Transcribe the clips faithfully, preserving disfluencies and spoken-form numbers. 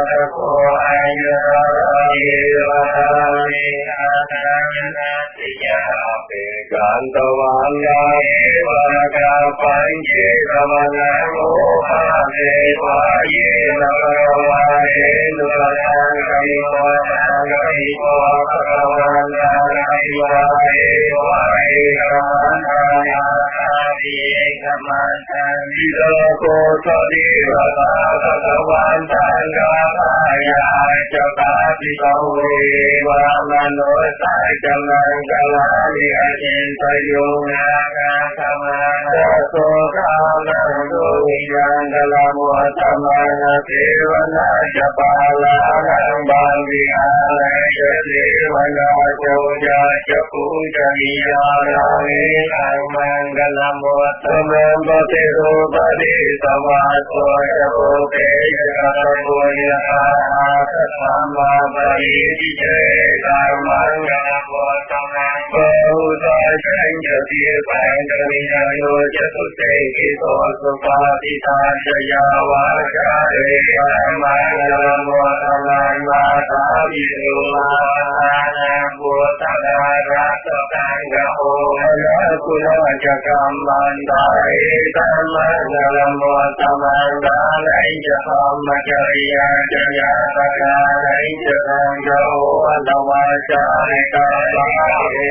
cô ai Gan tơ văn ga va ga pan che ra va la mo ha de va ye la va ye lu la ga i va ga i va ga va la ga i va ye va ye ga na ya di ga ma ta di lo ko so di va la ga va ta ga ma ya cha ta di lo we va la no sa cha la ga la di a in ta yo na ga ta ma na so ka la do vi yan ga la mo ta ma na te va na cha pa la ga ba vi a la cha te va na cho ya cha pu cha ni ya ra ni a ma ga la mo ta ma ba te ro ba di sa ma so ya pu te ya ra pu ya a ta sa ma ba di di che ta ma ga la mo ta ma ba u sa chen cha ti ban ta ni ya yo cha tu te ki so su pa ti ta cha ya wa cha re ta ma ga la mo ta ma ma ta bi lu ma na bu ta na ra ta ta ga ho na ku na cha kam man ta re ta ma ga la mo ta ma ta lai cha ma cha ya cha ya ta ga lai cha ga ho na wa cha re ta ma re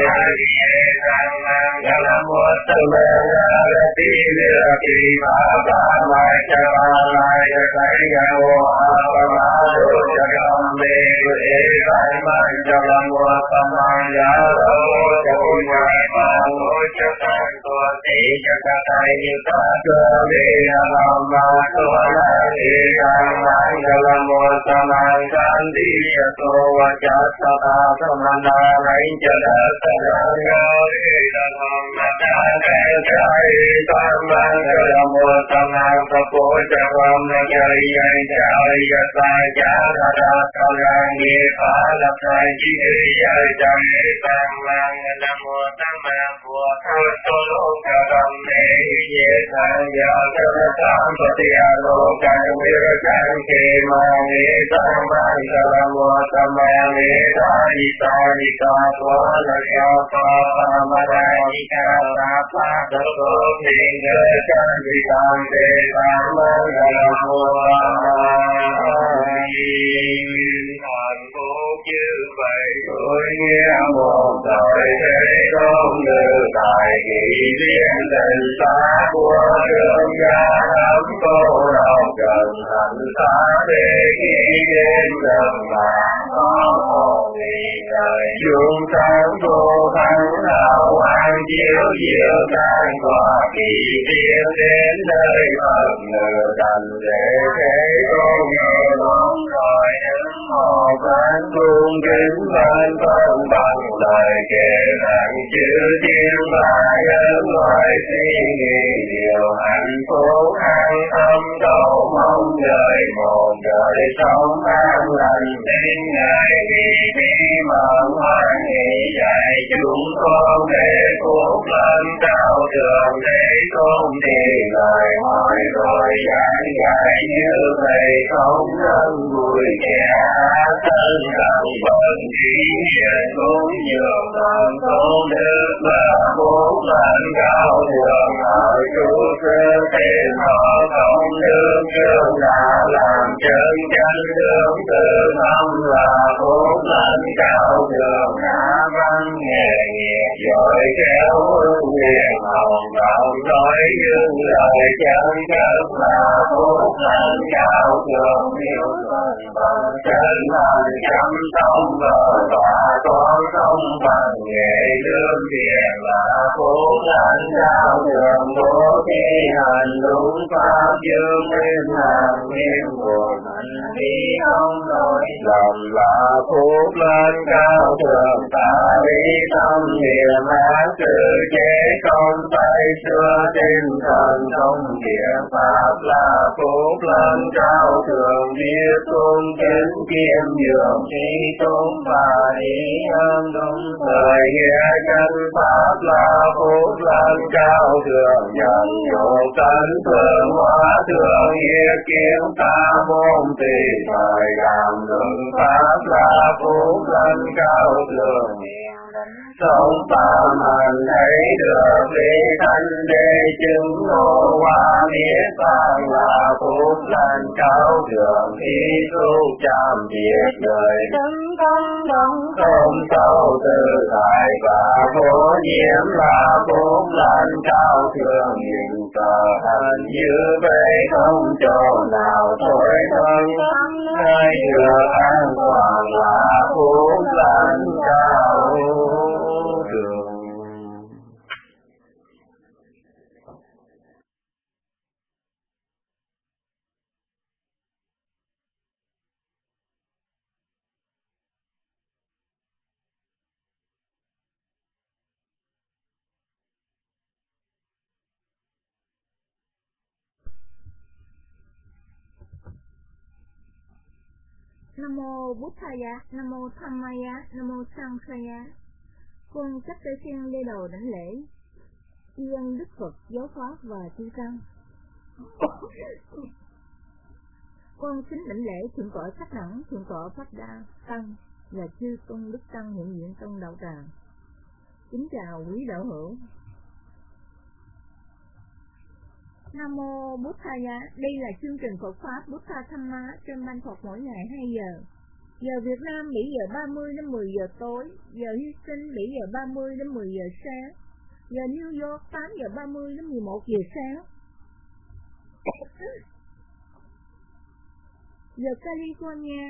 ta ma ga la mo ta ma ra ti le ti ma ta ma cha la ya ta ya ho a pa ma ro cha ga me e ta ma cha la mo ta ma ya ro cha pu ya ma ro cha ta to te cha ta ta ni ta cha le ya la ma to la e ta ma ga la mo ta ma ga ti ya to wa cha ta ta ta ma na lai cha ta ta ga e ta ma ta ga cha e ta ma ga la mo ta ma ta po cha wa ma ga ya cha ya ta cha ta ta ta ga ni pa la ta chi ya cha e ta ma ga la mo ta ma po ta to lo cha ga me ye ta ya ta ta pa ti ya lo ga me ra cha ke ma ni ta ma ga la mo ta ma ni ta ni ta ni ta to la ya pa pa ma ra ni ta ta pa do do ni ga cha ni ta te ta ma ga la mo ta thành phố như vậy tôi nghe một đời thế không được tại kỳ liên tình xa của đường gia lắm cô đâu cần thành xa để khi đến gần mà có một ngày trời chuông sáng vô thắng nào an chiếu diệu tan qua kỳ tiên đến nơi Phật ngự thành để thế con nghe bóng rồi đứng một anh cung kính ban phân bằng lời kể rằng chữ thiên mai ở ngoài suy nghĩ điều hạnh phúc an tâm cầu mong đời một đời sống an lành đến ngày đi đi mộng hoan hỷ dạy chúng con để phúc lên cao trường để con đi lời hỏi rồi giảng dạy như vậy không nên vui kẻ thân rằng bận đi hiền cũng nhiều lần công đức và phúc lên cao trường ở chú sư thêm họ công đức chương đã làm chân chân đường từ tâm là phúc lên cao trường đã văn nghề nghiệp giỏi khéo hương hiền hồng đồng nói nhưng lời chân chất là phúc lên cao trường yêu phần bằng chân thành chăm sóc vợ và con sống bằng nghề lương thiện là phúc lên cao trường bố thí hành đúng pháp dương nguyên hàng nguyên buồn hành đi không lỗi lầm là phúc lên cao trường ta đi tâm niệm ác sự chế không phải xưa tinh thần không địa pháp là phúc lên cao trường biết tôn kính kiêm nhường trí tôn và ý ơn đúng thời nghĩa chân pháp là phúc lên cao trường nhận nhộ tấn phương hóa thường nghĩa kiến ta môn tùy thời làm luận pháp là phúc lành cao thượng. Sống tam hành thấy được vị thanh đế chứng ngộ hóa niết bàn là phúc lành cao thượng. Khi thuốc chạm diệt đời tấn công đông không sâu tự tại và vô nhiễm là phúc lành cao thượng. Nhìn cờ hành như vậy không chỗ nào thối thân nơi được an toàn là phúc lành cao thượng. Nam mô Bụt Thaya, Nam mô Dhammaya, Nam mô Sanghaya. Con chấp tay sen lê đầu đảnh lễ, tri ân Đức Phật, Giáo pháp và chư tăng. Con kính đảnh lễ thượng tọa Sắc Đẳng, thượng tọa Pháp Đa Tăng và chư tôn đức tăng hiện diện trong đạo tràng. Kính chào quý đạo hữu. Nam mô Bụt Thaya, đây là chương trình Phật pháp Bụt Tha Thamma trên ban Phật mỗi ngày hai giờ. Giờ Việt Nam bảy giờ ba mươi đến mười giờ tối, giờ Houston bảy giờ ba mươi đến mười giờ sáng, giờ New York tám giờ ba mươi đến mười một giờ sáng. Giờ California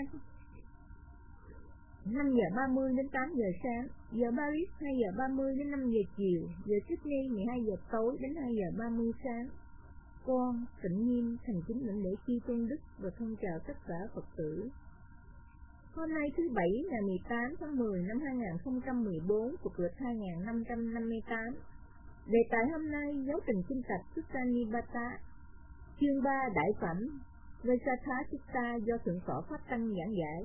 năm giờ ba mươi đến tám giờ sáng, giờ Paris hai giờ ba mươi đến năm giờ chiều, giờ Sydney mười hai giờ tối đến hai giờ ba mươi sáng. Con tịnh nghiêm thành kính đảnh lễ chư tôn đức và thân chào tất cả Phật tử. Hôm nay thứ bảy ngày mười tám tháng mười năm hai nghìn không trăm mười bốn, cuộc lịch hai nghìn năm trăm năm mươi tám. Đề tài hôm nay giáo trình kinh tập Sutta Nibbata, chương ba đại phẩm Vesatha Chitta do thượng tọa Pháp Tăng giảng giải.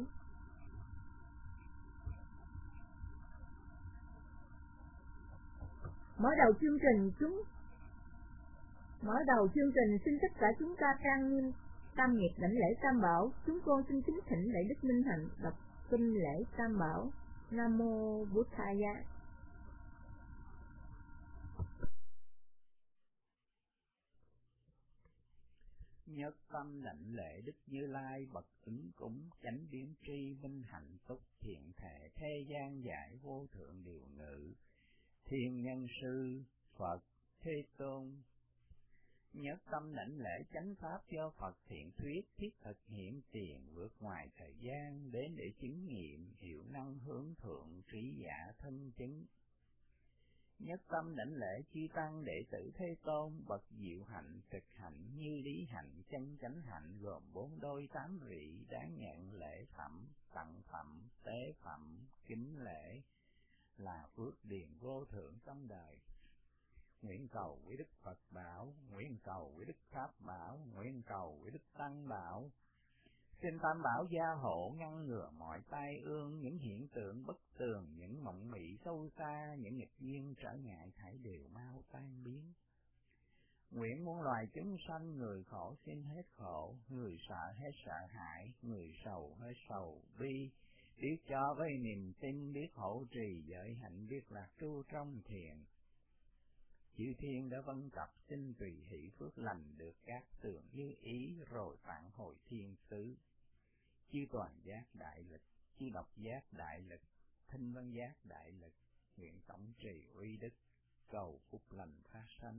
Mở đầu chương trình chúng Mở đầu chương trình xin tất cả chúng ta trang nghiêm tam nghiệp đảnh lễ Tam Bảo. Chúng con xin kính thỉnh lễ Đức Minh Hạnh đọc kinh lễ Tam Bảo. Nam mô Bụt Thaya. Nhất tâm đảnh lễ Đức Như Lai bậc ứng cúng chánh biến tri minh hạnh túc thiện thể thế gian giải vô thượng điều ngự thiên nhân sư Phật Thế Tôn. Nhất tâm đảnh lễ chánh pháp do Phật thiện thuyết thiết thực hiện tiền vượt ngoài thời gian đến để chứng nghiệm hiệu năng hướng thượng trí giả thân chứng. Nhất tâm đảnh lễ chư tăng đệ tử Thế Tôn bậc diệu hạnh thực hạnh như lý hạnh chân chánh hạnh gồm bốn đôi tám vị đáng nhận lễ phẩm tặng phẩm tế phẩm kính lễ là phước điền vô thượng trong đời. Nguyện cầu quý Đức Phật bảo, nguyện cầu quý Đức Pháp bảo, nguyện cầu quý Đức Tăng bảo. Xin Tam Bảo gia hộ ngăn ngừa mọi tai ương, những hiện tượng bất tường, những mộng mị sâu xa, những nghịch duyên trở ngại thảy đều mau tan biến. Nguyện muôn loài chúng sanh người khổ xin hết khổ, người sợ hết sợ hãi, người sầu hết sầu bi. Biết cho với niềm tin, biết hộ trì giới hạnh, biết lạc tru trong thiền. Chư thiên đã vân tập xin tùy hỷ phước lành được các tường như ý rồi phản hồi thiên xứ. Chư toàn giác đại lực, chư độc giác đại lực, thinh văn giác đại lực, nguyện tổng trì uy đức, cầu phúc lành phát sanh.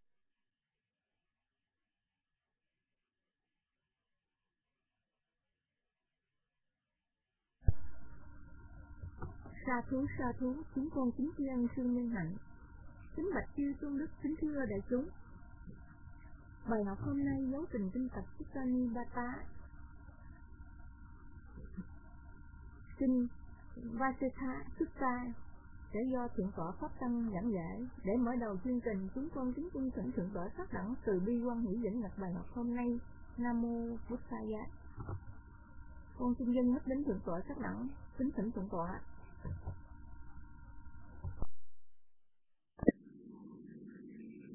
Sa thú sa thú, chúng con kính tri ân sư nhân hạnh. Kính bạch chư tôn đức, kính thưa đại chúng. Bài học hôm nay giáo trình kinh tập Sutta Nibbata, kinh Vasatha Sutta sẽ do thượng tọa Pháp Tăng giảng giải. Để mở đầu chương trình, chúng con kính cung thỉnh thượng tọa Sắc Đẳng từ bi quan hỷ dẫn đặt bài học hôm nay. Nam mô Bụt Thaya. Con xin dân nhắc đến thượng tọa Sắc Đẳng, kính thỉnh thượng tọa.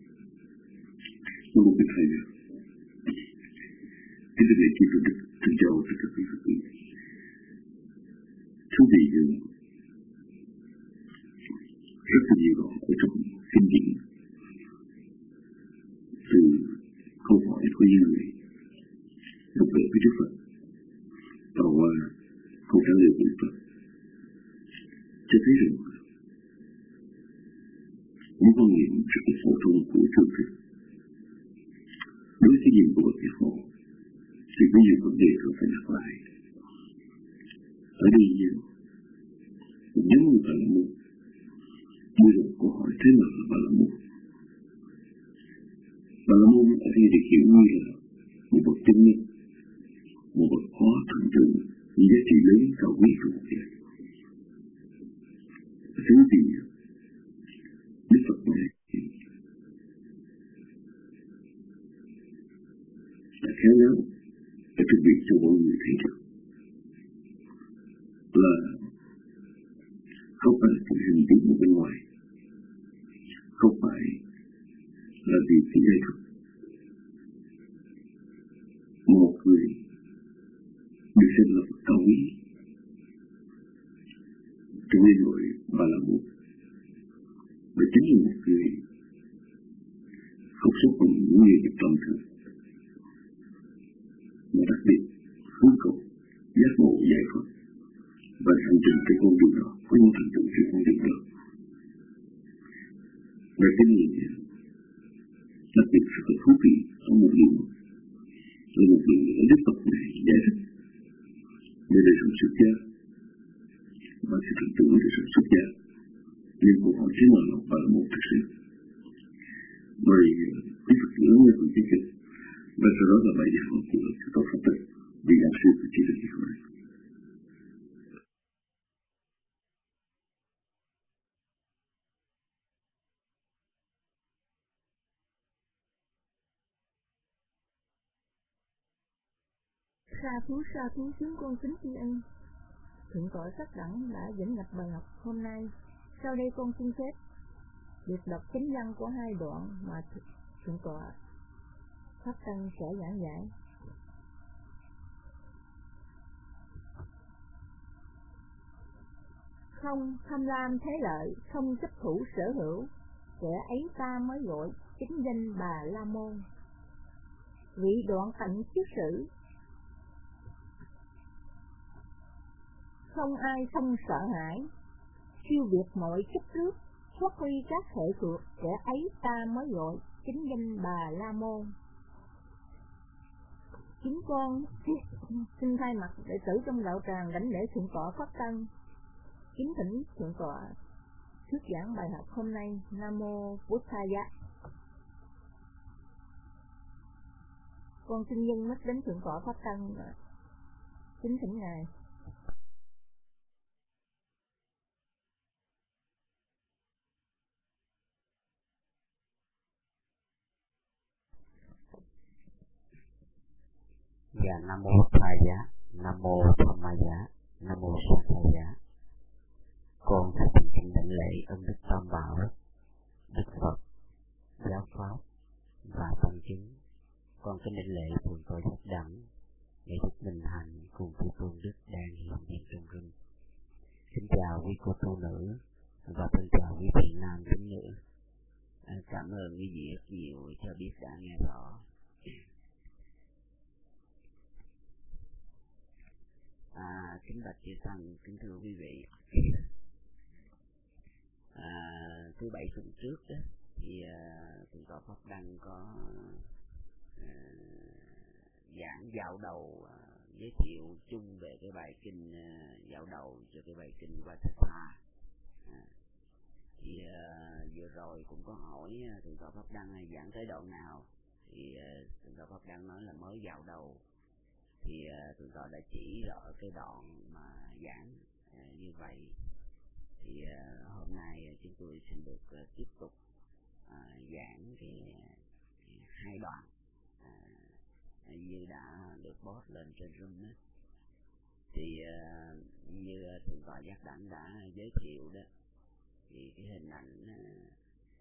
Nam mô Bụt Thaya. Kính thưa quý vị tôn đức, kính chào độc vệ với Đức Phật. Và qua câu trả lời của Phật cho thấy rằng những quan niệm rất là phổ thông của Trung Quốc đối với cái nhìn của Bậc Giác Ngộ thì có nhiều vấn đề cần phải nhắc lại. Ở đây giống như Bà La Môn, đưa ra câu hỏi thế nào là Bà La Môn. Bà La Môn ở đây được hiểu như là một bậc chân nhân, một bậc có thần tượng, những giá trị lớn cao quý của một đời. Thứ gì Đức Phật nói là khéo léo để thực hiện cho mọi người thấy được là không phải là sự hình tướng ở bên ngoài, không phải là vì cái giai cấp. Một người được xem là Phật cao quý trong nên gọi Bà La Môn, và chính là một người không xuất bằng những nghề nghiệp tầm thường, mà đặc biệt hướng cầu giác ngộ giải thoát và hành trình cái con đường đó, có những thành tựu trên con đường đó. Và cái này đặc biệt rất là thú vị ở một điểm là một điểm ở Đức Phật này giải thích về đời sống xuất gia và sự thành tựu đời sống xuất gia. Nhưng câu hỏi thế nào là Bà La Môn thực sự? Mời quý Phật tử lắng nghe phần chia sẻ, và sau đó là bài giảng của Sư Tổ Pháp Tịnh vị giảng sư của Chi Thức Hiệp hội. Sa thú sa thú chúng con kính tri ân Thượng tọa Sắc Đẳng đã dẫn nhập bài học hôm nay. Sau đây con xin phép được đọc chính văn của hai đoạn mà Thượng tọa Pháp Tăng sẽ giảng giải. Không tham lam thế lợi, không chấp thủ sở hữu, kẻ ấy ta mới gọi chính danh Bà La Môn. Vị đoạn tận trước sử, không ai không sợ hãi, siêu việt mọi chấp trước, phát huy các hệ thuộc, kẻ ấy ta mới gọi chính danh Bà La Môn. Chúng con xin thay mặt đệ tử trong đạo tràng đảnh lễ Thượng tọa Pháp Tăng, kính thỉnh Thượng tọa thuyết giảng bài học hôm nay. Nam mô Bụt Thaya. Con xin nhân mắt đến Thượng tọa Pháp Tăng, kính thỉnh ngài. Dạ, Nam mô Thaya, Nam mô Dhammaya, Nam mô Sanghaya. Con thành kính kính đảnh lễ ơn Đức Tam Bảo, Đức Phật, Giáo Pháp và Tăng Chứng. Con kính đảnh lễ Thượng tọa Giác Đẳng, Nghệ Đức Minh Hạnh cùng Chư Tôn Đức đang hiện diện trong rừng. Kính chào quý cô tu nữ và thân chào quý thiện nam tín nữ. À, cảm ơn quý vị rất nhiều cho biết đã nghe rõ. À, kính bạch chư tăng, kính thưa quý vị. À, thứ bảy tuần trước đó thì Thượng tọa Pháp Đăng có à, giảng dạo đầu à, giới thiệu chung về cái bài kinh à, dạo đầu cho cái bài kinh Vatthatthā. À, thì à, vừa rồi cũng có hỏi à, Thượng tọa Pháp Đăng giảng tới đoạn nào, thì à, Thượng tọa Pháp Đăng nói là mới dạo đầu. Thì uh, Thượng tọa đã chỉ rõ cái đoạn mà giảng uh, như vậy. Thì uh, hôm nay uh, chúng tôi xin được uh, tiếp tục uh, giảng cái, cái hai đoạn uh, như đã được post lên trên room đó. Thì uh, như uh, Thượng tọa Giác Đẳng đã giới thiệu đó, thì cái hình ảnh uh,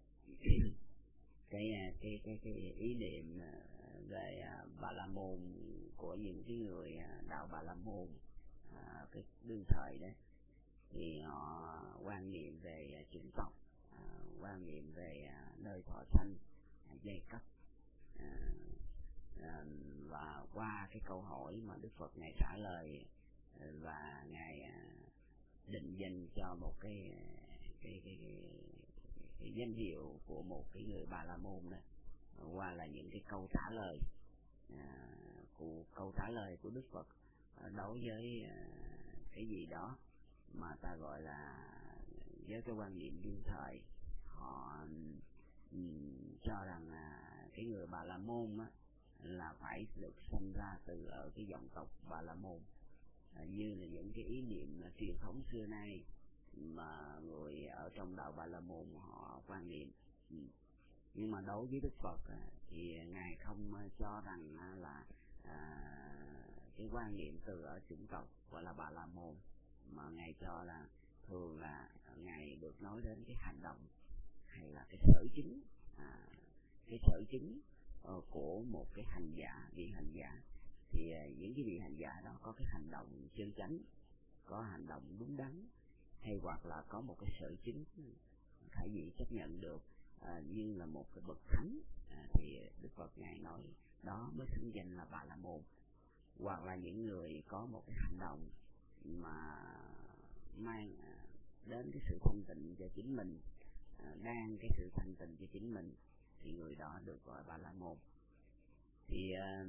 cái, cái cái cái ý niệm uh, về uh, Bà La Môn của những cái người đạo Bà La Môn à, cái đương thời đấy, thì họ quan niệm về chủng tộc, à, quan niệm về à, nơi thọ sanh, à, giai cấp, à, À, và qua cái câu hỏi mà Đức Phật Ngài trả lời và Ngài định danh cho một cái cái cái, cái, cái danh hiệu của một cái người Bà La Môn đó, qua là những cái câu trả lời à, của câu trả lời của Đức Phật đối với à, cái gì đó mà ta gọi là với cái quan niệm đương thời. Họ um, cho rằng là cái người Bà La Môn á, là phải được sinh ra từ ở cái dòng tộc Bà La Môn, à, như là những cái ý niệm truyền thống xưa nay mà người ở trong đạo Bà La Môn họ quan niệm. Ừ. Nhưng mà đối với Đức Phật thì Ngài không cho rằng là à, cái quan niệm từ ở chủng tộc gọi là Bà La Môn, mà Ngài cho là thường là Ngài được nói đến cái hành động hay là cái sở chứng, à, cái sở chứng uh, của một cái hành giả, vị hành giả. Thì uh, những cái vị hành giả đó có cái hành động chân chánh, có hành động đúng đắn, hay hoặc là có một cái sở chứng khả dĩ chấp nhận được à, như là một cái bậc thánh, à, thì Đức Phật Ngài nói đó mới xứng danh là Bà La Môn. Hoặc là những người có một cái hành động mà mang đến cái sự thanh tịnh cho chính mình, à, đang cái sự thanh tịnh cho chính mình, thì người đó được gọi Bà La Môn. Thì à,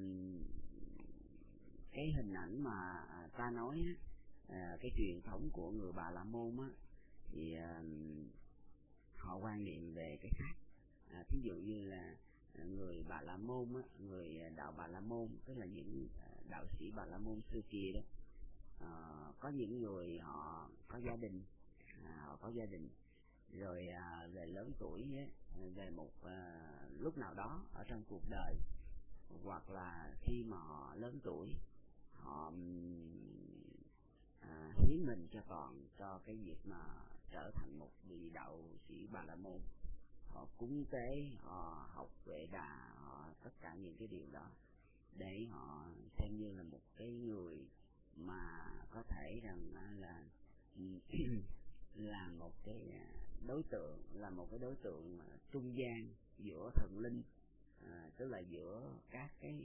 cái hình ảnh mà ta nói á, à, cái truyền thống của người Bà La Môn á, thì à, họ quan niệm về cái khác. À, thí dụ như là người Bà La Môn á, người đạo Bà La Môn, tức là những đạo sĩ Bà La Môn xưa kia đó, à, có những người họ có gia đình, à, họ có gia đình rồi à, về lớn tuổi ấy, về một à, lúc nào đó ở trong cuộc đời, hoặc là khi mà họ lớn tuổi họ à, hiến mình cho toàn cho cái việc mà trở thành một vị đạo sĩ Bà La Môn. Họ cúng tế, họ học Vệ Đà, họ tất cả những cái điều đó để họ xem như là một cái người mà có thể rằng là là một cái đối tượng, là một cái đối tượng trung gian giữa thần linh, à, tức là giữa các cái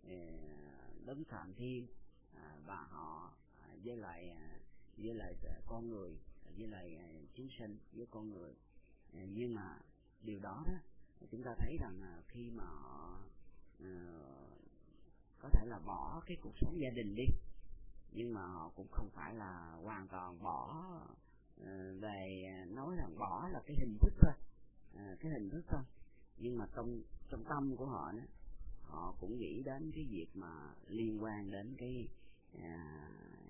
đấng Phạm Thiên, à, và họ à, với lại à, với lại con người, với lại à, chúng sinh với con người. À, nhưng mà điều đó đó chúng ta thấy rằng là khi mà họ à, có thể là bỏ cái cuộc sống gia đình đi, nhưng mà họ cũng không phải là hoàn toàn bỏ à, về nói rằng bỏ là cái hình thức thôi, à, cái hình thức thôi, nhưng mà trong trong tâm của họ đó, họ cũng nghĩ đến cái việc mà liên quan đến cái à,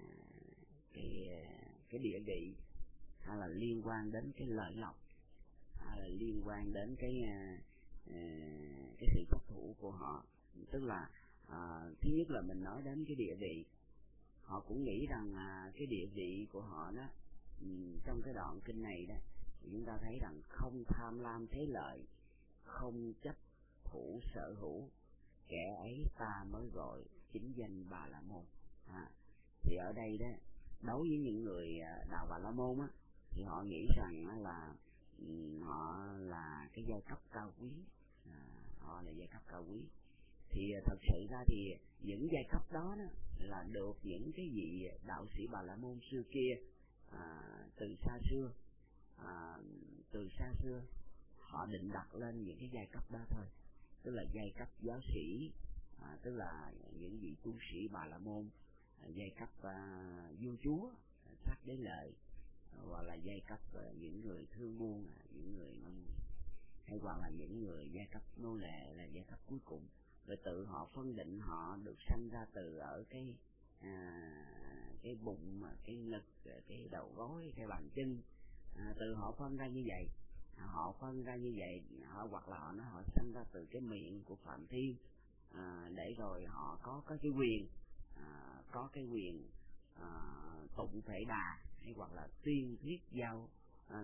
cái cái địa vị, hay là liên quan đến cái lợi lộc, hay là liên quan đến cái à, cái sự thất thủ của họ. Tức là à, thứ nhất là mình nói đến cái địa vị, họ cũng nghĩ rằng là cái địa vị của họ đó, trong cái đoạn kinh này đó chúng ta thấy rằng không tham lam thế lợi, không chấp thủ sở hữu, kẻ ấy ta mới gọi chính danh Bà La Môn. À, thì ở đây đó, đối với những người đạo Bà La Môn á, thì họ nghĩ rằng là họ là cái giai cấp cao quý, à, họ là giai cấp cao quý. Thì thật sự ra thì những giai cấp đó, đó là được những cái vị đạo sĩ Bà La Môn xưa kia à, từ xa xưa, à, từ xa xưa họ định đặt lên những cái giai cấp đó thôi, tức là giai cấp giáo sĩ, à, tức là những vị tu sĩ Bà La Môn, à, giai cấp à, vua chúa sắc đế lợi, hoặc là giai cấp à, những người thương buôn, à, những người nông, hay hoặc là những người giai cấp nô lệ là giai cấp cuối cùng. Rồi tự họ phân định họ được sanh ra từ ở cái à, cái bụng, cái ngực, cái đầu gối, cái bàn chân, à, từ họ phân ra như vậy, họ phân ra như vậy, họ hoặc là họ nói họ sanh ra từ cái miệng của Phạm Thiên, à, để rồi họ có có cái quyền, à, có cái quyền à, tụng Vệ Đà, hay hoặc là tuyên thuyết giao, à,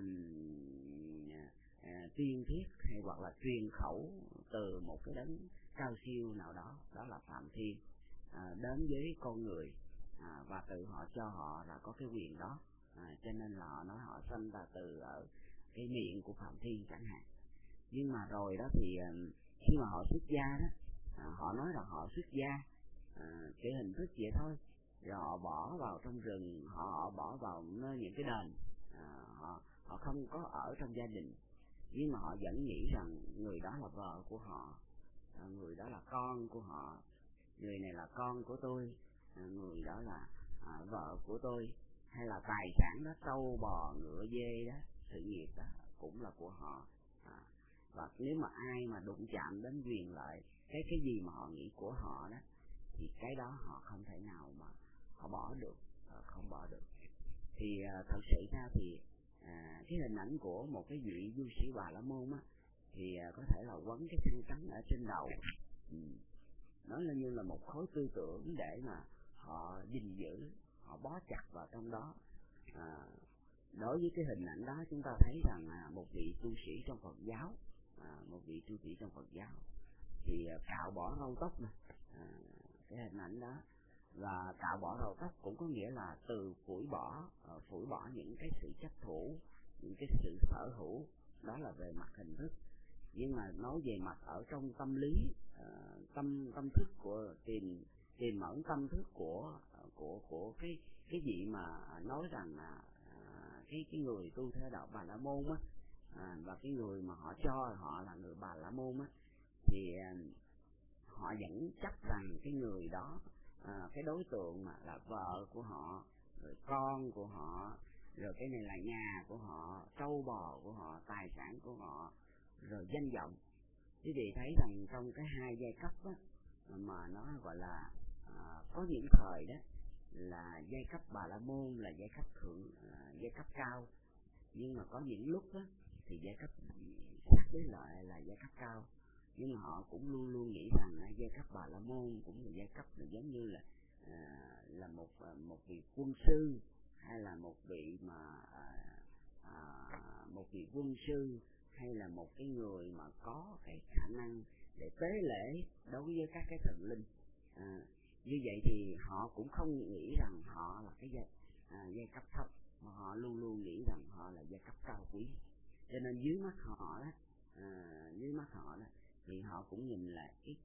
à, tuyên thuyết hay hoặc là truyền khẩu từ một cái đấng cao siêu nào đó, đó là Phạm Thiên, à, đến với con người, à, và tự họ cho họ là có cái quyền đó, à, cho nên là họ nói họ sanh ra từ ở cái miệng của Phạm Thiên chẳng hạn. Nhưng mà rồi đó thì khi mà họ xuất gia đó, à, họ nói rằng họ xuất gia, à, cái hình thức vậy thôi, rồi họ bỏ vào trong rừng, họ bỏ vào nơi những cái đền, à, họ họ không có ở trong gia đình, nhưng mà họ vẫn nghĩ rằng người đó là vợ của họ, à, người đó là con của họ, người này là con của tôi, à, người đó là à, vợ của tôi, hay là tài sản đó, trâu bò ngựa dê đó, sự nghiệp đó cũng là của họ, à, và nếu mà ai mà đụng chạm đến quyền lợi cái cái gì mà họ nghĩ của họ đó, thì cái đó họ không thể nào mà họ bỏ được, không bỏ được. Thì à, thật sự ra thì à, cái hình ảnh của một cái vị du sĩ Bà La Môn á, thì à, có thể là quấn cái khăn trắng ở trên đầu, ừ. Nó là như là một khối tư tưởng để mà họ gìn giữ, họ bó chặt vào trong đó. À, đối với cái hình ảnh đó, chúng ta thấy rằng à, một vị tu sĩ trong Phật giáo, à, một vị tu sĩ trong Phật giáo thì à, cạo bỏ râu tóc này, à, cái hình ảnh đó. Và cạo bỏ râu tóc cũng có nghĩa là từ phủi bỏ, uh, phủi bỏ những cái sự chấp thủ, những cái sự sở hữu, đó là về mặt hình thức. Nhưng mà nói về mặt ở trong tâm lý, uh, tâm tâm thức của tìm tìm ẩn tâm thức của uh, của của cái cái vị mà nói rằng là uh, cái cái người tu theo đạo Bà La Môn á, uh, và cái người mà họ cho họ là người Bà La Môn á, thì uh, họ vẫn chắc rằng cái người đó, À, cái đối tượng mà là vợ của họ, rồi con của họ, rồi cái này là nhà của họ, trâu bò của họ, tài sản của họ, rồi danh vọng. Quý vị thấy rằng trong cái hai giai cấp á, mà nó gọi là à, có những thời đó là giai cấp Bà La Môn là giai cấp thượng, à, giai cấp cao, nhưng mà có những lúc á thì giai cấp sát với lại là giai cấp cao. Nhưng mà họ cũng luôn luôn nghĩ rằng là giai cấp Bà La Môn cũng là giai cấp là giống như là à, là một một vị quân sư, hay là một vị mà à, à, một vị quân sư, hay là một cái người mà có cái khả năng để tế lễ đối với các cái thần linh. À, như vậy thì họ cũng không nghĩ rằng họ là cái giai, à, giai cấp thấp, mà họ luôn luôn nghĩ rằng họ là giai cấp cao quý. Cho nên dưới mắt họ đó, à, dưới mắt họ đó thì họ cũng nhìn là ít,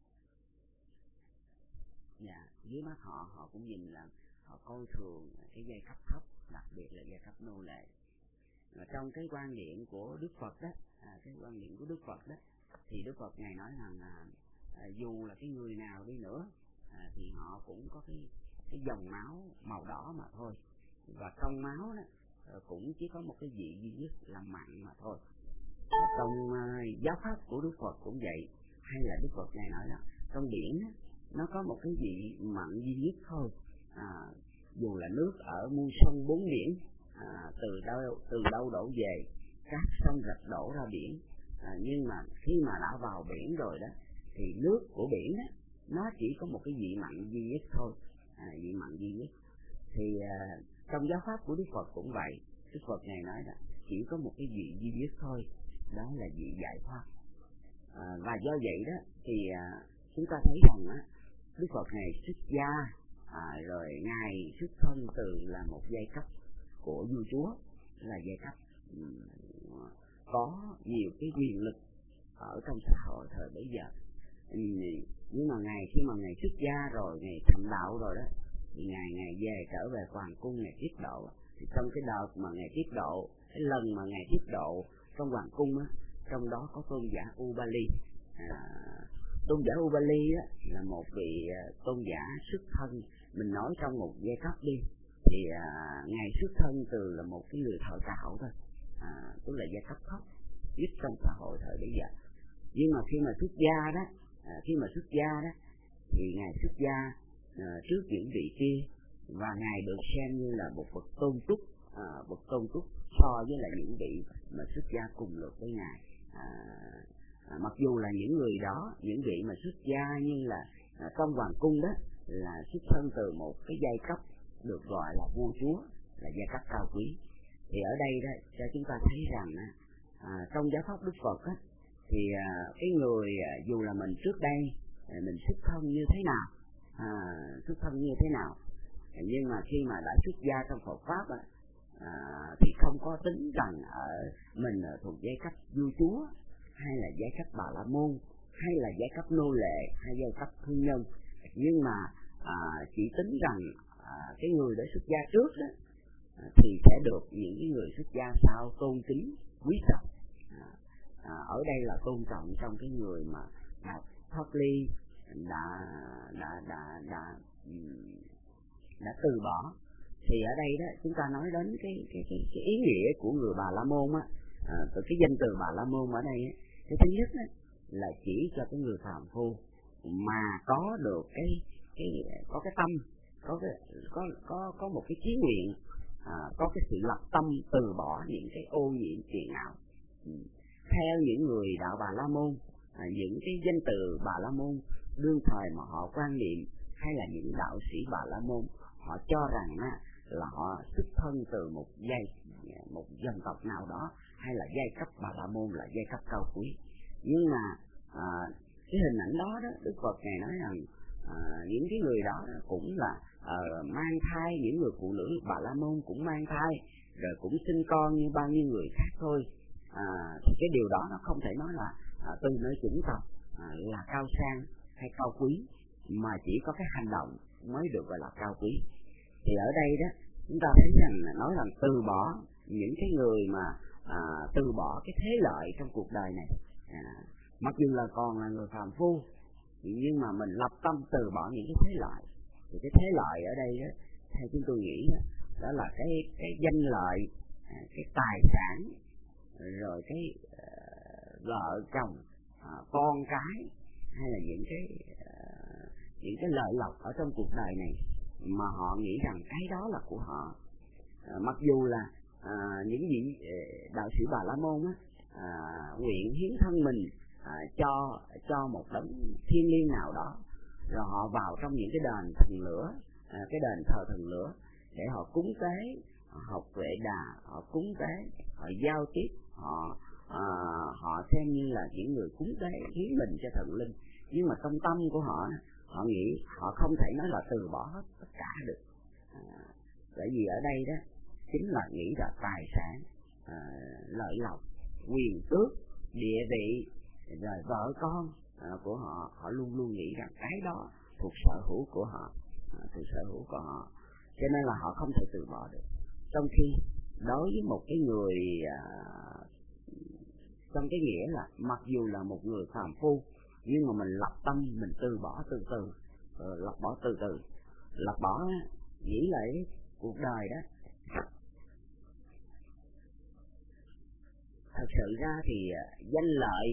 dạ, dưới mắt họ họ cũng nhìn là họ coi thường cái giai cấp thấp, đặc biệt là giai cấp nô lệ. Và trong cái quan niệm của Đức Phật đó, à, cái quan niệm của Đức Phật đó, thì Đức Phật ngài nói rằng là à, dù là cái người nào đi nữa, à, thì họ cũng có cái cái dòng máu màu đỏ mà thôi, và trong máu đó cũng chỉ có một cái vị duy nhất là mặn mà thôi. Trong uh, giáo pháp của Đức Phật cũng vậy, hay là Đức Phật này nói là trong biển á, nó có một cái vị mặn duy nhất thôi, à, dù là nước ở muôn sông bốn biển, à, từ đâu từ đâu đổ về, các sông rạch đổ ra biển, à, nhưng mà khi mà đã vào biển rồi đó thì nước của biển á, nó chỉ có một cái vị mặn duy nhất thôi, à, vị mặn duy nhất. Thì à, trong giáo pháp của Đức Phật cũng vậy, Đức Phật này nói là chỉ có một cái vị duy nhất thôi, đó là vị giải thoát. À, và do vậy đó thì à, chúng ta thấy rằng á, Đức Phật này xuất gia, à, rồi ngài xuất thân từ là một giai cấp của vua chúa, là giai cấp um, có nhiều cái quyền lực ở trong xã hội thời bấy giờ. Ừ, nhưng mà ngài khi mà ngài xuất gia rồi, ngài thành đạo rồi đó, thì ngài ngài về trở về hoàng cung, ngài tiếp độ. Thì trong cái đợt mà ngài tiếp độ, cái lần mà ngài tiếp độ trong hoàng cung á, trong đó có tôn giả Ubali. À, tôn giả Ubali á là một vị tôn giả xuất thân, mình nói trong một giai cấp đi, thì à, ngài xuất thân từ là một cái người thợ cạo thôi, à, tức là giai cấp thấp nhất trong xã hội thời bây giờ. Nhưng mà khi mà xuất gia đó, à, khi mà xuất gia đó thì ngài xuất gia à, trước những vị kia, và ngài được xem như là một bậc tôn túc, à, bậc tôn túc so với là những vị mà xuất gia cùng lượt với ngài. À, à, mặc dù là những người đó, những vị mà xuất gia như là à, trong hoàng cung đó là xuất thân từ một cái giai cấp được gọi là vua chúa, là giai cấp cao quý. Thì ở đây đó cho chúng ta thấy rằng à, trong giáo pháp Đức Phật á, thì à, cái người à, dù là mình trước đây à, mình xuất thân như thế nào, à, xuất thân như thế nào, à, nhưng mà khi mà đã xuất gia trong Phật pháp á, à, thì không có tính rằng ở mình thuộc giai cấp vua chúa hay là giai cấp Bà La Môn hay là giai cấp nô lệ hay giai cấp thương nhân, nhưng mà à, chỉ tính rằng à, cái người đã xuất gia trước đó à, thì sẽ được những cái người xuất gia sau tôn kính quý trọng. À, à, ở đây là tôn trọng trong cái người mà đã thoát ly, đã đã đã đã đã từ bỏ. Thì ở đây đó chúng ta nói đến cái cái cái, cái ý nghĩa của người Bà La Môn á, à, cái danh từ Bà La Môn ở đây á, cái thứ nhất á, là chỉ cho cái người phàm phu mà có được cái cái có cái tâm, có cái có có có một cái chí nguyện, à, có cái sự lập tâm từ bỏ những cái ô nhiễm phiền não. Ừ. Theo những người đạo Bà La Môn, à, những cái danh từ Bà La Môn đương thời mà họ quan niệm, hay là những đạo sĩ Bà La Môn họ cho rằng á, là họ xuất thân từ một giai một dân tộc nào đó, hay là giai cấp Bà La Môn là giai cấp cao quý. Nhưng mà à, cái hình ảnh đó đó, Đức Phật ngài nói rằng à, những cái người đó cũng là à, mang thai, những người phụ nữ Bà La Môn cũng mang thai, rồi cũng sinh con như bao nhiêu người khác thôi. À, thì cái điều đó nó không thể nói là à, từ nơi chủng tộc à, là cao sang hay cao quý, mà chỉ có cái hành động mới được gọi là cao quý. Thì ở đây đó chúng ta thấy rằng nói rằng từ bỏ những cái người mà à, từ bỏ cái thế lợi trong cuộc đời này, à, mặc dù là còn là người phàm phu, nhưng mà mình lập tâm từ bỏ những cái thế lợi. Thì cái thế lợi ở đây đó, theo chúng tôi nghĩ đó, đó là cái cái danh lợi, à, cái tài sản, rồi cái uh, vợ chồng, à, con cái, hay là những cái uh, những cái lợi lộc ở trong cuộc đời này mà họ nghĩ rằng cái đó là của họ. À, mặc dù là à, những vị đạo sĩ Bà La Môn á, à, nguyện hiến thân mình à, cho cho một đấng thiên liêng nào đó, rồi họ vào trong những cái đền thần lửa, à, cái đền thờ thần lửa để họ cúng tế, họ học Vệ Đà, họ cúng tế, họ giao tiếp, họ à, họ xem như là những người cúng tế hiến mình cho thần linh. Nhưng mà trong tâm của họ, họ nghĩ họ không thể nói là từ bỏ hết tất cả được. À, bởi vì ở đây đó chính là nghĩ là tài sản, à, lợi lộc, quyền tước, địa vị, rồi vợ con à, của họ, họ luôn luôn nghĩ rằng cái đó thuộc sở hữu của họ, à, thuộc sở hữu của họ, cho nên là họ không thể từ bỏ được. Trong khi đối với một cái người à, trong cái nghĩa là mặc dù là một người phàm phu, nhưng mà mình lập tâm, mình từ bỏ từ từ, uh, lập bỏ từ từ, lập bỏ nghĩ lại cuộc đời đó. Thật sự ra thì uh, danh lợi,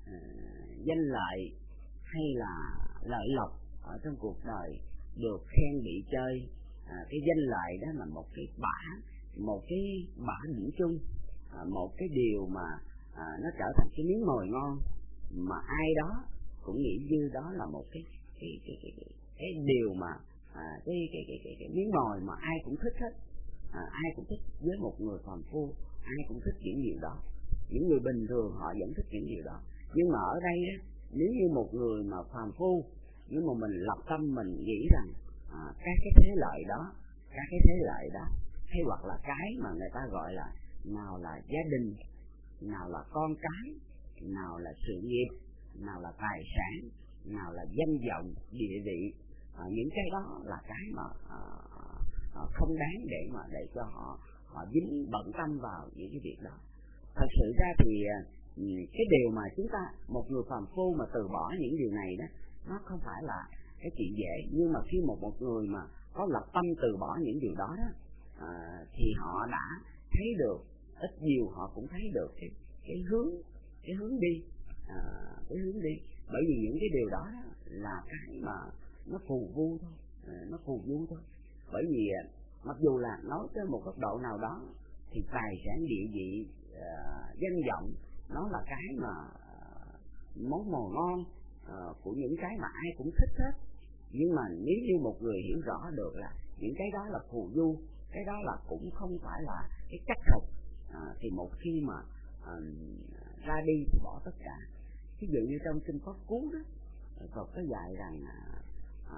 uh, danh lợi hay là lợi lộc ở trong cuộc đời được khen bị chơi, uh, cái danh lợi đó là một cái bả, một cái bả điểm chung, uh, một cái điều mà uh, nó trở thành cái miếng mồi ngon mà ai đó cũng nghĩ như đó là một cái cái cái cái cái, cái điều mà à, cái, cái cái cái cái miếng mồi mà ai cũng thích hết, à, ai cũng thích. Với một người phàm phu, ai cũng thích những điều đó. Những người bình thường họ vẫn thích những điều đó. Nhưng mà ở đây á, nếu như một người mà phàm phu, nhưng mà mình lập tâm mình nghĩ rằng à, các cái thế lợi đó, các cái thế lợi đó, hay hoặc là cái mà người ta gọi là nào là gia đình, nào là con cái, nào là sự nghiệp, nào là tài sản, nào là danh vọng, địa vị, à, những cái đó là cái mà à, à, không đáng để mà để cho họ họ dính bận tâm vào những cái việc đó. Thật sự ra thì à, cái điều mà chúng ta, một người phàm phu mà từ bỏ những điều này đó, nó không phải là cái chuyện dễ. Nhưng mà khi một một người mà có lập tâm từ bỏ những điều đó đó, à, thì họ đã thấy được, ít nhiều họ cũng thấy được cái cái hướng cái hướng đi, à, cái hướng đi. Bởi vì những cái điều đó, đó là cái mà nó phù vu thôi, à, nó phù vu thôi. Bởi vì à, mặc dù là nói tới một góc độ nào đó thì tài sản, địa vị, à, danh vọng nó là cái mà à, món mồi ngon à, của những cái mà ai cũng thích hết. Nhưng mà nếu như một người hiểu rõ được là những cái đó là phù du, cái đó là cũng không phải là cái chắc thật, à, thì một khi mà à, ra đi thì bỏ tất cả. Ví dụ như trong kinh Pháp Cú đó, Phật có dạy rằng à,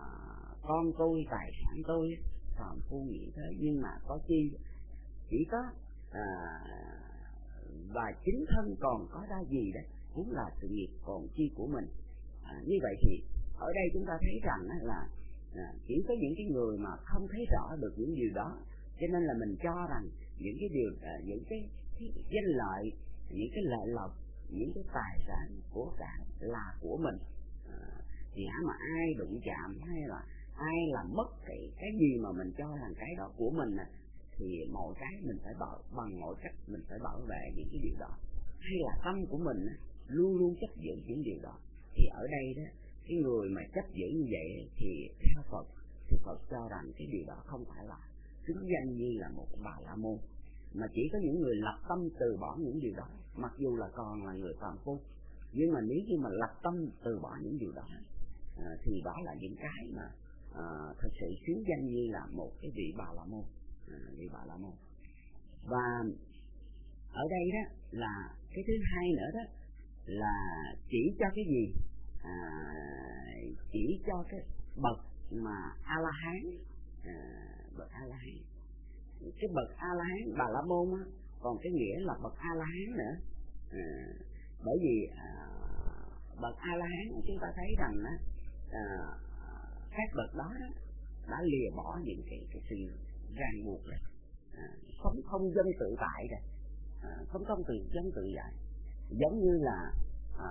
con tôi, tài sản tôi, phàm phu nghĩ thế, nhưng mà có chi chỉ có à, và chính thân còn có ra gì đó, cũng là sự nghiệp còn chi của mình. À, như vậy thì ở đây chúng ta thấy rằng là à, chỉ có những cái người mà không thấy rõ được những điều đó, cho nên là mình cho rằng những cái điều à, những cái, cái danh lợi, những cái lợi lộc, những cái tài sản của cả là của mình. À, thì hả mà ai đụng chạm hay là ai làm mất cái cái gì mà mình cho rằng cái đó của mình nè, thì mọi cái mình phải bảo bằng mọi cách mình phải bảo vệ những cái điều đó, hay là tâm của mình nè, luôn luôn chấp giữ những điều đó. Thì ở đây đó, cái người mà chấp giữ như vậy thì theo Phật thì Phật cho rằng cái điều đó không phải là xứng danh như là một Bà La Môn, mà chỉ có những người lập tâm từ bỏ những điều đó, mặc dù là còn là người phàm phu, nhưng mà nếu như mà lập tâm từ bỏ những điều đó à, thì đó là những cái mà à, thật sự xứng danh như là một cái vị Bà La Môn, à, vị Bà La Môn. Và ở đây đó là cái thứ hai nữa đó là chỉ cho cái gì, à, chỉ cho cái bậc mà A La Hán, à, bậc A La Hán. Cái bậc A La Hán Bà La Môn á, còn cái nghĩa là bậc A La Hán nữa. À, bởi vì à, bậc A La Hán chúng ta thấy rằng á, à, các bậc đó, đó đã lìa bỏ những cái, cái sự ràng buộc rồi, à, sống không dân tự tại rồi, à, không không tự dân tự tại, giống như là à,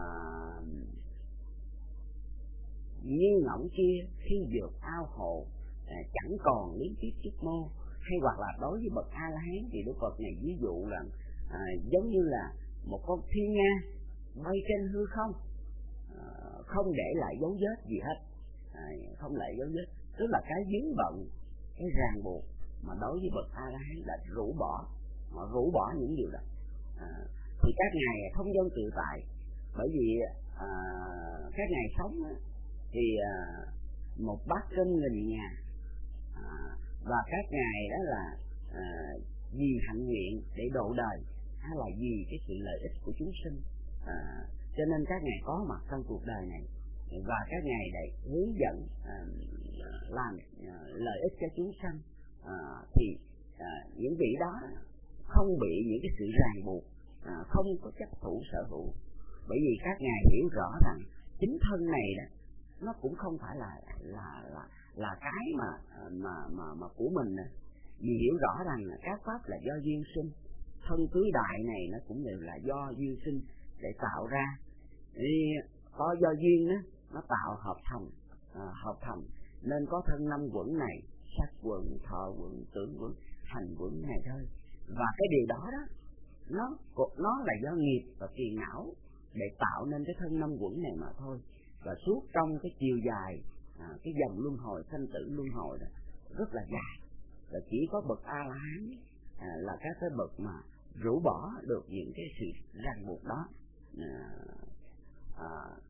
như ngỗng kia khi vượt ao hồ à, chẳng còn lý tiếp chức mô, hay hoặc là đối với bậc A La Hán thì Đức Phật này ví dụ là à, giống như là một con thiên nga bay trên hư không, à, không để lại dấu vết gì hết, à, không lại dấu vết, tức là cái vướng bận, cái ràng buộc mà đối với bậc A La Hán là rũ bỏ, họ rũ bỏ những điều đó. À, thì các ngài không dân tự tại, bởi vì à, các ngài sống á, thì à, một bát cơm nghìn nhà, à, và các ngài đó là à, vì hạnh nguyện để độ đời, hay là vì cái sự lợi ích của chúng sinh, à, cho nên các ngài có mặt trong cuộc đời này, và các ngài để hướng dẫn à, làm à, lợi ích cho chúng sanh, à, thì à, những vị đó không bị những cái sự ràng buộc, à, không có chấp thủ sở hữu, bởi vì các ngài hiểu rõ rằng chính thân này đó nó cũng không phải là là là là cái mà mà mà mà của mình nè, vì hiểu rõ rằng là các pháp là do duyên sinh, thân tứ đại này nó cũng đều là do duyên sinh để tạo ra, thì có do duyên đó, nó tạo hợp thành, à, hợp thành nên có thân năm quẩn này, sắc quẩn, thọ quẩn, tưởng quẩn, hành quẩn này thôi. Và cái điều đó đó nó nó là do nghiệp và phiền não để tạo nên cái thân năm quẩn này mà thôi. Và suốt trong cái chiều dài à, cái dòng luân hồi, sanh tử luân hồi đó rất là dài, và chỉ có bậc A La Hán à, là các cái bậc mà rũ bỏ được những cái sự ràng buộc đó. À, à,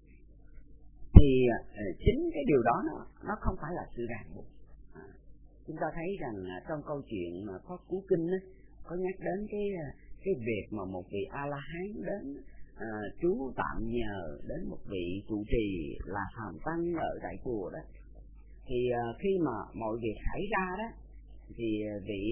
thì à, chính cái điều đó nó, nó không phải là sự ràng buộc. À, chúng ta thấy rằng à, trong câu chuyện mà Pháp Cú Kinh á, có nhắc đến cái cái việc mà một vị A La Hán đến à, trú tạm nhờ đến một vị trụ trì là Hàm Tăng ở đại chùa đó, thì à, khi mà mọi việc xảy ra đó, thì vị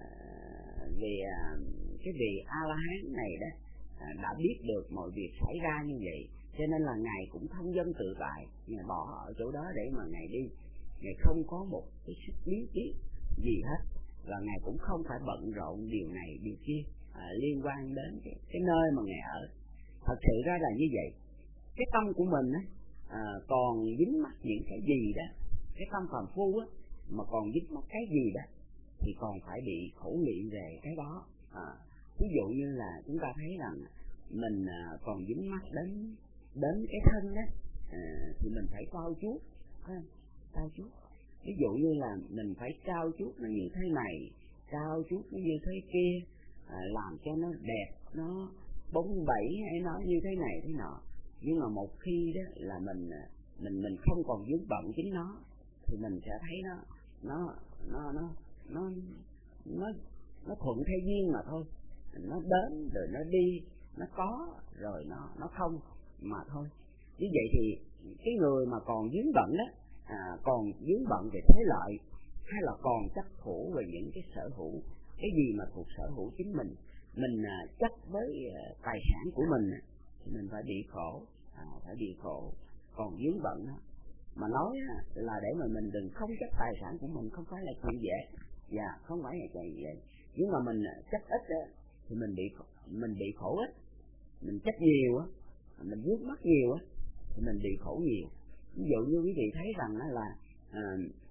vị cái vị A La Hán này đó à, đã biết được mọi việc xảy ra như vậy, cho nên là ngài cũng thông dong tự tại, ngài bỏ ở chỗ đó để mà ngài đi, ngài không có một cái sức lý trí gì hết, và ngài cũng không phải bận rộn điều này điều kia à, liên quan đến cái, cái nơi mà ngài ở. Thật sự ra là như vậy, cái tâm của mình á, à, còn dính mắc những cái gì đó, cái tâm phàm phu á mà còn dính mắc cái gì đó thì còn phải bị khổ nghiệm về cái đó. À, ví dụ như là chúng ta thấy rằng mình à, còn dính mắc đến đến cái thân đó, à, thì mình phải trau chuốt, trau chuốt. Ví dụ như là mình phải trau chuốt nó như thế này, trau chuốt nó như thế kia, à, làm cho nó đẹp, nó bóng bẩy hay nó như thế này thế nọ. Nhưng mà một khi đó là mình mình mình không còn vướng bận chính nó, thì mình sẽ thấy nó nó nó nó nó nó nó thuận theo duyên mà thôi, nó đến rồi nó đi, nó có rồi nó nó không mà thôi. Như vậy thì cái người mà còn vướng bận đó, à, còn vướng bận về thế lợi, hay là còn chấp thủ về những cái sở hữu, cái gì mà thuộc sở hữu chính mình, mình à, chấp với à, tài sản của mình, thì mình phải bị khổ, à, phải bị khổ. Còn vướng bận đó, mà nói là để mà mình đừng không chấp tài sản của mình không phải là chuyện dễ, dạ không phải là chuyện dễ. Nhưng mà mình chấp ít đó, thì mình bị mình bị khổ ít, mình chấp nhiều á, mình vướng mắc nhiều á, thì mình bị khổ nhiều. Ví dụ như quý vị thấy rằng là à,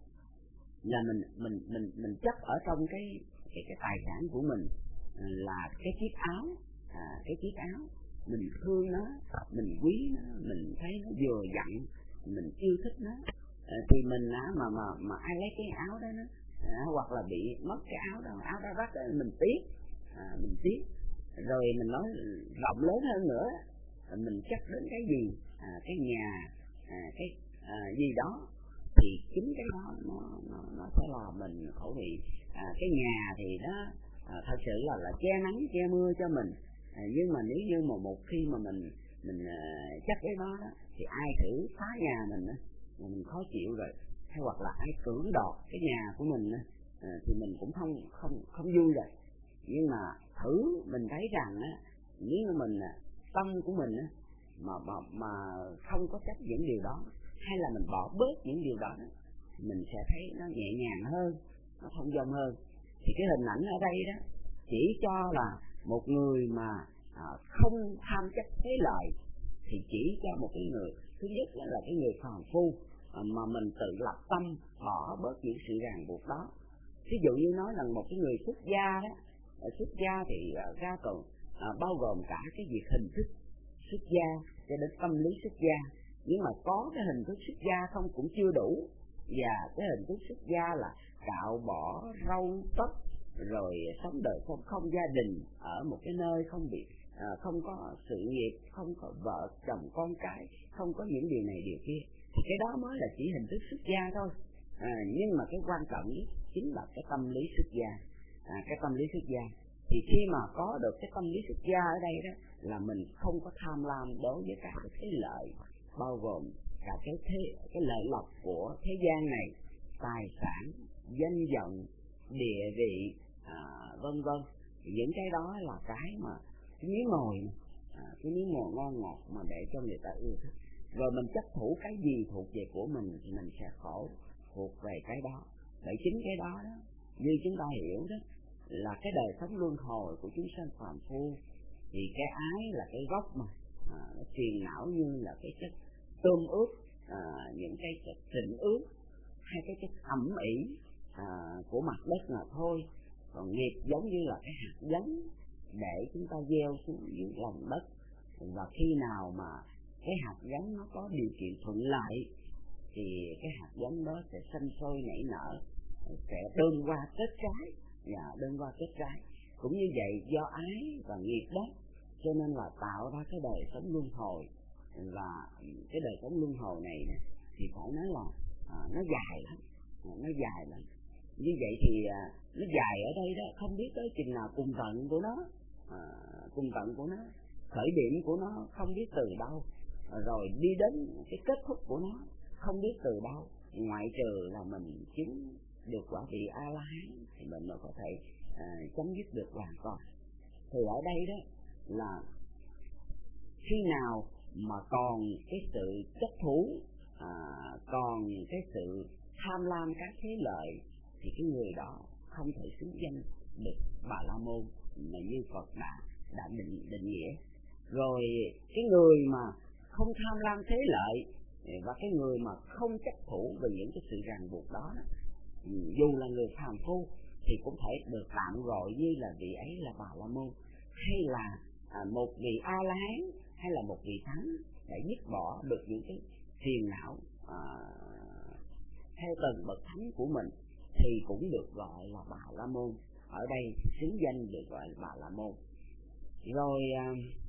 là mình mình mình mình chấp ở trong cái cái cái tài sản của mình là cái chiếc áo, à, cái chiếc áo mình thương nó, mình quý nó, mình thấy nó vừa dặn, mình yêu thích nó, à, thì mình á mà mà mà ai lấy cái áo đó nó à, hoặc là bị mất cái áo đó, áo đó bắt đó, mình tiếc, à, mình tiếc. Rồi mình nói rộng lớn hơn nữa, mình chấp đến cái gì, à, cái nhà, à, cái à, gì đó, thì chính cái đó nó nó nó sẽ làm mình khổ. Vì à, cái nhà thì nó à, thật sự là là che nắng che mưa cho mình, à, nhưng mà nếu như mà một khi mà mình mình à, chấp cái đó, đó thì ai thử phá nhà mình á, mà mình khó chịu rồi, hay hoặc là ai cưỡng đoạt cái nhà của mình á, à, thì mình cũng không không không vui rồi. Nhưng mà thử mình thấy rằng á, nếu như mình tâm của mình á, mà mà mà không có chấp những điều đó, hay là mình bỏ bớt những điều đó, mình sẽ thấy nó nhẹ nhàng hơn, nó thông dong hơn. Thì cái hình ảnh ở đây đó chỉ cho là một người mà à, không tham chấp thế lợi, thì chỉ cho một cái người, thứ nhất là cái người phàm phu à, mà mình tự lập tâm bỏ bớt những sự ràng buộc đó. Ví dụ như nói là một cái người xuất gia đó, xuất gia thì uh, ra còn uh, bao gồm cả cái việc hình thức xuất gia cho đến tâm lý xuất gia. Nhưng mà có cái hình thức xuất gia không cũng chưa đủ, và cái hình thức xuất gia là cạo bỏ râu tóc, rồi sống đời không không gia đình, ở một cái nơi không bị uh, không có sự nghiệp, không có vợ chồng con cái, không có những điều này điều kia, thì cái đó mới là chỉ hình thức xuất gia thôi. À, nhưng mà cái quan trọng nhất chính là cái tâm lý xuất gia. À, cái tâm lý xuất gia thì khi mà có được cái tâm lý xuất gia ở đây đó, là mình không có tham lam đối với cả cái thế lợi, bao gồm cả cái thế cái lợi lộc của thế gian này, tài sản, danh vọng, địa vị, à, vân vân. Những cái đó là cái mà cái miếng mồi, à, cái miếng mồi ngon ngọt mà để cho người ta yêu thích. Rồi mình chấp thủ cái gì thuộc về của mình thì mình sẽ khổ thuộc về cái đó. Bởi chính cái đó đó, như chúng ta hiểu đó, là cái đời sống luân hồi của chúng sanh phàm phu, thì cái ái là cái gốc mà, à, nó phiền não như là cái chất tôm ướt, à, những cái chất thịnh ướt, hay cái chất ẩm ỉ à, của mặt đất là thôi. Còn nghiệp giống như là cái hạt giống để chúng ta gieo xuống dưới lòng đất, và khi nào mà cái hạt giống nó có điều kiện thuận lợi thì cái hạt giống đó sẽ sinh sôi nảy nở, sẽ đơn qua kết trái, và đơn qua kết trái. Cũng như vậy, do ái và nghiệp đó, cho nên là tạo ra cái đời sống luân hồi. Và cái đời sống luân hồi này thì phải nói là à, nó dài lắm, nó dài lắm. Như vậy thì à, nó dài ở đây đó, không biết tới chừng nào cùng tận của nó, à, cùng tận của nó, khởi điểm của nó không biết từ đâu, rồi đi đến cái kết thúc của nó không biết từ đâu, ngoại trừ là mình chứng được quả vị A La Hán thì mình mới có thể à, chấm dứt được hoàn toàn. Thì ở đây đó là khi nào mà còn cái sự chấp thủ, à, còn cái sự tham lam các thế lợi, thì cái người đó không thể xứng danh được Bà La Môn mà như Phật đã đã định định nghĩa. Rồi cái người mà không tham lam thế lợi và cái người mà không chấp thủ về những cái sự ràng buộc đó, đó, dù là người phàm phu thì cũng thể được tạm gọi như là vị ấy là Bà La Môn, hay là à, một vị A La Hán, hay là một vị thánh để dứt bỏ được những cái phiền não à, theo từng bậc thánh của mình, thì cũng được gọi là Bà La Môn. Ở đây xứng danh được gọi là Bà La Môn. Rồi à,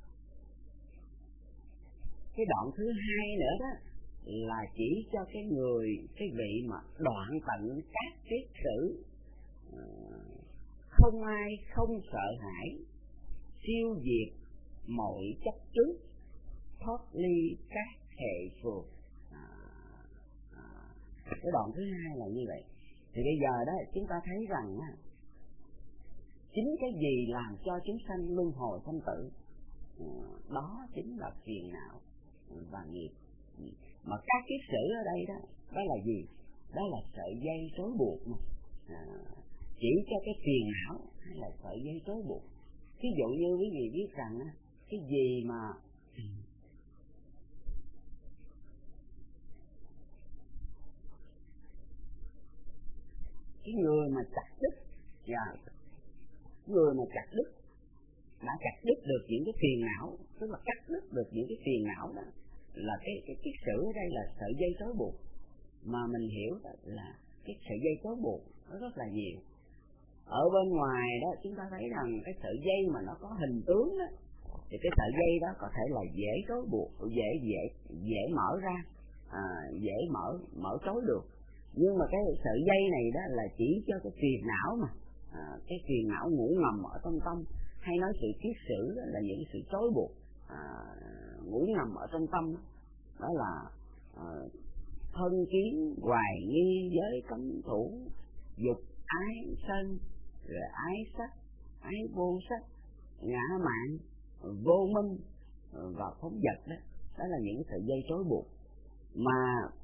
cái đoạn thứ hai nữa đó là chỉ cho cái người, cái vị mà đoạn tận các kiết sử, không ai không sợ hãi, siêu diệt mọi chấp trước, thoát ly các hệ phược. À, à, cái đoạn thứ hai là như vậy. Thì bây giờ đó chúng ta thấy rằng á, chính cái gì làm cho chúng sanh luân hồi sanh tử đó chính là phiền não và nghiệp. Mà các kiết sử ở đây đó, đó là gì? Đó là sợi dây trói buộc mà. À, chỉ cho cái phiền não hay là sợi dây trói buộc. Ví dụ như quý vị biết rằng cái gì mà cái người mà chặt đứt, yeah, người mà chặt đứt đã chặt đứt được những cái phiền não, tức là cắt đứt được những cái phiền não đó, là cái cái kiết sử ở đây là sợi dây trói buộc. Mà mình hiểu là cái sợi dây trói buộc nó rất là nhiều. Ở bên ngoài đó chúng ta thấy rằng cái sợi dây mà nó có hình tướng đó, thì cái sợi dây đó có thể là dễ trói buộc, dễ dễ dễ mở ra, à, dễ mở mở trói được. Nhưng mà cái sợi dây này đó là chỉ cho cái phiền não mà, à, cái phiền não ngủ ngầm ở trong tâm, hay nói sự kiết sử đó là những sự trói buộc à, ngủ ngầm ở trong tâm, đó là à, thân kiến, hoài nghi, giới cấm thủ, dục ái sân, rồi ái sắc, ái vô sắc, ngã mạn, vô minh và phóng dật đó, đó là những sợi dây trói buộc. Mà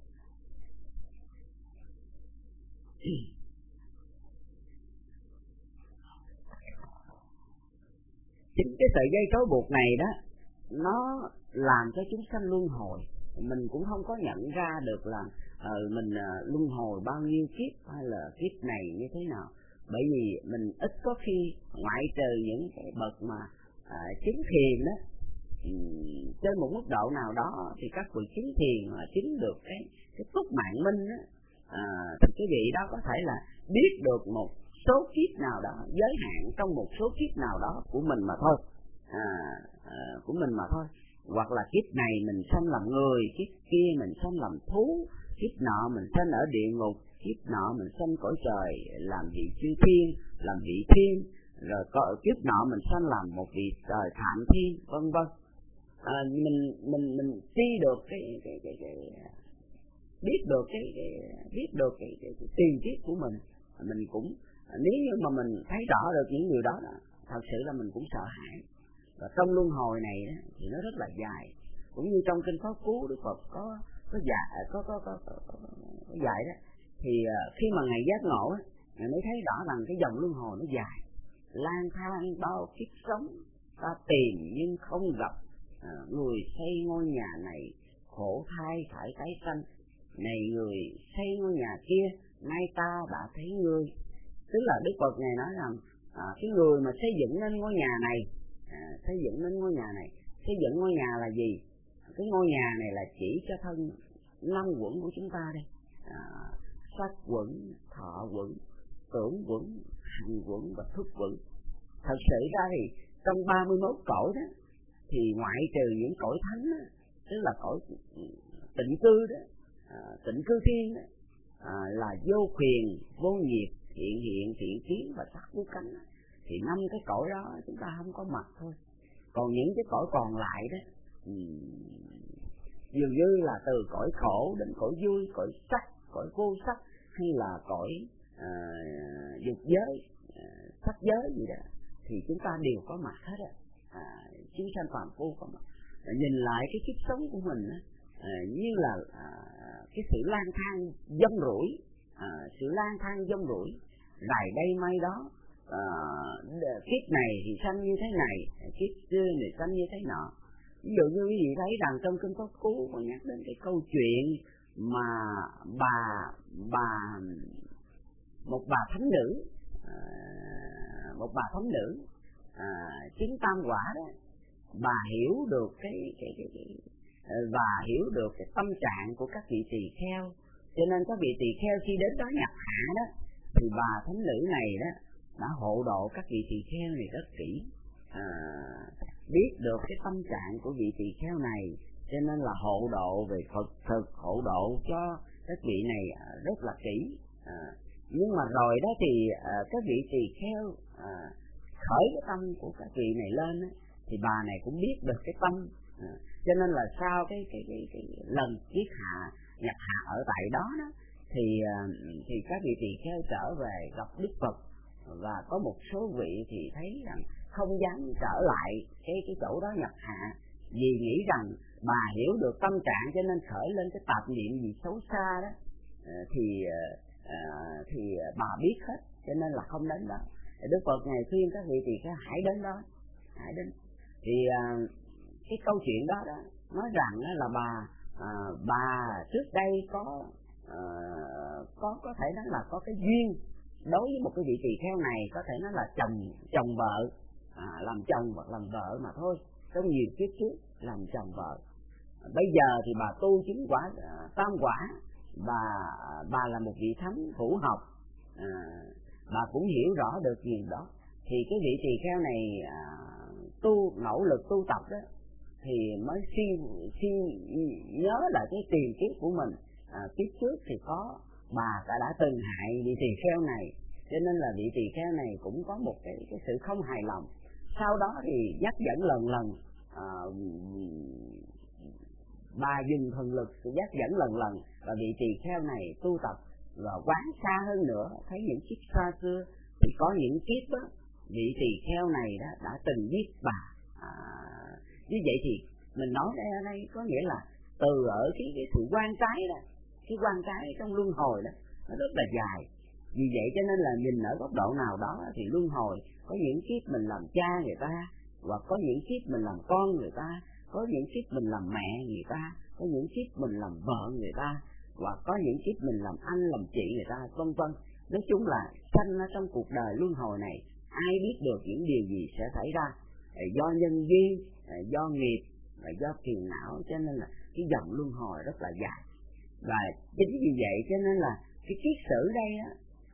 chính cái sợi dây trói buộc này đó, nó làm cho chúng sanh luân hồi. Mình cũng không có nhận ra được là uh, mình uh, luân hồi bao nhiêu kiếp hay là kiếp này như thế nào. Bởi vì mình ít có khi, ngoại trừ những cái bậc mà uh, chứng thiền đó, um, trên một mức độ nào đó thì các vị chứng thiền mà chứng được cái cái túc mạng minh đó, uh, thì cái vị đó có thể là biết được một số kiếp nào đó, giới hạn trong một số kiếp nào đó của mình mà thôi, à, à, của mình mà thôi. Hoặc là kiếp này mình sanh làm người, kiếp kia mình sanh làm thú, kiếp nọ mình sanh ở địa ngục, kiếp nọ mình sanh cõi trời làm vị chư thiên, làm vị thiên, rồi kiếp nọ mình sanh làm một vị trời thạm thiên, vân vân. À, mình mình mình tri được cái cái cái, cái, cái biết được cái, cái biết được cái, cái, cái tiền kiếp của mình, mình cũng nếu như mà mình thấy rõ được những người đó, đó thật sự là mình cũng sợ hãi. Và trong luân hồi này đó, thì nó rất là dài, cũng như trong kinh Pháp Cú Đức Phật có có dạy có có có, có, có, có dạy đó. Thì uh, khi mà ngài giác ngộ á, ngài mới thấy rõ rằng cái dòng luân hồi nó dài, lang thang bao kiếp sống, ta tìm nhưng không gặp, à, người xây ngôi nhà này khổ thai phải tái sanh, này người xây ngôi nhà kia nay ta đã thấy ngươi. Tức là Đức Phật ngài nói rằng à, cái người mà xây dựng nên ngôi nhà này, à, xây dựng nên ngôi nhà này, xây dựng ngôi nhà là gì? Cái ngôi nhà này là chỉ cho thân năm quẩn của chúng ta đây, à, sắc quẩn, thọ quẩn, tưởng quẩn, hành quẩn và thức quẩn. Thật sự ra thì trong ba mươi mốt cõi đó, thì ngoại trừ những cõi thánh đó, tức là cõi tịnh cư đó, à, tịnh cư thiên đó, à, là vô quyền, vô nghiệp, thiện hiện, thiện kiến và sắc vô cánh đó, thì năm cái cõi đó chúng ta không có mặt thôi. Còn những cái cõi còn lại đó, dường như là từ cõi khổ đến cõi vui, cõi sắc, cõi vô sắc, hay là cõi à, dục giới, à, sắc giới gì đó, thì chúng ta đều có mặt hết á. À, chúng sanh phàm phu có mặt. À, nhìn lại cái kiếp sống của mình á, à, như là à, cái sự lang thang dông rủi, à, sự lang thang dông rủi, rày đây may đó. À, kiếp này thì sanh như thế này, kiếp kia thì sanh như thế nọ. Ví dụ như quý vị thấy rằng trong kinh Pháp Cú có nhắc đến cái câu chuyện mà bà bà một bà thánh nữ, à, một bà thánh nữ à, chứng tam quả đó, bà hiểu được cái cái cái, cái và hiểu được cái tâm trạng của các vị tỳ kheo, cho nên các vị tỳ kheo khi đến đó nhập hạ đó, thì bà thánh nữ này đó đã hộ độ các vị tỳ kheo này rất kỹ, à, biết được cái tâm trạng của vị tỳ kheo này, cho nên là hộ độ về Phật thực, hộ độ cho các vị này rất là kỹ. À, nhưng mà rồi đó thì à, các vị tỳ kheo à, khởi cái tâm của các vị này lên á, thì bà này cũng biết được cái tâm, à, cho nên là sau cái cái cái, cái lần kiết hạ nhập hạ ở tại đó đó, thì à, thì các vị tỳ kheo trở về gặp Đức Phật, và có một số vị thì thấy rằng không dám trở lại cái cái chỗ đó nhập hạ, vì nghĩ rằng bà hiểu được tâm trạng cho nên khởi lên cái tạp niệm gì xấu xa đó, thì thì bà biết hết cho nên là không đến đó. Đức Phật ngài khuyên các vị tỳ kheo hãy đến đó, hãy đến. Thì cái câu chuyện đó đó nói rằng là bà bà trước đây có có có thể nói là có cái duyên đối với một cái vị tỳ kheo này, có thể nói là chồng chồng vợ, à, làm chồng hoặc làm vợ mà thôi, trong nhiều kiếp trước làm chồng vợ. Bây giờ thì bà tu chứng quả tam quả, bà bà là một vị thánh hữu học, à, bà cũng hiểu rõ được điều đó. Thì cái vị tỳ kheo này à, tu nỗ lực tu tập đó thì mới suy suy nhớ lại cái tiền kiếp của mình. À, kiếp trước thì có bà đã đã từng hại vị tỳ kheo này, cho nên là vị tỳ kheo này cũng có một cái, cái sự không hài lòng. Sau đó thì nhắc dẫn lần lần, à, bà dùng thần lực dắt dẫn lần lần, và vị tỳ kheo này tu tập và quán xa hơn nữa, thấy những kiếp xa xưa thì có những kiếp đó vị tỳ kheo này đã, đã từng giết bà. À, như vậy thì mình nói đây ở đây có nghĩa là từ ở cái, cái sự quan trái đó, cái quan trái trong luân hồi đó nó rất là dài. Vì vậy cho nên là nhìn ở góc độ nào đó thì luân hồi có những kiếp mình làm cha người ta, hoặc có những kiếp mình làm con người ta, có những kiếp mình làm mẹ người ta, có những kiếp mình làm vợ người ta, hoặc có những kiếp mình làm anh làm chị người ta, vân vân. Nói chung là sanh ở trong cuộc đời luân hồi này, ai biết được những điều gì sẽ xảy ra, do nhân duyên, do nghiệp và do phiền não, cho nên là cái dòng luân hồi rất là dài. Và chính vì vậy cho nên là cái kiết sử đây á,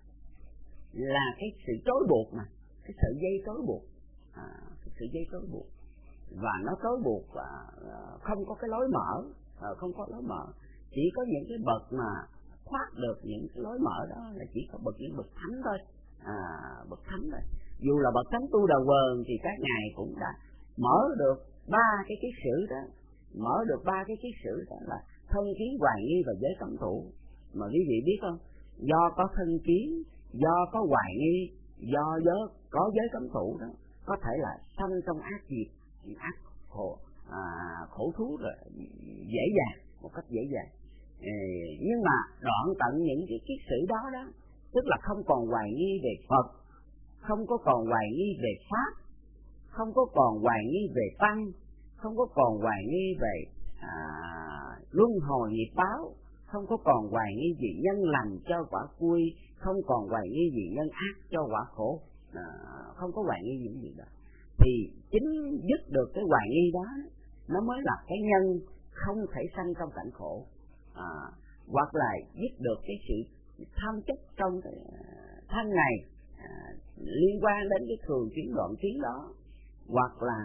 là cái sự trói buộc mà, cái sợi dây trói buộc, à, cái sợi dây trói buộc, và nó trói buộc và không có cái lối mở, à, không có lối mở, chỉ có những cái bậc mà thoát được những cái lối mở đó là chỉ có bậc những bậc thánh thôi, à, bậc thánh thôi. Dù là bậc thánh tu Đà Quần thì các ngài cũng đã mở được ba cái kiết sử đó, mở được ba cái kiết sử đó là thân kiến, hoài nghi và giới cấm thủ. Mà quý vị biết không, do có thân kiến, do có hoài nghi, do giới, có giới cấm thủ đó, có thể là sanh trong ác nghiệp, ác khổ, à, khổ thú rồi dễ dàng, một cách dễ dàng. Ê, nhưng mà đoạn tận những cái kiết sử đó đó, tức là không còn hoài nghi về Phật, không có còn hoài nghi về Pháp, không có còn hoài nghi về Tăng, không có còn hoài nghi về à, luân hồi nghiệp báo, không có còn hoài nghi gì nhân lành cho quả vui, không còn hoài nghi gì nhân ác cho quả khổ, à, không có hoài nghi những gì đó. Thì chính dứt được cái hoài nghi đó, nó mới là cái nhân không thể sanh trong cảnh khổ, à, hoặc là dứt được cái sự tham chấp trong cái thân này, à, liên quan đến cái thường chuyển đoạn tiến đó, hoặc là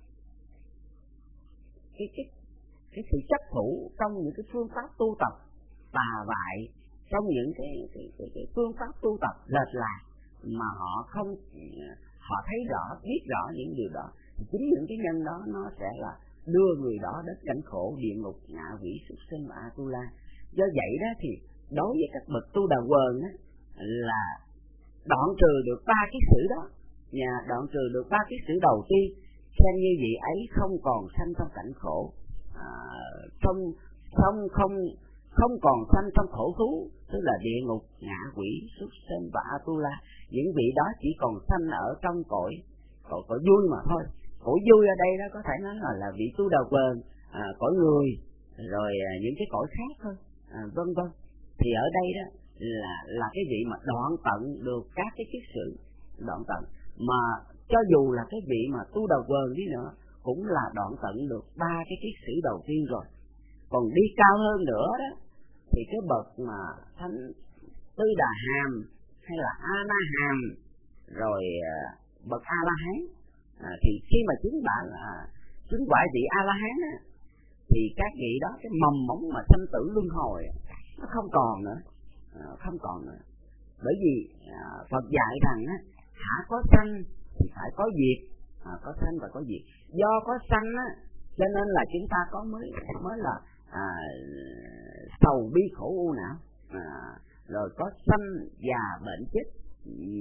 cái cái cái sự chấp thủ trong những cái phương pháp tu tập tà vại, trong những cái cái, cái, cái phương pháp tu tập lệch lạc mà họ không, họ thấy rõ, biết rõ những điều đó, thì chính những cái nhân đó nó sẽ là đưa người đó đến cảnh khổ, địa ngục, ngạ quỷ, súc sinh và Atula. Do vậy đó thì đối với các bậc tu Đà Quần á, là đoạn trừ được ba cái sử đó, nhà đoạn trừ được ba cái sử đầu tiên, xem như vị ấy không còn sanh trong cảnh khổ, à, không không không không còn sanh trong khổ thú, tức là địa ngục, ngạ quỷ, súc sinh và Atula. Những vị đó chỉ còn sanh ở trong cõi cõi, cõi vui mà thôi. Cõi vui ở đây đó có thể nói là, là vị tu Đà Quần, à, cõi người, rồi à, những cái cõi khác thôi, à, vân vân. Thì ở đây đó là là cái vị mà đoạn tận được các cái kiết sử, đoạn tận. Mà cho dù là cái vị mà tu Đà Quần đi nữa cũng là đoạn tận được ba cái kiết sử đầu tiên rồi. Còn đi cao hơn nữa đó thì cái bậc mà thánh Tư Đà Hàm hay là A Na Hàm, rồi à, bậc A La Hán, à, thì khi mà chứng bạn là chứng quả vị A La Hán á, thì các vị đó cái mầm móng mà sanh tử luân hồi nó không còn nữa, à, không còn nữa. Bởi vì à, Phật dạy rằng á, hả có sanh thì phải có diệt, à, có sanh và có diệt. Do có sanh á, cho nên là chúng ta có mới mới là à, sầu bi khổ u não, à, rồi có sanh già bệnh chết. Như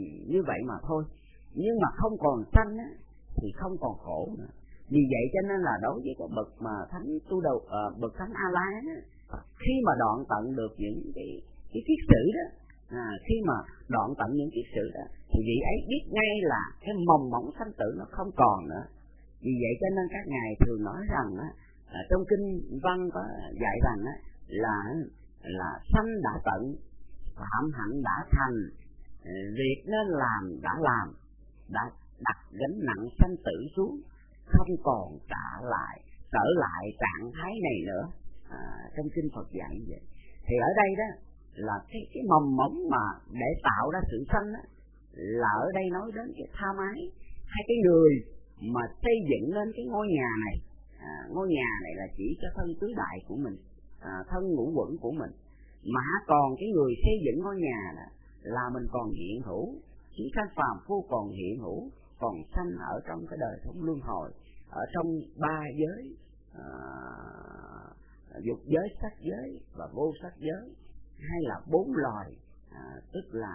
vậy mà thôi. Nhưng mà không còn sanh á, thì không còn khổ nữa. Vì vậy cho nên là đối với cái bậc mà thánh tu đầu, uh, bậc thánh A La Hán, khi mà đoạn tận được những cái cái kiết sử đó, à, khi mà đoạn tận những kiết sử đó, thì vị ấy biết ngay là cái mầm mỏng sanh tử nó không còn nữa. Vì vậy cho nên các ngài thường nói rằng á, à, trong kinh văn có dạy rằng á, là là sanh đã tận, phạm hạnh đã thành, việc nên làm đã làm, đã đặt gánh nặng sanh tử xuống, không còn trả lại trở lại trạng thái này nữa. À, trong kinh Phật dạy vậy. Thì ở đây đó là cái cái mầm mống mà để tạo ra sự sanh đó, là ở đây nói đến cái tham ái, hay cái người mà xây dựng lên cái ngôi nhà này. À, ngôi nhà này là chỉ cho thân tứ đại của mình, à, thân ngũ quẩn của mình, mà còn cái người xây dựng ngôi nhà đó là mình còn hiện hữu, chỉ sanh phàm phu còn hiện hữu, còn sanh ở trong cái đời sống luân hồi, ở trong ba giới, à, dục giới, sắc giới và vô sắc giới, hay là bốn loài, à, tức là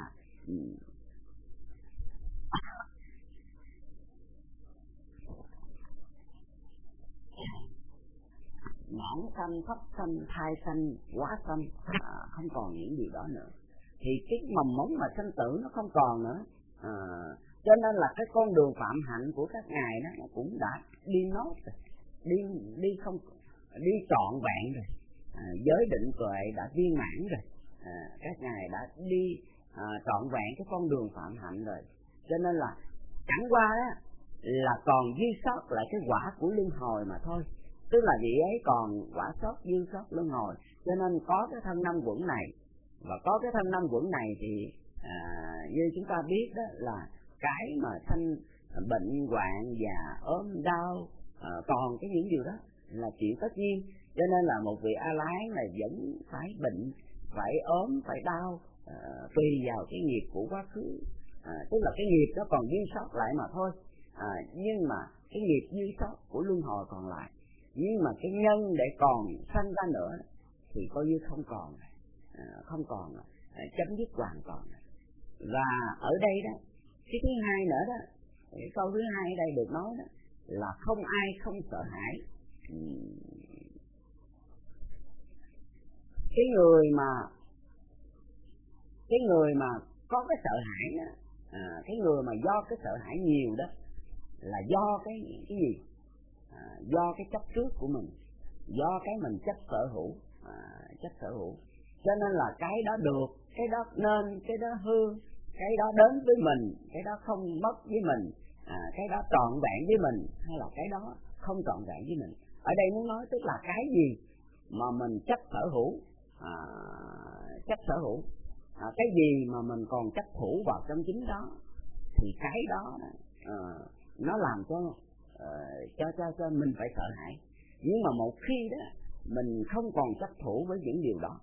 nhãn sanh, pháp sanh, thai sanh, hóa sanh, à, không còn những điều đó nữa. Thì cái mầm mống mà sanh tử nó không còn nữa. À, cho nên là cái con đường phạm hạnh của các ngài đó nó cũng đã đi nốt rồi, đi đi không đi trọn vẹn rồi. À, giới định tuệ đã viên mãn rồi. À, các ngài đã đi à, trọn vẹn cái con đường phạm hạnh rồi. Cho nên là chẳng qua đó là còn dư sót lại cái quả của luân hồi mà thôi. Tức là vị ấy còn quả sót dư sót luân hồi, cho nên có cái thân năm quẩn này. Và có cái thân năm quẩn này thì à, như chúng ta biết đó là cái mà sanh bệnh hoạn và ốm đau, à, còn cái những điều đó là chuyện tất nhiên. Cho nên là một vị A La Hán là vẫn phải bệnh, phải ốm, phải đau, à, tùy vào cái nghiệp của quá khứ. À, tức là cái nghiệp đó còn dư sót lại mà thôi. À, nhưng mà cái nghiệp dư sót của luân hồi còn lại. Nhưng mà cái nhân để còn sanh ra nữa thì coi như không còn, à, không còn, à, chấm dứt hoàn toàn. Và ở đây đó, cái thứ hai nữa đó, cái câu thứ hai ở đây được nói đó là không ai không sợ hãi. Cái người mà cái người mà có cái sợ hãi đó, à, cái người mà do cái sợ hãi nhiều đó là do cái cái gì? À, do cái chấp trước của mình, do cái mình chấp sở hữu, à, chấp sở hữu. Cho nên là cái đó được, cái đó nên, cái đó hư, cái đó đến với mình, cái đó không mất với mình, à, cái đó trọn vẹn với mình, hay là cái đó không trọn vẹn với mình. Ở đây muốn nói tức là cái gì mà mình chấp sở hữu, à, chấp sở hữu, à, cái gì mà mình còn chấp thủ vào trong chính đó, thì cái đó à, nó làm cho uh, cho cho cho mình phải sợ hãi. Nhưng mà một khi đó mình không còn chấp thủ với những điều đó,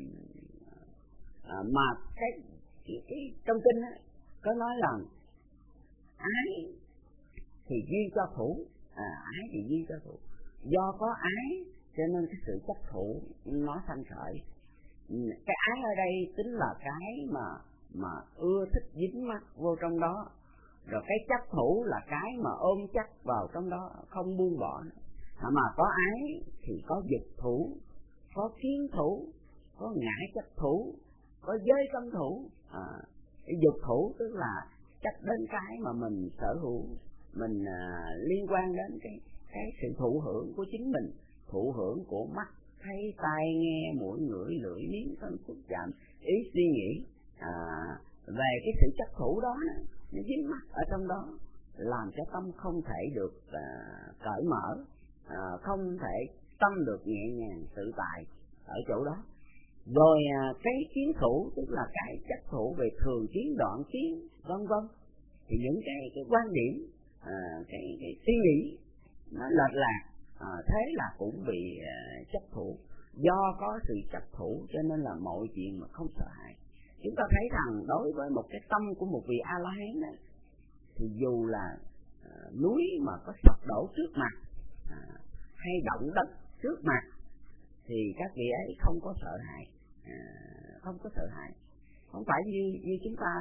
à, mà cái, cái, cái trong kinh á có nói là ái thì duy cho thủ, à, ái thì duy cho thủ. Do có ái cho nên cái sự chấp thủ nó sanh khởi. Cái ái ở đây chính là cái mà mà ưa thích dính mắc vô trong đó. Rồi cái chấp thủ là cái mà ôm chắc vào trong đó không buông bỏ. À, mà có ái thì có dục thủ, có kiến thủ, có ngã chấp thủ, có giới cấm thủ. À, cái dục thủ tức là chấp đến cái mà mình sở hữu, mình à, liên quan đến cái cái sự thụ hưởng của chính mình, thụ hưởng của mắt thấy, tai nghe, mũi ngửi, lưỡi nếm, thân xúc chạm, ý suy nghĩ. À, về cái sự chấp thủ đó nó dính mắc ở trong đó, làm cho tâm không thể được à, cởi mở, à, không thể tâm được nhẹ nhàng tự tại ở chỗ đó. Rồi à, cái kiến thủ tức là cái chấp thủ về thường kiến, đoạn kiến, vân vân. Thì những cái cái quan điểm, à, cái cái suy nghĩ nó lệch lạc, à, thế là cũng bị à, chấp thủ. Do có sự chấp thủ cho nên là mọi chuyện mà không sợ hãi. Chúng ta thấy rằng đối với một cái tâm của một vị A La Hán đó, thì dù là à, núi mà có sập đổ trước mặt, à, hay động đất trước mặt, thì các vị ấy không có sợ hãi, à, không có sợ hãi. Không phải như như chúng ta đó,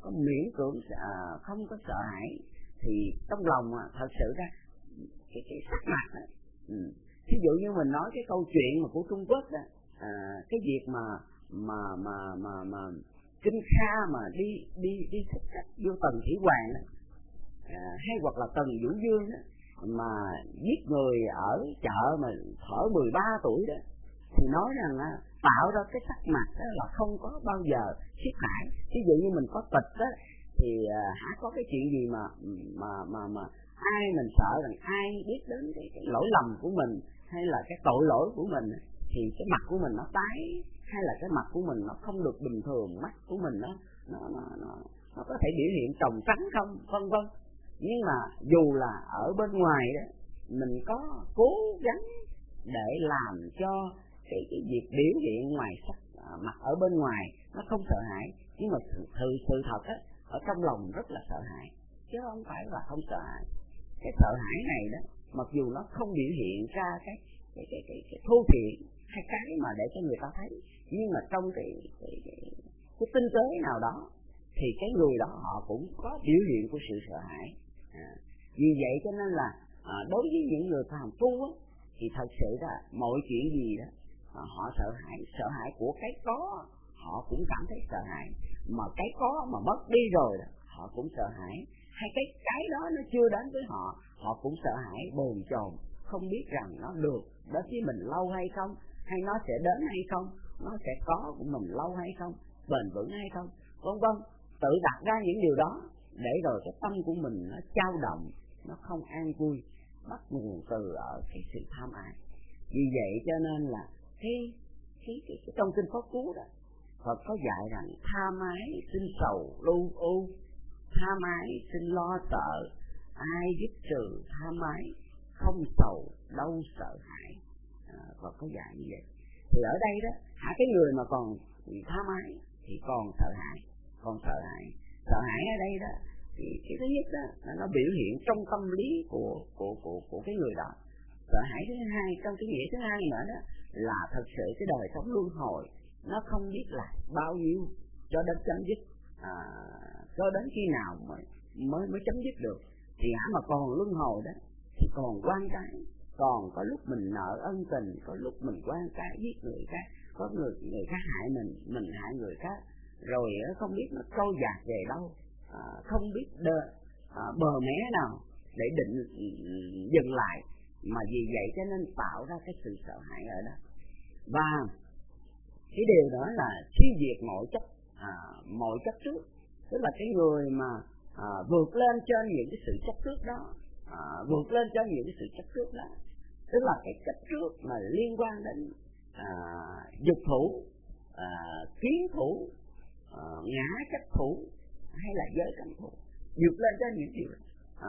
có miễn cưỡng à, không có sợ hãi thì trong lòng à, thật sự ra cái cái sắc mặt đó. Ừ. Thí dụ như mình nói cái câu chuyện mà của Trung Quốc đó, à, cái việc mà mà mà mà mà Kinh Kha mà đi đi đi thích cách vô Tần Thủy Hoàng đó, à, hay hoặc là Tần Vũ Dương đó, mà giết người ở chợ mà thở mười ba tuổi đó, thì nói rằng à, tạo ra cái sắc mặt đó là không có bao giờ xiết hại. Ví dụ như mình có tịch đó thì à, hả có cái chuyện gì mà mà mà mà ai mình sợ rằng ai biết đến cái, cái lỗi lầm của mình hay là cái tội lỗi của mình thì cái mặt của mình nó tái, hay là cái mặt của mình nó không được bình thường, mắt của mình nó nó nó nó, nó có thể biểu hiện tròng trắng không, vân vân. Nhưng mà dù là ở bên ngoài đó mình có cố gắng để làm cho cái cái việc biểu hiện ngoài sắc à, mặt ở bên ngoài nó không sợ hãi, nhưng mà sự sự, sự thật á ở trong lòng rất là sợ hãi, chứ không phải là không sợ hãi. Cái sợ hãi này đó, mặc dù nó không biểu hiện ra cái cái cái cái, cái thô thiện hay cái mà để cho người ta thấy, nhưng mà trong cái cái, cái, cái tinh tế nào đó thì cái người đó họ cũng có biểu hiện của sự sợ hãi. À, vì vậy cho nên là à, đối với những người phàm phu á, thì thật sự là mọi chuyện gì đó à, họ sợ hãi, sợ hãi của cái có họ cũng cảm thấy sợ hãi, mà cái có mà mất đi rồi đó, họ cũng sợ hãi, hay cái cái đó nó chưa đến với họ, họ cũng sợ hãi bồn chồn, không biết rằng nó được đến với mình lâu hay không, hay nó sẽ đến hay không, nó sẽ có của mình lâu hay không, bền vững hay không, vân vân. Tự đặt ra những điều đó để rồi cái tâm của mình nó dao động, nó không an vui, bắt nguồn từ ở cái sự tham ái. Vì vậy cho nên là cái cái cái, cái trong kinh Pháp Cú đó, Phật có dạy rằng tham ái sinh sầu lưu ưu, tham ái sinh lo sợ, ai dứt trừ tham ái không sầu đâu sợ hãi. À, Phật có dạy như vậy. Thì ở đây đó, hả cái người mà còn tham ái thì còn sợ hãi, còn sợ hãi, sợ hãi ở đây đó thì cái thứ nhất đó là nó biểu hiện trong tâm lý của của của của cái người đó. Sợ hãi thứ hai, trong cái nghĩa thứ hai nữa đó là thật sự cái đời sống luân hồi nó không biết là bao nhiêu cho đến chấm dứt, à, cho đến khi nào mới mới mới chấm dứt được. Thì hả mà còn luân hồi đó thì còn quan trái, còn có lúc mình nợ ân tình, có lúc mình quan trái giết người khác, có người người khác hại mình, mình hại người khác, rồi không biết nó trôi dạt về đâu, à, không biết đơ, à, bờ mé nào để định dừng lại, mà vì vậy cho nên tạo ra cái sự sợ hãi ở đó. Và cái điều đó là suy diệt mọi chất, à, mọi chất trước, tức là cái người mà à, vượt lên trên những cái sự chấp trước đó, à, vượt lên trên những cái sự chấp trước đó, tức là cái chấp trước mà liên quan đến à, dục thủ, à, kiến thủ, à, ngã chấp thủ hay là giới cấm thủ, vượt lên trên những điều đó. À,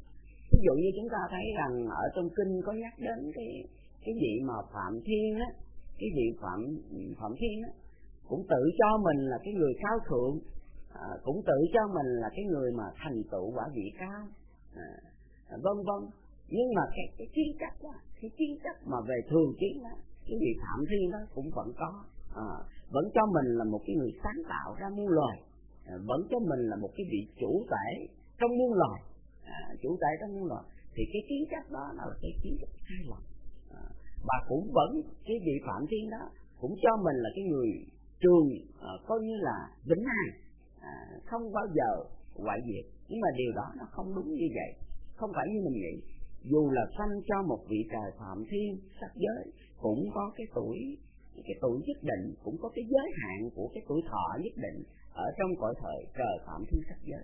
ví dụ như chúng ta thấy rằng ở trong kinh có nhắc đến cái cái vị mà Phạm Thiên á, cái vị Phạm Phạm Thiên á cũng tự cho mình là cái người cao thượng, à, cũng tự cho mình là cái người mà thành tựu quả vị cao, à, vân vân. Nhưng mà cái cái kiến chấp đó, cái kiến chấp mà về thường kiến đó, cái vị Phạm Thiên đó cũng vẫn có, à, vẫn cho mình là một cái người sáng tạo ra muôn loài, à, vẫn cho mình là một cái vị chủ tể trong muôn loài, à, chủ tể trong muôn loài. Thì cái kiến chấp đó là cái kiến chấp sai lầm, à, và cũng vẫn cái vị Phạm Thiên đó cũng cho mình là cái người trường, à, coi như là vĩnh hằng, à, không bao giờ hoại diệt. Nhưng mà điều đó nó không đúng như vậy, không phải như mình nghĩ. Dù là sanh cho một vị trời Phạm Thiên sắc giới cũng có cái tuổi, cái tuổi nhất định, cũng có cái giới hạn của cái tuổi thọ nhất định ở trong cõi thời trời Phạm Thiên sắc giới.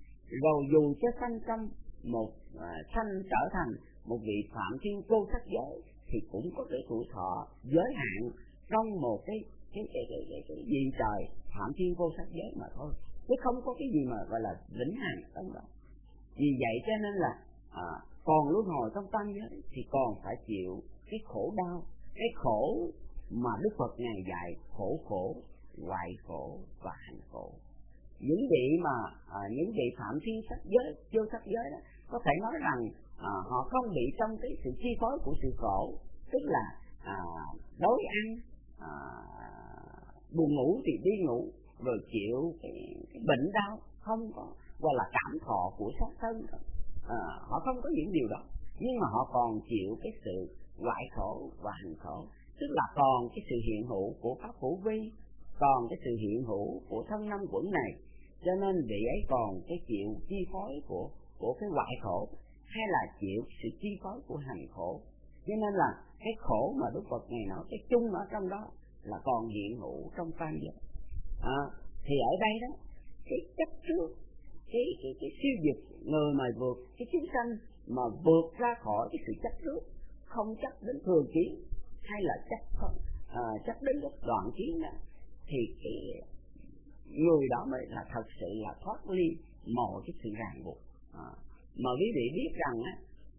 Rồi dù cho sanh trong một à, sanh trở thành một vị Phạm Thiên vô sắc giới thì cũng có cái tuổi thọ giới hạn trong một cái cái cái cái cái, cái gì trời Phạm Thiên vô sắc giới mà thôi, chứ không có cái gì mà gọi là vĩnh hằng trong đó. Vì vậy cho nên là à, còn luân hồi trong tam giới thì còn phải chịu cái khổ đau, cái khổ mà Đức Phật ngài dạy, khổ khổ, hoại khổ và hành khổ. Những vị mà à, những vị Phạm Thiên sắc giới, vô sắc giới đó có thể nói rằng à, họ không bị trong cái sự chi phối của sự khổ, tức là à, đói ăn, à, buồn ngủ thì đi ngủ, rồi chịu cái, cái bệnh đau không có gọi là cảm thọ của xác thân, à, họ không có những điều đó, nhưng mà họ còn chịu cái sự hoại khổ và hành khổ, tức là còn cái sự hiện hữu của pháp hữu vi, còn cái sự hiện hữu của thân năm quẩn này, cho nên vị ấy còn cái chịu chi phối của của cái hoại khổ, hay là chịu sự chi phối của hành khổ. Cho nên là cái khổ mà Đức Phật ngày nói cái chung ở trong đó là còn hiện hữu trong tam giới. À, thì ở đây đó cái chấp trước cái cái cái siêu diệt người mà vượt cái chúng sanh mà vượt ra khỏi cái sự chấp trước, không chấp đến thường kiến hay là chấp không à, chấp đến lúc đoạn kiến đó, thì cái người đó mới là thật sự là thoát ly mọi cái sự ràng buộc. À, mà quý vị biết rằng á,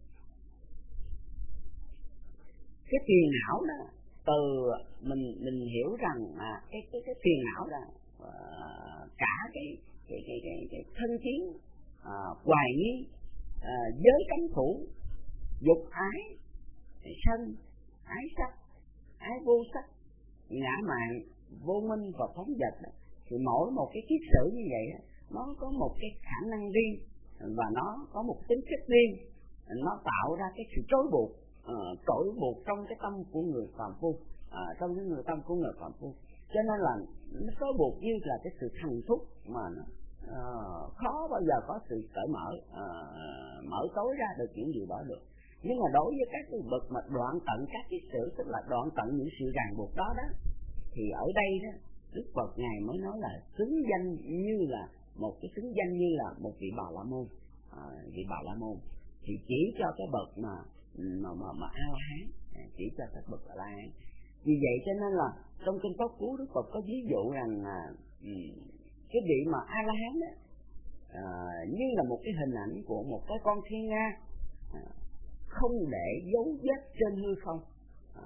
cái phiền não đó, từ mình mình hiểu rằng à, cái cái cái phiền não là à, cả cái cái cái cái, cái thân kiến, à, hoài nghi, à, giới cấm thủ, dục ái, sân, ái sắc, ái vô sắc, ngã mạn, vô minh và phóng dật đó. Thì mỗi một cái kiết sử như vậy đó, nó có một cái khả năng riêng và nó có một tính chất riêng, nó tạo ra cái sự trói buộc, uh, trói buộc trong cái tâm của người phàm phu, uh, trong cái người tâm của người phàm phu. Cho nên là nó trói buộc như là cái sự thần thúc mà nó uh, khó bao giờ có sự cởi mở, uh, mở tối ra được những điều đó được. Nhưng mà đối với các cái bậc mà đoạn tận các cái sự, tức là đoạn tận những sự ràng buộc đó đó, thì ở đây đó Đức Phật ngài mới nói là xứng danh như là một cái xứng danh như là một vị Bà La Môn, à, vị Bà La Môn thì chỉ cho cái bậc mà mà mà, mà A La Hán, chỉ cho các bậc A La Hán. Vì vậy cho nên là trong kinh Pháp Cú Đức Phật có ví dụ rằng là cái vị mà A La Hán đó à, như là một cái hình ảnh của một cái con thiên nga, à, không để dấu vết trên hư không, à,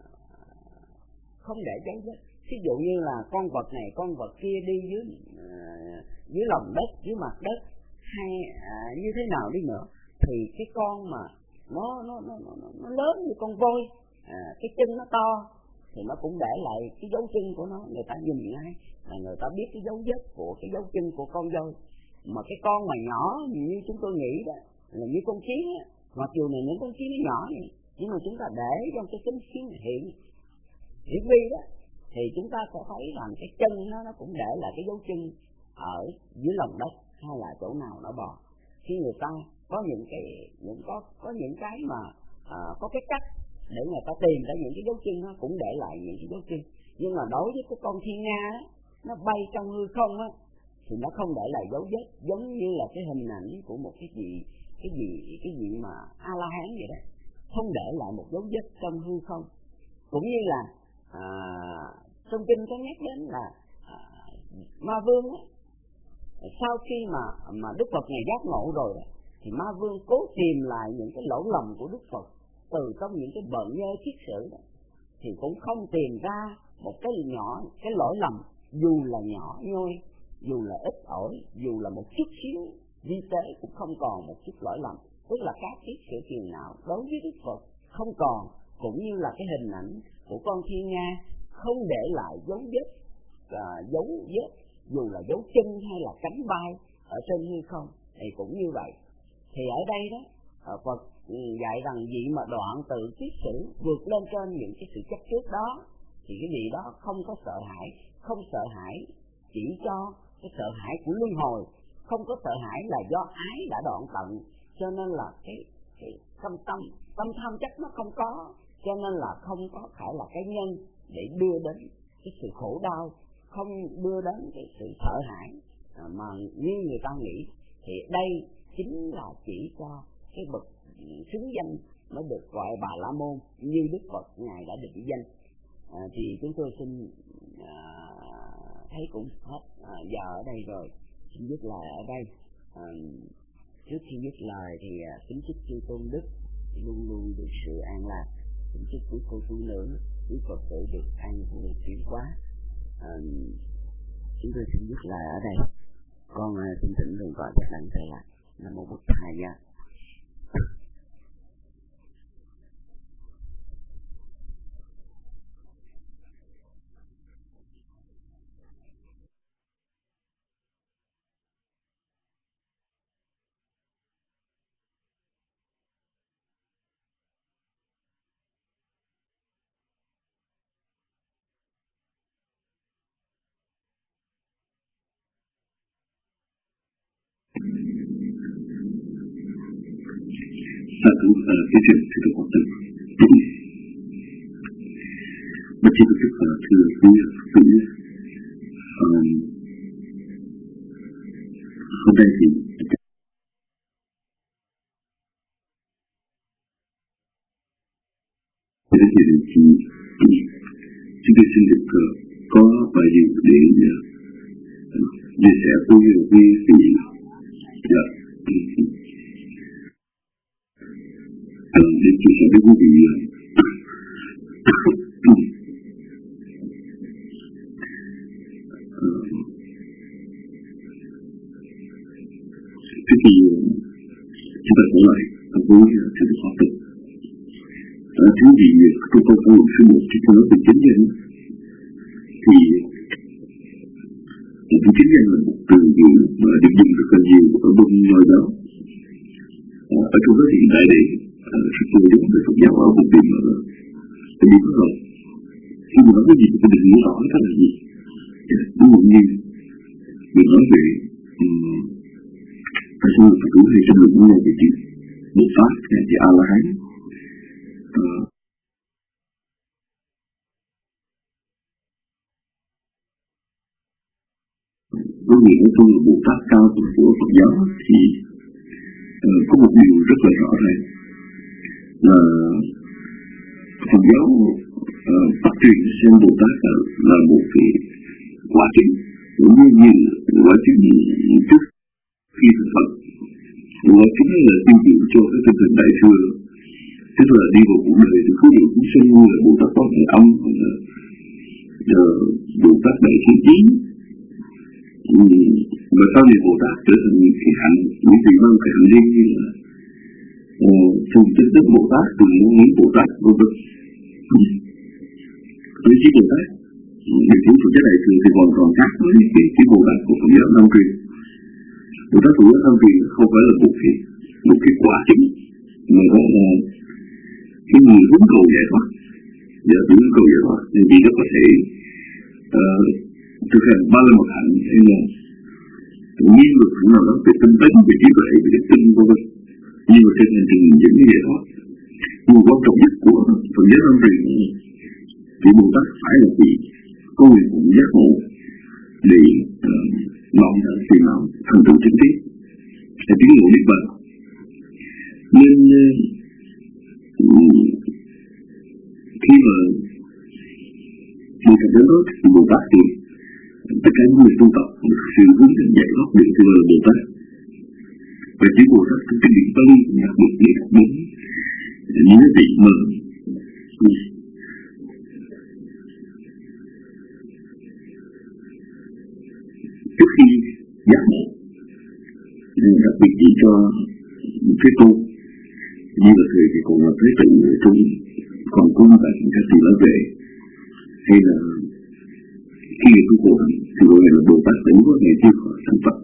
không để dấu vết. Ví dụ như là con vật này, con vật kia đi dưới uh, dưới lòng đất, dưới mặt đất, hay uh, như thế nào đi nữa, thì cái con mà nó nó nó nó, nó lớn như con voi, uh, cái chân nó to, thì nó cũng để lại cái dấu chân của nó, người ta nhìn ngay là người ta biết cái dấu vết của cái dấu chân của con voi. Mà cái con mà nhỏ như chúng tôi nghĩ đó là như con kiến á, mặc dù là những con kiến nó nhỏ vậy, nhưng mà chúng ta để trong cái kính hiển hiện hiển vi đó, thì chúng ta sẽ thấy rằng cái chân nó nó cũng để lại cái dấu chân ở dưới lòng đất hay là chỗ nào nó bò. Khi người ta có những cái những có có những cái mà à, có cái cách để người ta tìm ra những cái dấu chân, nó cũng để lại những cái dấu chân. Nhưng mà đối với cái con thiên nga á, nó bay trong hư không á, thì nó không để lại dấu vết, giống như là cái hình ảnh của một cái gì cái gì cái gì mà A La Hán vậy đó, không để lại một dấu vết trong hư không. Cũng như là à, trong kinh có nhắc đến là à, Ma Vương á, sau khi mà mà Đức Phật ngày giác ngộ rồi đó, thì Ma Vương cố tìm lại những cái lỗ lầm của Đức Phật từ trong những cái bận nhơ kiết sử đó, thì cũng không tìm ra một cái nhỏ cái lỗi lầm, dù là nhỏ nhoi, dù là ít ỏi, dù là một chút xíu vi tế cũng không còn một chút lỗi lầm. Tức là các kiết sử phiền não đối với Đức Phật không còn, cũng như là cái hình ảnh của con thiên nga không để lại dấu vết, à, dấu vết dù là dấu chân hay là cánh bay ở trên hư không, thì cũng như vậy. Thì ở đây đó Phật dạy rằng vị mà đoạn tự kiết sử vượt lên trên những cái sự chấp trước đó, thì cái vị đó không có sợ hãi, không sợ hãi chỉ cho cái sợ hãi của luân hồi, không có sợ hãi là do ái đã đoạn tận, cho nên là cái cái tâm tâm tâm tham chấp nó không có, cho nên là không có phải là cái nhân để đưa đến cái sự khổ đau, không đưa đến cái sự sợ hãi mà như người ta nghĩ. Thì đây chính là chỉ cho cái bậc xứng danh mới được gọi Bà La Môn như Đức Phật ngài đã định danh. À, thì chúng tôi xin à, thấy cũng hết à, giờ ở đây rồi, xin dứt lời ở đây. À, trước khi dứt lời thì à, kính chúc chư tôn đức luôn luôn được sự an lạc, kính chúc quý cô tu nữ, quý Phật tử được an vui tiến hóa. À, chúng tôi xin dứt lời ở đây. Con à, xin thỉnh đường gọi các đảnh thầy lại. Nam mô Bụt Thầy gia. Sa thú cái chuyện thì được quan tâm. Bất chi được là thưa quý vị, hôm nay thì cái gì thì chỉ chúng tôi xin được có vài điều để chia sẻ với quý vị. Dạ. Để chia sẻ với quý vị thế thì chúng ta trở lại với sự được hoạt động. Thứ gì tôi có câu số một thì tôi nói về chính danh thì cái chính danh là một từ ngữ mà được dùng rất là nhiều ở bên ngoài đó. Ở trong đó thì hiện tại đây rất là đúng về Phật giáo ở một điểm mà tôi đi rồi khi mà nói cái gì thì tôi được hiểu rõ nó là gì. Ví dụ như mình nói về tại sao Phật tử hay tranh luận với nhau về chuyện Bồ Tát hay là A La Hán. Với nghĩa tôi là Bồ Tát cao của Phật giáo thì uh, có một điều rất là rõ ràng là Phật giáo uh, phát triển xem Bồ Tát là, là một cái quả trình cũng như như quả trình trước khi thành Phật. Quả trình là tiêu biểu cho cái tinh thần đại thừa, tức là đi vào cuộc đời thì có nhiều chúng sinh như là Bồ Tát Quan Hệ Âm, uh, Bồ Tát Đại Thế Chí. Và sau này Bồ Tát trở thành cái hạnh, những vị mang cái hạnh riêng như là Phùng Tích Đức Bồ Tát, Từ Nhân Nghĩ Bồ Tát, v v Với chí Bồ Tát, điều của Phật giáo Đại thừa thì hoàn toàn khác với cái chí Bồ Tát của Phật giáo Nam truyền. Bồ Tát của Nam truyền không phải là một cái một cái quả chính, mà đó là cái người hướng cầu giải thoát. Giờ hướng cầu giải thoát thì chỉ có thể thực hành ba la mật hạnh hay là nghiên luật hạnh nào đó về tinh tấn, về trí tuệ, về đức tin v v. Nhưng mà trên hành trình dẫn như vậy đó, nhưng quan trọng nhất của Phật giáo Nam truyền vị Bồ Tát phải là vị có quyền cũng giác ngộ để lòng đã phiền não thành tựu chính tiết để tiến ngộ niết bàn. Nên khi mà mình thành đến đó thì Bồ Tát thì tất cả những người tu tập sự hướng dẫn dạy góp được từ Bồ Tát. Và chỉ Bồ Tát cái điện tâm đặc biệt để đạt đến những cái vị mà trước khi giác ngộ đặc biệt chỉ cho cái tu như là thời thì còn là thế tự tu còn cung và các sự nói về hay là khi người tu khổ thì gọi là Bồ Tát tỉnh có ngày chưa khỏi thành Phật.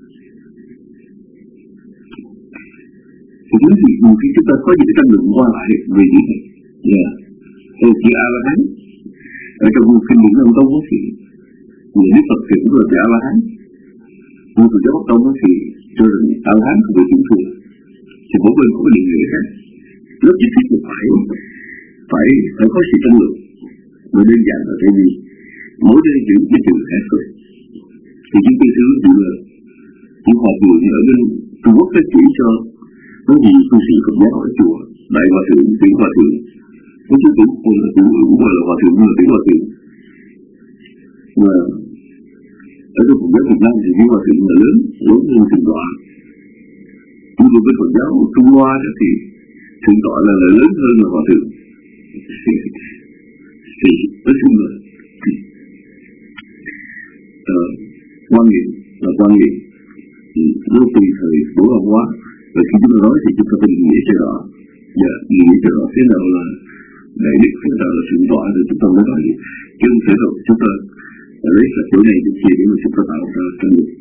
Thì nếu thì khi chúng ta có những tranh luận qua lại về những này là tôi chỉ A La Hán ở trong kinh điển Nam Tông thì người Đức Phật thì cũng là A La Hán, nhưng Phật giáo Bắc Tông thì cho rằng A La Hán không phải chuyển thừa, thì mỗi bên có cái định nghĩa khác. Lớp nhất thiết là phải phải phải có sự tranh luận, và đơn giản là cái gì mỗi nơi giữ cái chữ khác rồi. Thì chúng tôi thưa quý vị là những hòa thượng ở bên Trung Quốc đã chỉ cho có gì tu sĩ Phật giáo ở chùa Đại Hòa Thượng, Tiểu Hòa Thượng, có chú tiểu cũng là tiểu hữu gọi là Hòa Thượng nhưng là Tiểu Hòa Thượng. Và ở trong Phật giáo Việt Nam thì Tiểu Hòa Thượng là lớn, lớn hơn Thượng Tọa. Nhưng mà bên Phật giáo Trung Hoa thì Thượng Tọa là lớn hơn là Hòa Thượng. Thì nói chung là quan niệm là quan niệm, nó tùy thời bổ hợp hóa. Và khi chúng ta nói thì chúng ta phải nghĩ cho rõ, và nghĩ cho rõ thế nào là đại đức, thế nào là Thượng Tọa, rồi chúng ta mới nói gì. Chứ không thể đâu chúng ta lấy cả chỗ này chỗ kia để mà chúng ta tạo ra tranh luận.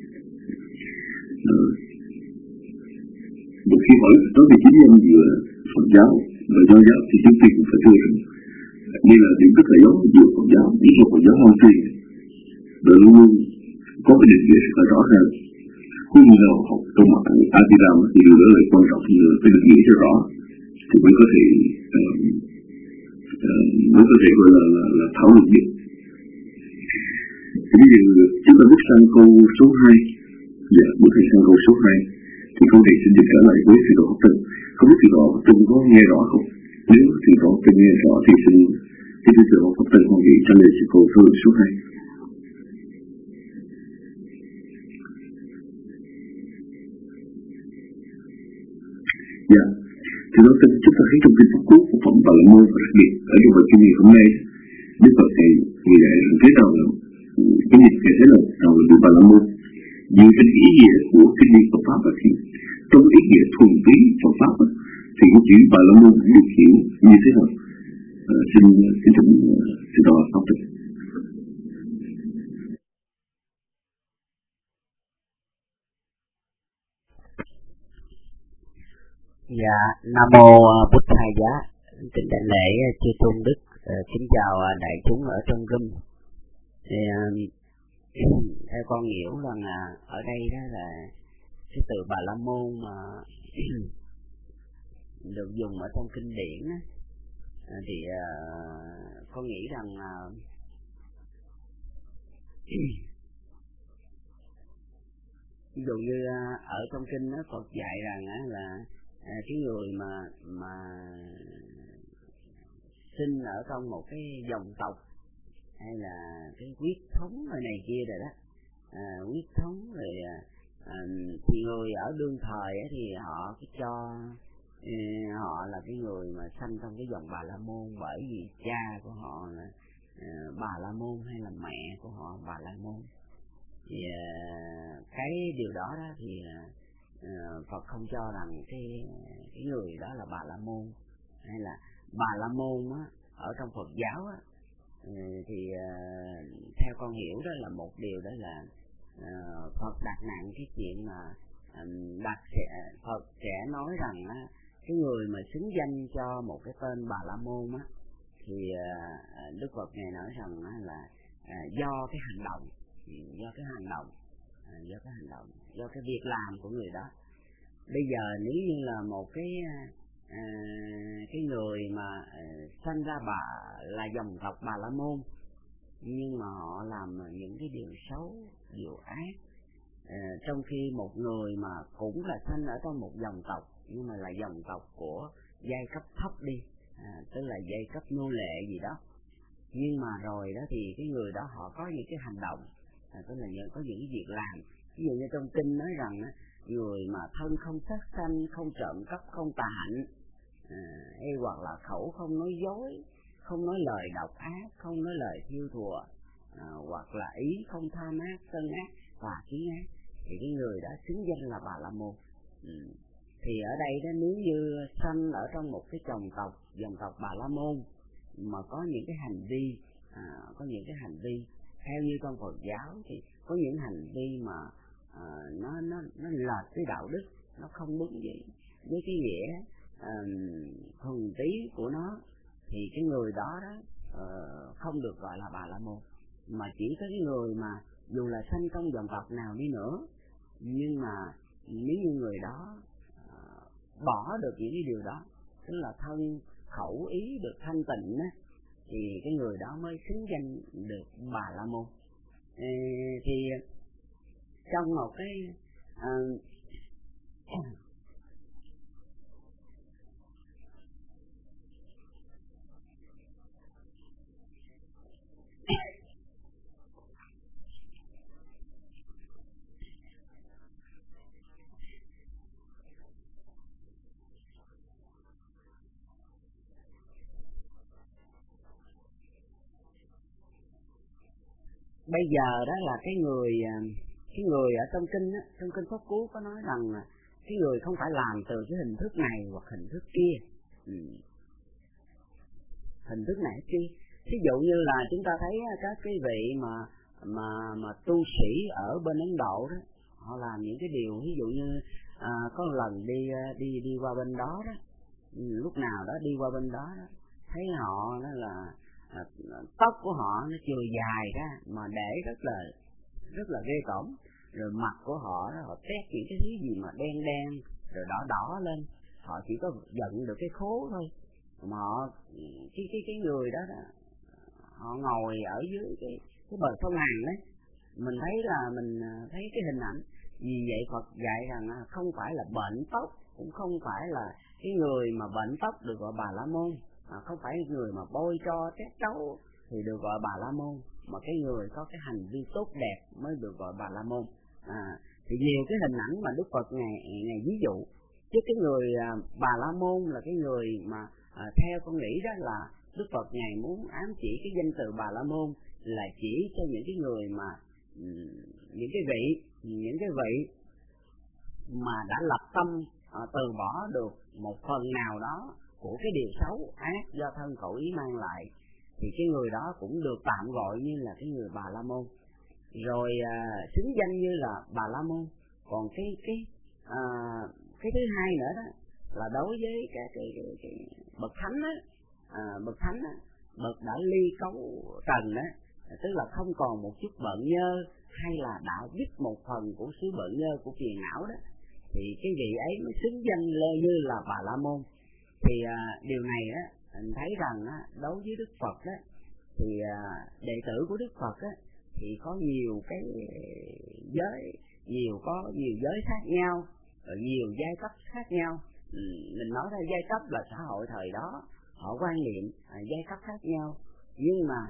Một khi hỏi nói về chính nhân giữa Phật giáo và Nho giáo thì chúng tôi cũng phải thưa rằng đây là điểm rất là giống giữa Phật giáo, giữa Phật giáo Nam truyền, và luôn luôn có cái định nghĩa rất là rõ ràng. Cũng như là học trong mặt Atidam thì điều đó là quan trọng hơn, phải được nghĩ cho rõ thì mới có thể uh, uh, mới có thể gọi là, là, là thảo luận được. Thì bây giờ chúng ta bước sang câu số hai. Dạ, bước sang câu số hai thì câu này xin được trở lại với thầy Đạo Học Tân. Không biết thầy Đạo Học Tân có nghe rõ không? Nếu thầy Đạo Học Tân nghe rõ thì xin thì thầy Đạo Học Tân không gì trả lời cho câu số hai. Dạ, thì đó chúng ta thấy trong kinh Pháp Cú của phẩm Bà La Môn và đặc biệt ở trong bài kinh này hôm nay Đức Phật thầy người dạy rằng thế nào là cái gì thế nào nào là Bà La Môn dựa trên ý nghĩa của kinh điển Phật pháp. Và thì trong ý nghĩa thuần túy Phật pháp thì cái chữ Bà La Môn được hiểu như thế nào? À, xin xin thỉnh xin đọc pháp được. Dạ, Nam mô Bụt Thầy Giá, kính đại lễ chư tôn đức, kính chào đại chúng ở trong room. Thì theo con hiểu rằng ở đây đó là cái từ Bà La Môn mà được dùng ở trong kinh điển đó, thì con nghĩ rằng ví dụ như ở trong kinh đó Phật dạy rằng là À, cái người mà mà sinh ở trong một cái dòng tộc hay là cái huyết thống rồi này kia rồi đó, à, huyết thống rồi à, thì người ở đương thời ấy, thì họ cứ cho ừ, họ là cái người mà sanh trong cái dòng Bà La Môn, bởi vì cha của họ là à, Bà La Môn hay là mẹ của họ Bà La Môn. Thì à, cái điều đó đó thì Uh, Phật không cho rằng cái cái người đó là Bà La Môn, hay là Bà La Môn á, ở trong Phật giáo á, uh, thì uh, theo con hiểu đó là một điều đó là uh, Phật đặt nặng cái chuyện mà um, đặt sẽ, Phật sẽ nói rằng á, cái người mà xứng danh cho một cái tên Bà La Môn á, thì uh, Đức Phật ngài nói rằng á, là uh, do cái hành động, do cái hành động À, do cái hành động, do cái việc làm của người đó. Bây giờ nếu như là một cái à, cái người mà à, sanh ra bà là dòng tộc Bà La Môn, nhưng mà họ làm những cái điều xấu, điều ác, à, trong khi một người mà cũng là sanh ở trong một dòng tộc nhưng mà là dòng tộc của giai cấp thấp đi, à, tức là giai cấp nô lệ gì đó, nhưng mà rồi đó thì cái người đó họ có những cái hành động, À, tức là những, có những việc làm. Ví dụ như trong kinh nói rằng á, người mà thân không sát sanh, không trộm cắp, không tà hạnh, à, hay hoặc là khẩu không nói dối, không nói lời độc ác, không nói lời thiêu thùa, à, hoặc là ý không tham ác, sân ác và kiến ác, thì cái người đó xứng danh là Bà La Môn. Ừ. Thì ở đây đó, nếu như sanh ở trong một cái dòng tộc, dòng tộc Bà La Môn mà có những cái hành vi, à, có những cái hành vi theo như trong Phật giáo thì có những hành vi mà à, nó nó nó lệch cái đạo đức, nó không đúng với với cái nghĩa thuần um, túy của nó, thì cái người đó đó uh, không được gọi là Bà La Môn, mà chỉ có cái người mà dù là sanh trong dòng tộc nào đi nữa, nhưng mà nếu như người đó uh, bỏ được những cái điều đó, tức là thân khẩu ý được thanh tịnh á, thì cái người đó mới xứng danh được Bà La Môn. Ê, thì trong một cái uh, bây giờ đó là cái người cái người ở trong kinh á, trong kinh Pháp Cú có nói rằng là cái người không phải làm từ cái hình thức này hoặc hình thức kia, ừ. hình thức này kia. Ví dụ như là chúng ta thấy các cái vị mà mà mà tu sĩ ở bên Ấn Độ đó, họ làm những cái điều ví dụ như à, có lần đi đi đi qua bên đó đó, lúc nào đó đi qua bên đó, đó thấy họ đó là À, tóc của họ nó chưa dài ra mà để rất là rất là ghê tởm, rồi mặt của họ đó, họ tét những cái thứ gì mà đen đen rồi đỏ đỏ lên, họ chỉ có giận được cái khố thôi, mà họ cái cái cái người đó, đó họ ngồi ở dưới cái cái bờ sông Hàn đấy, mình thấy là mình thấy cái hình ảnh. Vì vậy Phật dạy rằng không phải là bệnh tóc, cũng không phải là cái người mà bệnh tóc được gọi Bà La Môn, à, không phải người mà bôi cho tét trấu thì được gọi Bà La Môn, mà cái người có cái hành vi tốt đẹp mới được gọi Bà La Môn. À, thì nhiều cái hình ảnh mà Đức Phật ngày ngày ví dụ, chứ cái người à, Bà La Môn là cái người mà à, theo con nghĩ đó là Đức Phật ngày muốn ám chỉ cái danh từ Bà La Môn là chỉ cho những cái người mà um, những cái vị những cái vị mà đã lập tâm à, từ bỏ được một phần nào đó của cái điều xấu ác do thân khẩu ý mang lại, thì cái người đó cũng được tạm gọi như là cái người Bà La Môn, rồi à, xứng danh như là Bà La Môn. Còn cái cái à, cái thứ hai nữa đó là đối với cái cái, cái, cái bậc thánh á, à, bậc thánh á, bậc đã ly cấu trần á, tức là không còn một chút bận nhơ, hay là đã dứt một phần của xứ bận nhơ của phiền não đó, thì cái vị ấy mới xứng danh lê như là Bà La Môn. Thì à, điều này á, mình thấy rằng á, đối với Đức Phật á, thì à, đệ tử của Đức Phật á, thì có nhiều cái giới, nhiều có nhiều giới khác nhau, rồi nhiều giai cấp khác nhau. Ừ, mình nói ra giai cấp là xã hội thời đó họ quan niệm à, giai cấp khác nhau, nhưng mà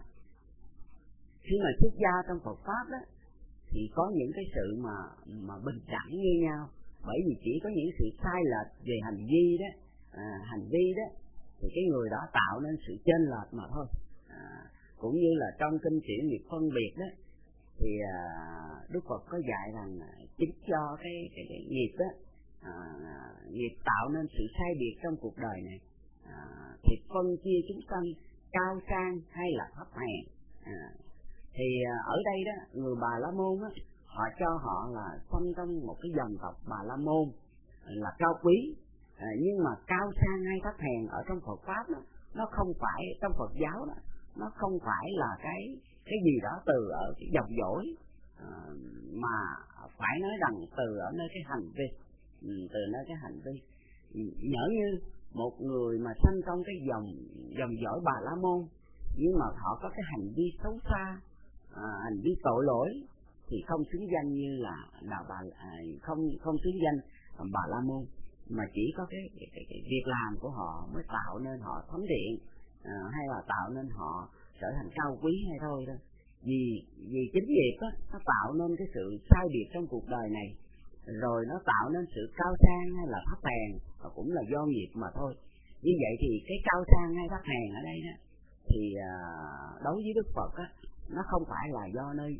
khi mà xuất gia trong Phật pháp đó thì có những cái sự mà mà bình đẳng như nhau, bởi vì chỉ có những sự sai lệch về hành vi đó, à, hành vi đó thì cái người đó tạo nên sự chênh lệch mà thôi. À, cũng như là trong kinh điển nghiệp phân biệt đó, thì à, Đức Phật có dạy rằng chính cho cái cái, cái nghiệp đó, à, nghiệp tạo nên sự sai biệt trong cuộc đời này, à, thì phân chia chúng sanh cao sang hay là thấp hèn. À, thì à, ở đây đó người Bà La Môn á, họ cho họ là sinh trong một cái dòng tộc Bà La Môn là cao quý, à, nhưng mà cao sang hay thấp hèn ở trong Phật pháp đó, nó không phải trong Phật giáo đó, nó không phải là cái cái gì đó từ ở cái dòng dõi, à, mà phải nói rằng từ ở nơi cái hành vi, ừ, từ nơi cái hành vi. Nhỡ như một người mà sinh trong cái dòng dòng dõi Bà La Môn, nhưng mà họ có cái hành vi xấu xa, à, hành vi tội lỗi, thì không xứng danh như là là bà à, không không xứng danh Bà La Môn, mà chỉ có cái, cái, cái, cái việc làm của họ mới tạo nên họ thánh thiện, à, hay là tạo nên họ trở thành cao quý hay thôi thôi. Vì vì chính nghiệp á, nó tạo nên cái sự sai biệt trong cuộc đời này, rồi nó tạo nên sự cao sang hay là thấp hèn, và cũng là do nghiệp mà thôi. Như vậy thì cái cao sang hay thấp hèn ở đây đó, thì à, đối với Đức Phật á, nó không phải là do nơi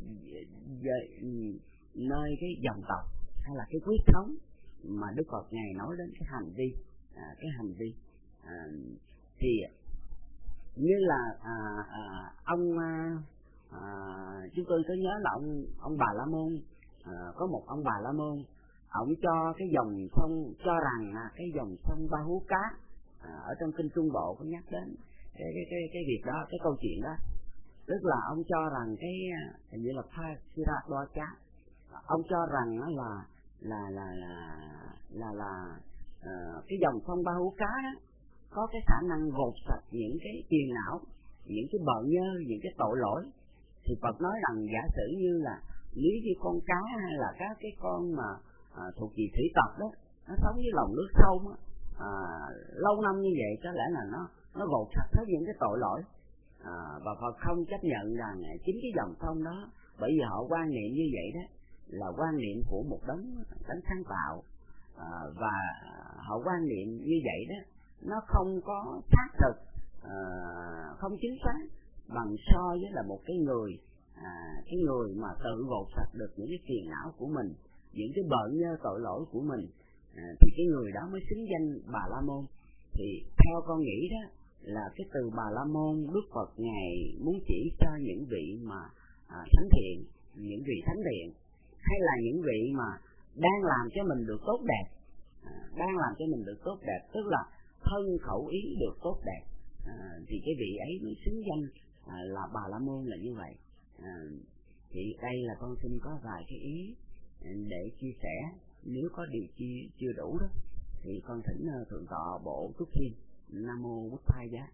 nơi cái dòng tộc hay là cái quyết thống, mà Đức Phật ngài nói đến cái hành vi, à, cái hành vi à, thì như là à, à, ông à, à, chúng tôi có nhớ là ông ông Bà La Môn, à, có một ông Bà La Môn, ông cho cái dòng sông, cho rằng à, cái dòng sông Ba Hú Cá, à, ở trong kinh Trung Bộ có nhắc đến cái cái cái cái việc đó, cái câu chuyện đó, tức là ông cho rằng cái hình như là Phasiradwacha, ông cho rằng là là là là là, là uh, cái dòng sông Ba Hú Cá đó có cái khả năng gột sạch những cái phiền não, những cái bợn nhơ, những cái tội lỗi. Thì Phật nói rằng giả sử như là nếu như con cá hay là các cái con mà à, thuộc về thủy tộc đó, nó sống dưới lòng nước sâu á, à, lâu năm như vậy có lẽ là nó nó gột sạch hết những cái tội lỗi, à, và Phật không chấp nhận rằng chính cái dòng sông đó, bởi vì họ quan niệm như vậy đó là quan niệm của một đấng đấng sáng tạo, à, và họ quan niệm như vậy đó nó không có xác thực, à, không chính xác bằng so với là một cái người, à, cái người mà tự gột sạch được những cái phiền não của mình, những cái bợn nhơ tội lỗi của mình, à, thì cái người đó mới xứng danh Bà La Môn. Thì theo con nghĩ đó là cái từ Bà La Môn Đức Phật ngài muốn chỉ cho những vị mà à, thánh thiện, những vị thánh thiện, hay là những vị mà đang làm cho mình được tốt đẹp, à, đang làm cho mình được tốt đẹp, tức là thân khẩu ý được tốt đẹp, à, thì cái vị ấy mới xứng danh à, là Bà La Môn là như vậy. À, thì đây là con xin có vài cái ý để chia sẻ. Nếu có điều chi chưa đủ đó thì con thỉnh thượng tọa Bộ Túc Thiên. Nam mô Bụt Thầy Giá.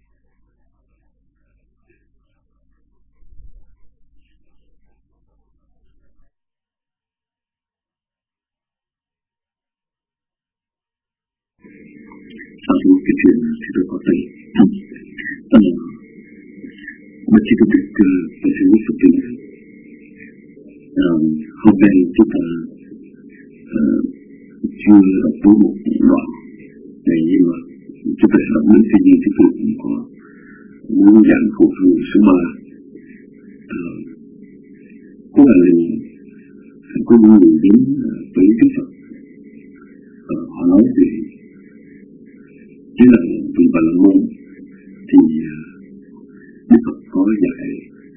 Sau khi cái chuyện thì tôi có tay mà chỉ có được phải xử lý thực tiễn. Hôm nay chúng ta chưa đọc tới một đoạn này, nhưng mà chúng ta sẽ đọc đến thiên nhiên tiếp tục có muốn giảng phụ thư số ba. Có là có những người đến với Đức Phật, họ nói về chứ là vì Bà La Môn thì Đức Phật có dạy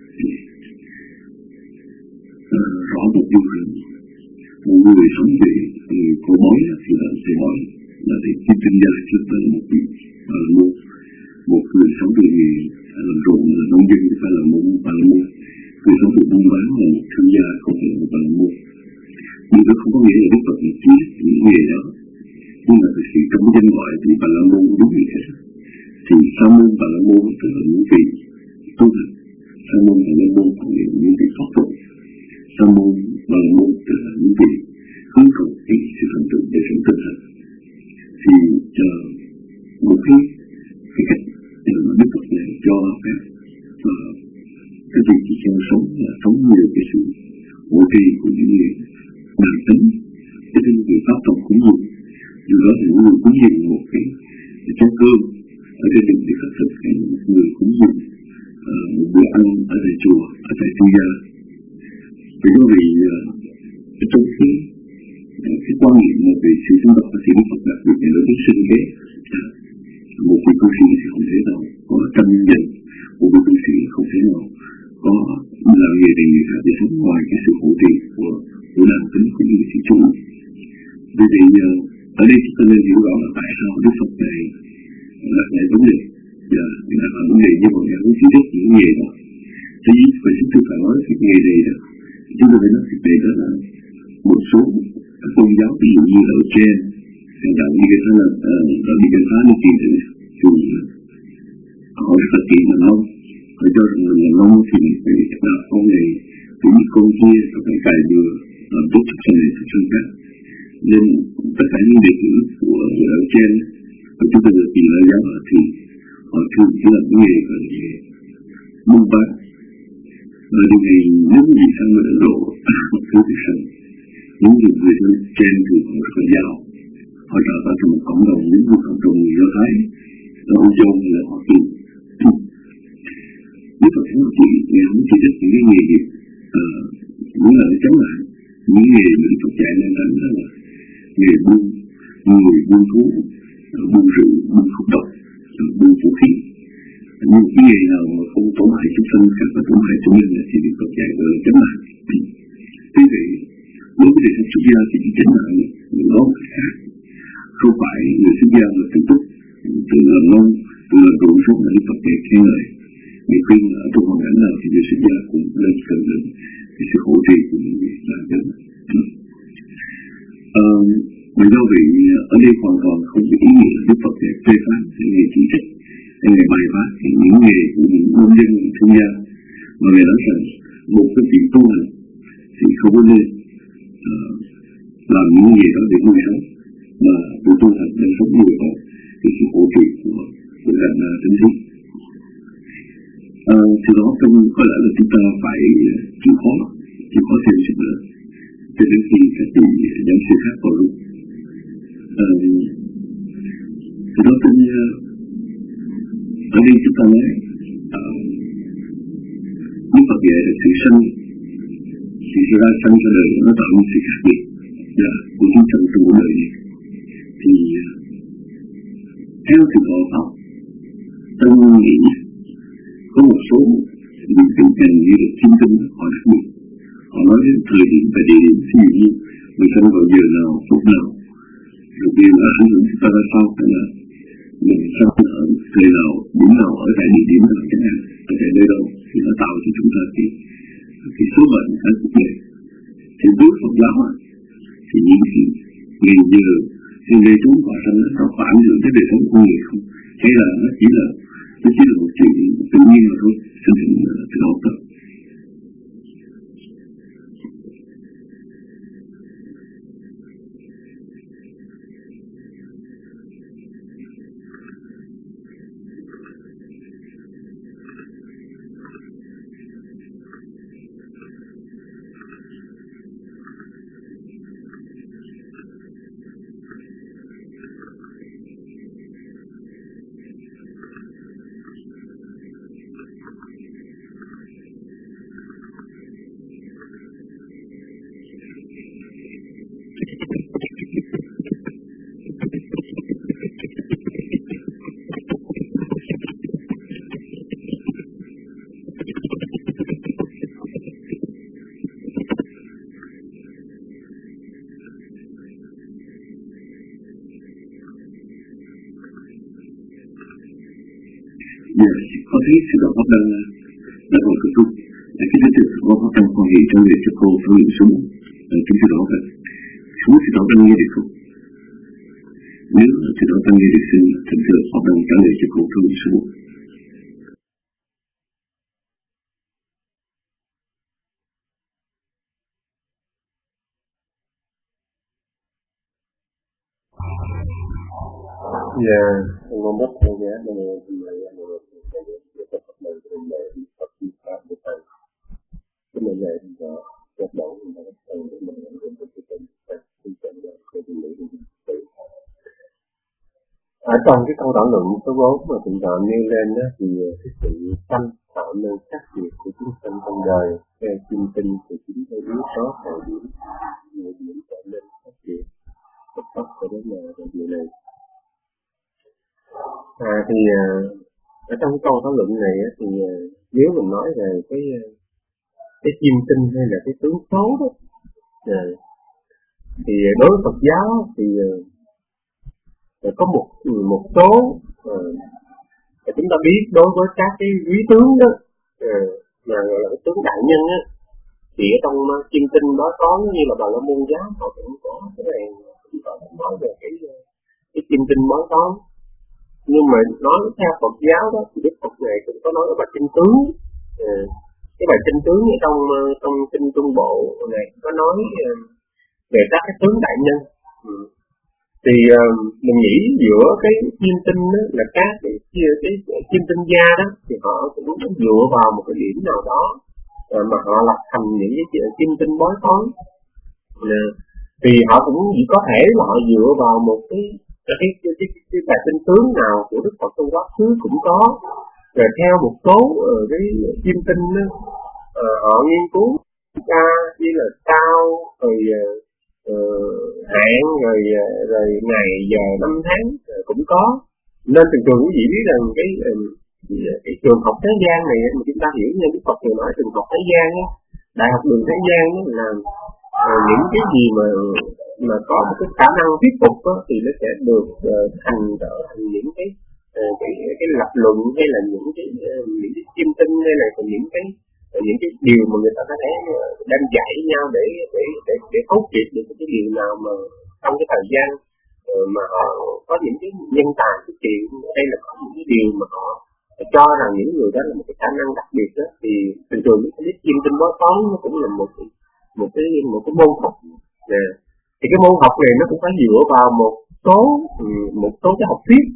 rõ một điều rằng một người sống về người cô bói thì là thầy bói, là thầy kim tinh gia trước tới một vị Bà La Môn. Một người sống về nghề làm ruộng là nông dân thì phải là một Bà La Môn. Người sống về buôn bán là một thương gia không phải là một Bà La Môn. Nhưng đó không có nghĩa là Đức Phật chỉ những nghề đó, nhưng mà thực sự trong cái danh gọi thì Bà La Môn đúng như thế. Thì Sa môn Bà La Môn tức là những vị tu hành, Sa môn Bà La Môn còn là những vị thoát tục, Sa môn Bà La Môn tức là những vị hướng cầu cái sự thành tựu để sống tinh thần. Thì uh, một cái cái cách để mà Đức Phật này cho phép uh, cái vị chỉ cho sống là sống nhiều cái sự ngộ trì của những người đại tính, cho nên người pháp tộc cũng nhiều. Dù đó thì người cũng dùng một cái chén cơm ở trên đỉnh để khắc thực cái người cũng dùng uh, một bữa ăn ở tại chùa, ở tại tu gia. Vì đó vì uh, trong cái uh, cái quan niệm về sự sinh hoạt và sự Đức Phật đặc biệt là đối với sinh kế, uh, một vị tu sĩ thì không thể nào có tranh giành, một vị tu sĩ không thể nào có làm nghề này người khác để sống ngoài cái sự hỗ trợ của của đàn tính của những người sĩ chủ. Vì vậy uh, ở đây chúng ta nên hiểu rõ là tại sao Đức Phật này đặt lại vấn đề và đặt lại vấn đề như mọi người muốn chỉ trích những nghề đó. Thế nhưng phải chúng tôi phải nói cái nghề này đó, chúng tôi phải nói cái nghề đó là một số các tôn giáo ví dụ như ở trên hay đạo Di Ca là đạo Di Ca Phá nó tiền thì họ rất là tiền làm nông, họ cho rằng mình làm nông thì mình phải làm con này từ những con kia và phải cài bừa làm tốt cho sau này thực sự khác. Nên tất cả những đệ tử của người ở trên và chúng ta được tiền ở giáo thì họ thường chỉ làm nghề và nghề buôn bán. Và điều này nếu như sang người Ấn Độ một thứ thì sao? Những người ở trên thì họ rất là giàu, họ trở vào trong một cộng đồng những người cộng đồng người Do Thái, họ dồn là họ tiền. Nếu Phật không chỉ ngày không chỉ thích những cái nghề gì, những là nó chống lại những nghề mà Phật dạy nên đánh đó là nghề buôn, người buôn thú, buôn rượu, buôn thuốc độc, buôn vũ khí. Nhưng cái nghề nào mà không tổn hại chúng sinh khác và tổn hại chúng nhân thì Đức Phật dạy gọi là chánh mạng. Tuy vậy, đối với đời sống xuất gia thì chánh mạng những đó là khác. Không phải người xuất gia mà tự túc, tự làm nông, tự làm ruộng xuống là Đức Phật dạy khen ngợi. Vì khuyên ở trong hoàn cảnh nào thì người xuất gia cũng lên cần đến cái sự hỗ trợ của những người làm chánh. Vì do vậy ở đây hoàn toàn không có ý nghĩa Đức Phật để phê phán những nghề chỉ trích, những nghề bài phá thì những nghề của những nông dân, những thương gia, mà người nói rằng một cái chuyện tu hành thì không có nên uh, làm những nghề đó để nuôi sống, mà tự tu hành để sống nuôi họ cái sự hỗ trợ của của ngành chính trị. Từ đó trong có lẽ là chúng ta phải chịu khó, chịu khó thêm chút nữa cho đến khi các vị giảng sư khác vào lúc. Từ đó trên ở đây chúng ta nói Đức Phật dạy là sự sanh, sự ra sanh ra đời nó tạo nên sự khác biệt của chúng ta trong cuộc đời này. Thì theo sự Phật học, tôi nghĩ có một số những tình hình như là chiêm tinh họ đặc biệt. Họ nói đến thời điểm và địa điểm, ví dụ như mình sinh vào giờ nào, phút nào, rồi điều là ảnh hưởng chúng ta ra sao, hay là mình sinh ở thời nào, điểm nào, ở tại địa điểm nào chẳng hạn, ở tại nơi đâu thì nó tạo cho chúng ta cái cái số mệnh ở cuộc đời. Thì đối Phật giáo thì những gì ngày giờ trên đây chúng họ sinh nó có ảnh hưởng tới đời sống con người không, hay là nó chỉ là nó chỉ là một chuyện tự nhiên mà thôi. Xin thỉnh thỉnh học tập. Dạ, có thấy sự đó đang đang ngồi cực lúc là cái đối tượng có khó trong quan hệ trong việc cho cô thấu nghiệm xuống chính sự đó vậy. Xuống sự đó đang nghe được không? Nếu sự đó đang nghe được xin thỉnh thưa họ đang trả lời cho cô thấu nghiệm xuống. Dạ, con mong rất theo giá để mình trình bày một lời để để tập hợp lời trình bày tập trung pháp để thầy cái lời này thì có hoạt động mà các thầy để mình làm được cái tình trạng tình trạng đó cái trình bày của thầy. Ở trong cái câu thảo luận số bốn mà thượng tọa nêu lên đó thì cái sự sanh tạo nên khác biệt của chúng sanh trong đời theo chuyên tinh thì chính theo yếu tố thời điểm thời điểm tạo nên khác biệt tập pháp của đó là điều này. À, thì à, ở trong cái câu thảo luận này á, thì à, nếu mình nói về cái cái chim tinh hay là cái tướng số đó à, thì đối với Phật giáo thì à, có một một số à, chúng ta biết đối với các cái quý tướng đó à, mà gọi là cái tướng đại nhân á, thì ở trong chim tinh đó có như là Bà La Môn giáo họ cũng có cái này chúng ta nói về cái cái chim tinh mới có. Nhưng mà nói theo Phật giáo đó thì Đức Phật này cũng có nói ở bài kinh tướng, à, cái bài kinh tướng ở trong trong kinh Trung Bộ này có nói về các cái tướng đại nhân. Ừ. Thì uh, mình nghĩ giữa cái chim tinh đó là các cái, cái, cái, cái chim tinh gia đó thì họ cũng dựa vào một cái điểm nào đó uh, mà họ lập thành những cái chim tinh bói toán. Uh, thì họ cũng chỉ có thể là họ dựa vào một cái cái cái cái, cái, cái bài tinh tướng nào của Đức Phật trong quá khứ cũng có, rồi theo một số uh, cái chim tinh đó, uh, họ nghiên cứu ra như là sao rồi uh, uh, hạn rồi uh, rồi ngày giờ năm tháng uh, cũng có. Nên thường thường quý vị biết rằng cái uh, cái trường học thế gian này mà chúng ta hiểu như Đức Phật thường nói trường học thế gian á, đại học đường thế gian á là uh, những cái gì mà mà có một cái khả năng thuyết phục đó, thì nó sẽ được uh, thành trở thành những cái uh, cái cái lập luận hay là những cái uh, những cái chiêm tinh hay là những cái uh, những cái điều mà người ta có thể uh, đang dạy nhau để để để để thấu triệt được cái điều nào mà trong cái thời gian uh, mà họ có những cái nhân tài xuất hiện hay là có những cái điều mà họ cho rằng những người đó là một cái khả năng đặc biệt đó, thì thường thường cái biết chiêm tinh bói toán nó cũng là một một cái một cái môn học nè. Thì cái môn học này nó cũng phải dựa vào một số một số cái học thuyết.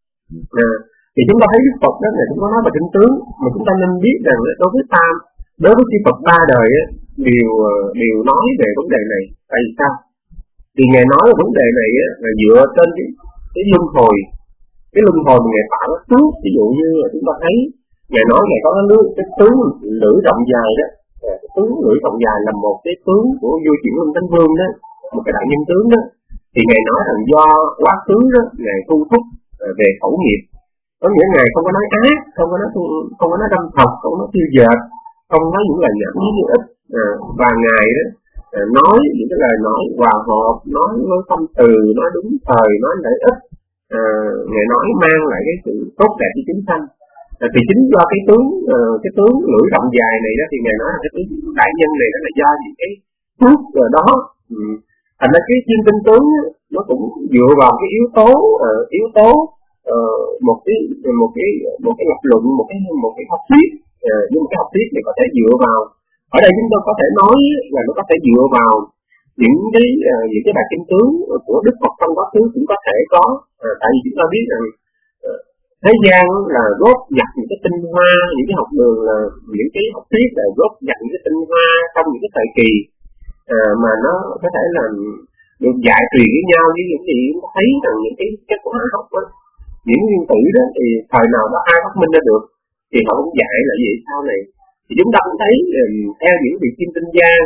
À, thì chúng ta thấy Đức Phật đó này cũng có nói về kinh tướng, mà chúng ta nên biết rằng đối với ta, đối với chư Phật ba đời á, đều đều nói về vấn đề này. Tại vì sao? Thì ngài nói về vấn đề này á, là dựa trên cái cái luân hồi, cái luân hồi mà ngài tạo nó trước. Ví dụ như là chúng ta thấy ngài nói ngài có cái lưỡi cái tướng lưỡi rộng dài đó, cái tướng lưỡi rộng dài là một cái tướng của vua Chuyển Luân Thánh Vương đó, một cái đại nhân tướng đó. Thì ngài nói rằng do quá khứ đó ngài thu thúc về khẩu nghiệp, có nghĩa ngài không có nói ác, không có nói không có nói đâm thọc, không có nói tiêu dệt, không nói những lời nhảm nhí như ít, à, và ngài đó à, nói những cái lời nói hòa hợp, nói với tâm từ, nói đúng thời, nói lợi ích, à, ngài nói mang lại cái sự tốt đẹp cho chúng sanh. À, thì chính do cái tướng uh, cái tướng lưỡi rộng dài này đó, thì ngài nói là cái tướng đại nhân này đó là do những cái phước đó. Ừ. Thành ra cái chiêm tinh tướng nó cũng dựa vào cái yếu tố uh, yếu tố uh, một cái một cái một cái lập luận, một cái một cái học thuyết, uh, nhưng mà cái học thuyết này có thể dựa vào, ở đây chúng tôi có thể nói là nó có thể dựa vào những cái uh, những cái bài kinh tướng của Đức Phật trong quá khứ cũng có thể có, uh, tại vì chúng ta biết rằng uh, thế gian là góp nhặt những cái tinh hoa, những cái học đường là những cái học thuyết là góp nhặt những cái tinh hoa trong những cái thời kỳ uh, mà nó có thể là được dạy truyền với nhau. Với những gì chúng ta thấy rằng những cái kết quả học đó, những nguyên tử đó thì thời nào đó ai phát minh ra được thì họ cũng dạy là gì sau này. Thì chúng ta cũng thấy um, theo những vị chiêm tinh gia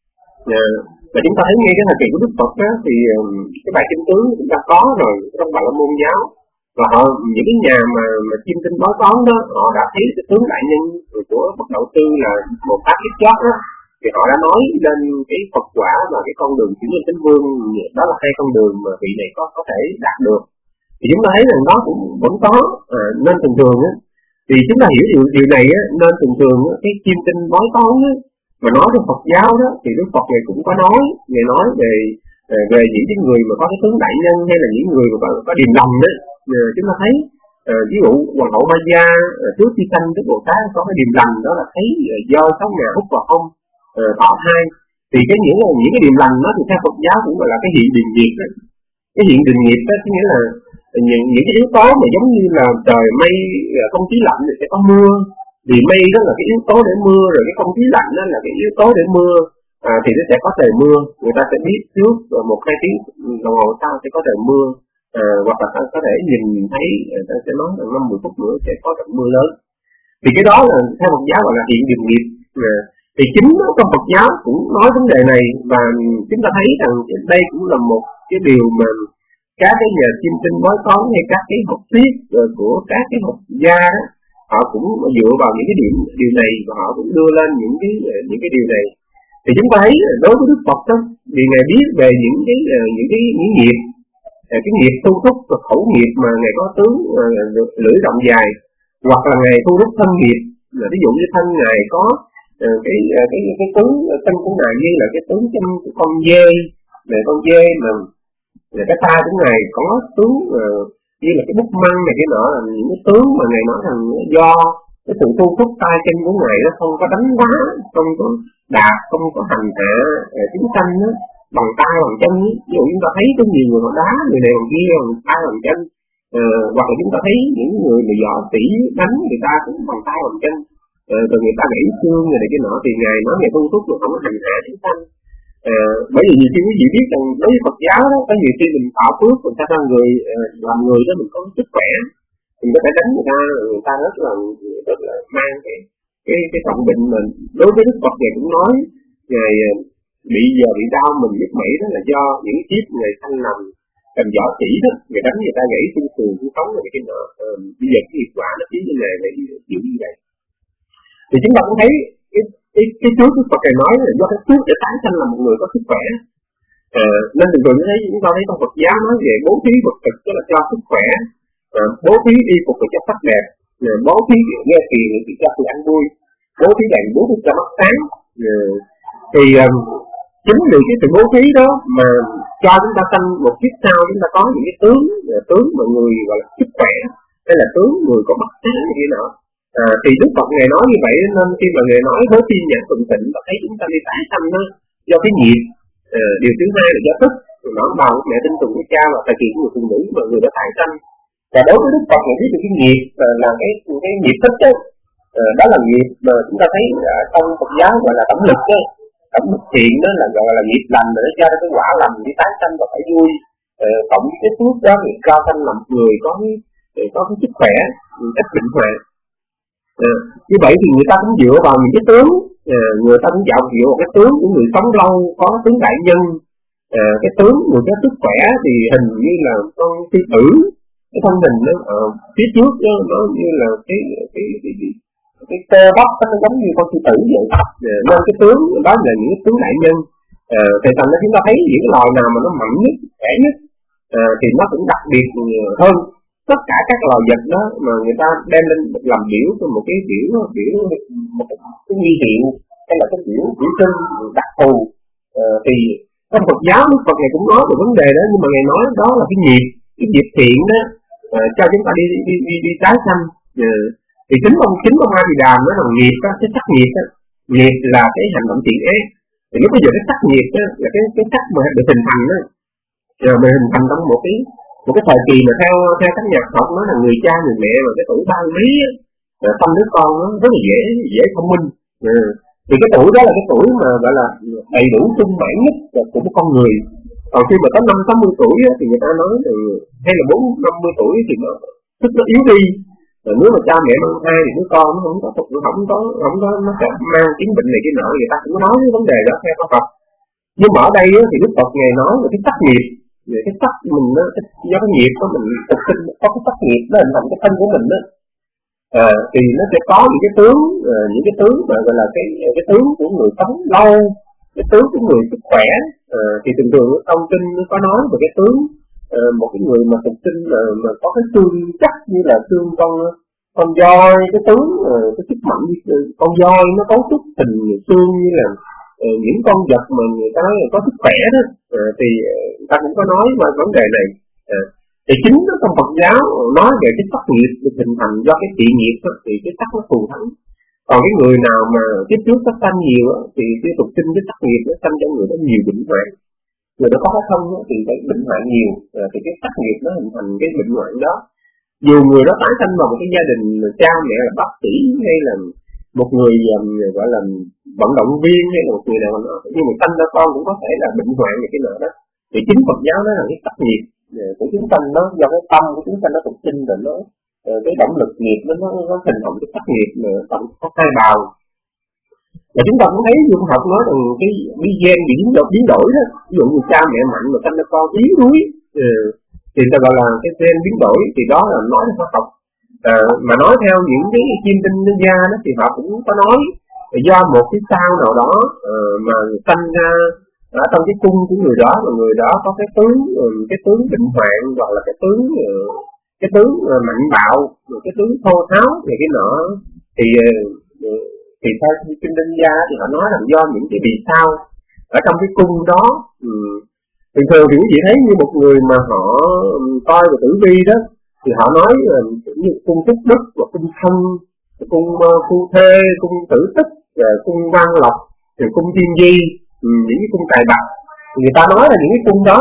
uh, và chúng ta thấy ngay cái thời kỳ của Đức Phật đó, thì um, cái bài kinh tướng chúng ta có rồi trong Bà La Môn giáo, và họ những cái nhà mà mà chiêm tinh bói toán đó, họ đã thấy cái tướng đại nhân của Phật Đạo Tư là một tác ít chót đó, thì họ đã nói lên cái Phật quả và cái con đường chuyển lên Tánh Vương, đó là hai con đường mà vị này có có thể đạt được. Thì chúng ta thấy rằng đó cũng vẫn có, à, nên thường thường á, thì chúng ta hiểu điều, điều này á, nên thường thường á, cái chiêm tinh bói toán á, mà nói về Phật giáo đó, thì Đức Phật này cũng có nói, ngày nói về về những cái người mà có cái tướng đại nhân, hay là những người mà có, có điềm lành đó. À, chúng ta thấy à, ví dụ Hoàng hậu Ma Gia à, trước khi sanh Đức Bồ Tát có cái điềm lành, đó là thấy à, do sáu nhà hút vào không à, thọ thai. Thì cái những những cái điềm lành đó thì theo Phật giáo cũng gọi là cái hiện điềm nghiệp đó. Cái hiện điềm nghiệp đó có nghĩa là những những cái yếu tố mà giống như là trời mây không khí lạnh thì sẽ có mưa, vì mây đó là cái yếu tố để mưa, rồi cái không khí lạnh đó là cái yếu tố để mưa, à, thì nó sẽ có trời mưa. Người ta sẽ biết trước một hai tiếng đồng hồ sau sẽ có trời mưa, à, hoặc là có thể nhìn thấy, người ta sẽ nói là năm mười phút nữa sẽ có trận mưa lớn. Thì cái đó là theo Phật giáo gọi là hiện điềm nghiệp. À, thì chính trong Phật giáo cũng nói vấn đề này, và chúng ta thấy rằng đây cũng là một cái điều mà các cái nhà chiêm tinh bói toán hay các cái học thuyết của các cái học gia đó, họ cũng dựa vào những cái điểm điều này và họ cũng đưa lên những cái những cái điều này. Thì chúng ta thấy đối với Đức Phật đó, vì ngài biết về những cái những cái những nghiệp, cái nghiệp thu thúc và khẩu nghiệp mà ngài có tướng uh, lưỡi rộng dài, hoặc là ngài thu thúc thân nghiệp, là ví dụ như thân ngài có uh, cái uh, cái cái tướng thân của ngài như là cái tướng trong con dê, về con dê mà là cái tay của ngài có tướng uh, như là cái bút măng này cái nọ, là những cái tướng mà ngài nói rằng do cái sự thu thúc tay chân của ngài nó không có đánh đá, không có đạp, không có hành hạ chúng sanh đó bằng tay bằng chân. Ví dụ chúng ta thấy có nhiều người họ đá người này bằng kia bằng tay bằng chân, uh, hoặc là chúng ta thấy những người mà võ sĩ đánh người ta cũng bằng tay bằng chân, uh, rồi người ta gãy xương người này cái nọ, thì ngài nói ngài thu thúc mà không có hành hạ chúng sanh. À, bởi vì nhiều khi quý vị biết rằng đối với Phật giáo đó, có nhiều khi mình tạo phước, mình ta làm người làm người đó mình có sức khỏe, mình có thể đánh người ta, người ta rất là rất là mang cái cái cái trọng bệnh mình. Đối với Đức Phật này cũng nói ngài bị giờ bị đau mình biết mỹ đó là do những kiếp ngày sanh làm làm võ sĩ đó, người đánh người ta gãy xương sườn xương sống này cái nọ, à, bây giờ cái hiệu quả nó khiến cho ngài phải chịu như vậy. Thì chúng ta cũng thấy cái cái cái trước Đức Phật này nói là do cái phước để tái sanh là một người có sức khỏe, à, nên thường thường thấy chúng ta thấy trong Phật giáo nói về bố thí vật thực, tức là cho sức khỏe, à, bố thí y phục là cho sắc đẹp, à, bố thí nghe tiền thì cho sự ăn vui, bố thí đèn bố thí cho mắt sáng, à, thì à, chính vì cái sự bố thí đó mà cho chúng ta sanh một kiếp sau chúng ta có những cái tướng, à, tướng mà người gọi là sức khỏe, hay là tướng người có mắt sáng như thế nào. À, thì Đức Phật ngài nói như vậy, nên khi mà ngài nói với thiên nhãn thuận tịnh và thấy chúng ta đi tái sanh đó do cái nghiệp. À, điều thứ hai là do thức, nói vào mẹ tin tùng với cha và thời kỳ của người phụ nữ mà người đã tái sanh. Và đối với Đức Phật ngài biết được cái nghiệp là, là cái cái nghiệp thức đó, à, đó là nghiệp mà chúng ta thấy à, trong Phật giáo gọi là tổng lực đó, tổng lực thiện đó là gọi là nghiệp lành, để cho cái quả lành đi tái sanh và phải vui. À, tổng cái phước đó người cao sanh làm người có cái có cái sức khỏe, cách bình hòa. À, như vậy thì người ta cũng dựa vào những cái tướng, à, người ta cũng dạo dựa vào cái tướng của người sống lâu, có tướng đại nhân, à, cái tướng người có sức khỏe thì hình như là con sư tử, cái thân hình nó ở phía trước đó, nó như là cái cái cái cái, cái cơ bắp nó giống như con sư tử vậy, à, nên cái tướng đó là những cái tướng đại nhân. À, thì thành ra chúng ta thấy những cái loài nào mà nó mạnh nhất, khỏe nhất, à, thì nó cũng đặc biệt hơn tất cả các loài vật đó mà người ta đem lên làm biểu cho một cái biểu biểu một cái huy hiệu hay là cái biểu biểu trưng đặc thù. À, thì Trong Phật giáo Đức Phật Ngài cũng nói về vấn đề đó, nhưng mà Ngài nói đó là cái nghiệp, cái nghiệp thiện đó à, cho chúng ta đi đi đi đi, đi tái sanh. À, thì chính ông chính ông A Di Đà nói là nghiệp đó, cái sắc nghiệp đó, nghiệp là cái hành động thiện ác. Thì lúc bây giờ cái sắc nghiệp đó là cái cái sắc mà được hình thành đó, rồi mình hình thành trong một cái một cái thời kỳ mà theo theo các nhà học nói là người cha người mẹ mà cái tuổi ba mươi á, tâm đứa con nó rất là dễ dễ thông minh. À, thì cái tuổi đó là cái tuổi mà gọi là đầy đủ sung mãn nhất của một con người. Còn khi mà tới năm sáu mươi tuổi á, thì người ta nói là hay là bốn năm mươi tuổi thì nó sức nó yếu đi. Rồi nếu mà cha mẹ mang thai thì đứa con nó không có không có không có nó sẽ mang chứng bệnh này cái nọ, người ta cũng nói cái vấn đề đó theo Phật. Nhưng mà ở đây á, thì Đức Phật Ngài nói về cái sắc nghiệp, về cái sắc mình đó, do cái nghiệp của mình thực sinh có cái sắc nghiệp nó hình thành cái thân của mình đó. À, thì nó sẽ có những cái tướng, à, những cái tướng mà gọi là cái cái tướng của người sống lâu, cái tướng của người sức khỏe. À, thì thường thường trong kinh có nói về cái tướng à, một cái người mà thực sinh mà, mà có cái xương chắc như là xương con con voi, cái tướng à, cái sức mạnh như con voi nó cấu trúc hình xương như là à, những con vật mà người ta nói là có sức khỏe đó. À, thì người ta cũng có nói về vấn đề này. À, thì chính trong Phật giáo nói về cái sắc nghiệp được hình thành do cái thiện nghiệp đó, thì cái sắc nó thù thắng. Còn cái người nào mà tiếp trước sắc sanh nhiều đó, thì cái tục sinh cái sắc nghiệp nó sanh cho người đó nhiều bệnh hoạn. Người đó có cái thân đó, thì cái bệnh hoạn nhiều, à, thì cái sắc nghiệp nó hình thành cái bệnh hoạn đó. Dù người đó tái sanh vào một cái gia đình cha mẹ là bác sĩ hay là một người um, gọi là vận động viên hay là một người nào đó, nhưng mà sanh ra con cũng có thể là bệnh hoạn như cái nào đó. Thì chính Phật giáo nói là cái sắc nghiệp của chúng sanh nó do cái tâm của chúng sanh nó tục sinh rồi nó cái động lực nghiệp nó nó, nó hình thành cái sắc nghiệp mà tổng có hai bào. Và chúng ta cũng thấy dung học nói rằng cái cái gen bị biến đổi biến đổi đó, ví dụ như cha mẹ mạnh mà sanh ra con yếu đuối thì ta gọi là cái gen biến đổi, thì đó là nói theo Phật. À, mà nói theo những cái chiêm tinh nhân gia đó thì họ cũng có nói do một cái sao nào đó uh, mà sanh ra ở trong cái cung của người đó, mà người đó có cái tướng cái tướng bệnh hoạn, hoặc là cái tướng cái tướng mạnh bạo, cái tướng thô tháo này cái nọ, thì thì theo kinh tinh gia thì họ nói là do những cái vì sao ở trong cái cung đó. Thường thường thì quý vị thấy như một người mà họ coi về tử vi đó, thì họ nói như cung Phúc Đức và cung Thân, cung Phu Thê, cung Tử Tích, cung Văn Lộc, rồi cung Thiên Di, những cái cung tài bạc, người ta nói là những cái cung đó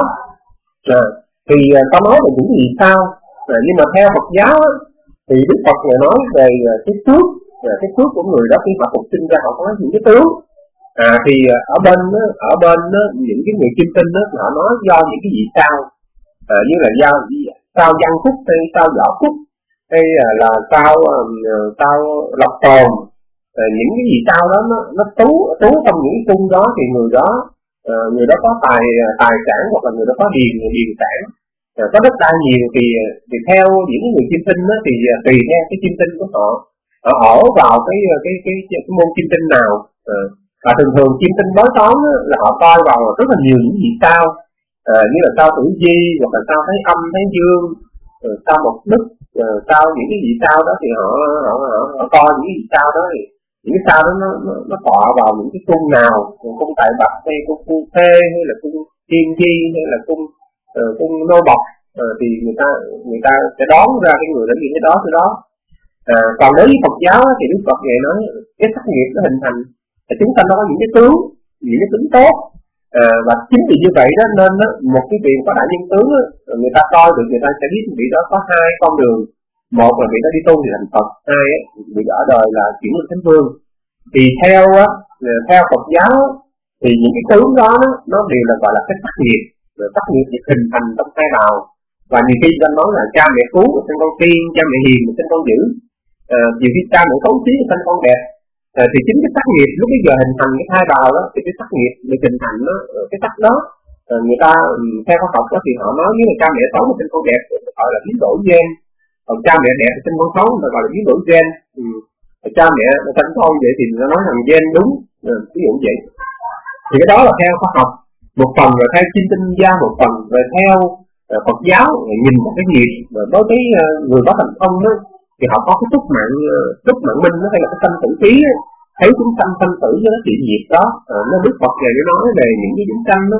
à, thì ta nói là những gì sao à, nhưng mà theo Phật giáo á, thì Đức Phật người nói về cái phước à, cái phước của người đó khi họ phục sinh ra họ có những cái tướng à, thì ở bên ở bên những cái người chiêm tinh đó họ nói do những cái gì sao à, như là do sao Văn Phúc hay sao Võ Phúc hay là sao sao Lộc Tồn. À, những cái gì sao đó nó nó tú tú trong những cung đó thì người đó à, người đó có tài tài sản hoặc là người đó có điền điền sản à, có đất đai nhiều thì thì theo những người chiêm tinh đó thì tùy theo cái chiêm tinh của họ họ ở vào cái cái cái, cái, cái môn chiêm tinh nào à, và thường thường chiêm tinh bói toán là họ coi vào rất là nhiều những gì sao à, như là sao Tử Vi hoặc là sao Thái Âm Thái Dương rồi sao Mộc Đức rồi sao những cái gì sao đó thì họ họ, họ, họ coi những cái gì sao đó thì những cái sao đó nó nó, nó tọa vào những cái cung nào, cung Tài Bạch hay cung Phu Thê hay là cung Thiên Di hay là cung uh, cung Nô Bộc uh, thì người ta người ta sẽ đoán ra cái người đó như cái đó cái đó. À, còn đối với Phật giáo thì Đức Phật này nói cái sắc nghiệp nó hình thành thì chúng ta nó có những cái tướng những cái tướng tốt à, và chính vì như vậy đó nên đó, một cái vị có đại nhân tướng đó, người ta coi được người ta sẽ biết vị đó có hai con đường. Một là vị đó đi tu thì thành Phật, hai vị ở đời là chuyển lên Thánh Vương. Thì theo á, theo Phật giáo thì những cái tướng đó nó đều là gọi là cái sắc nghiệp, rồi sắc nghiệp thì hình thành trong hai bào. Và nhiều khi ta nói là cha mẹ phú sinh con tiên, cha mẹ hiền sinh con dữ, à, nhiều khi cha mẹ xấu xí sinh con đẹp. À, thì chính cái sắc nghiệp lúc bây giờ hình thành cái hai bào đó thì cái sắc nghiệp được hình thành đó, cái sắc đó à, người ta theo khoa học đó thì họ nói với là cha mẹ xấu sinh con đẹp gọi là biến đổi gen. Còn cha mẹ đẹp sinh con xấu là gọi là biến đổi gen. Ừ. Cha mẹ sinh con vậy thì nó nói rằng gen đúng, ừ, ví dụ vậy. Thì cái đó là theo khoa học một phần, rồi theo chiêm tinh gia một phần, rồi theo uh, Phật giáo nhìn một cái nghiệp. Rồi đối với uh, người có thành công đó, thì họ có cái túc mạng uh, túc mạng minh đó, hay là cái sanh tử trí đó, thấy chúng sanh sanh tử với nó chuyện nghiệp đó. Uh, nó Đức Phật này nó nói về những cái chúng sanh đó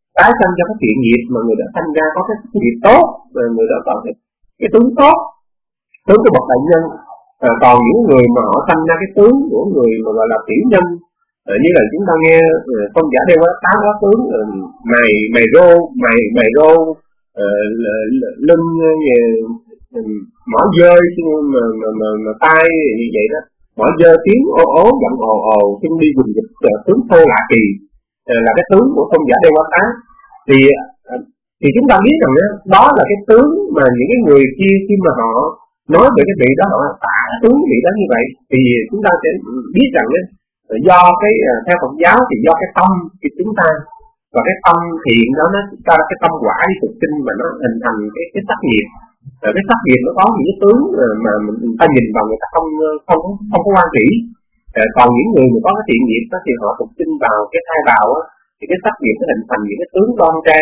tái sanh cho cái thiện nghiệp mà người đã sanh ra có cái nghiệp tốt, rồi người đó có cái, cái tướng tốt, tướng của bậc đại nhân. À, còn những người mà họ sanh ra cái tướng của người mà gọi là tiểu nhân, à, như là chúng ta nghe Tôn giả Đeo Quá Tá có tướng uh, mày mày rô mày mày rô uh, lưng uh, mỏ dơi mà mà mà, mà tay như vậy đó, mỏ dơi tiếng ố ố giọng ồ ồ chân đi quỳnh dịch, uh, tướng Thô Lạ Kỳ uh, là cái tướng của Tôn giả Đeo Quá Tá. Thì uh, thì chúng ta biết rằng đó, đó là cái tướng mà những cái người kia khi mà họ nói về cái vị đó, họ tả tướng vị đó như vậy, thì chúng ta sẽ biết rằng đó, do cái theo Phật giáo thì do cái tâm của chúng ta, và cái tâm thiện đó nó ta cái tâm quả đi thực sinh mà nó hình thành cái cái sắc nghiệp. Rồi cái sắc nghiệp nó có những cái tướng mà mình ta nhìn vào người ta không không không có quan kỹ. Còn những người mà có cái thiện nghiệp đó thì họ thực sinh vào cái thai bào á, thì cái sắc nghiệp nó hình thành những cái tướng đoan trang,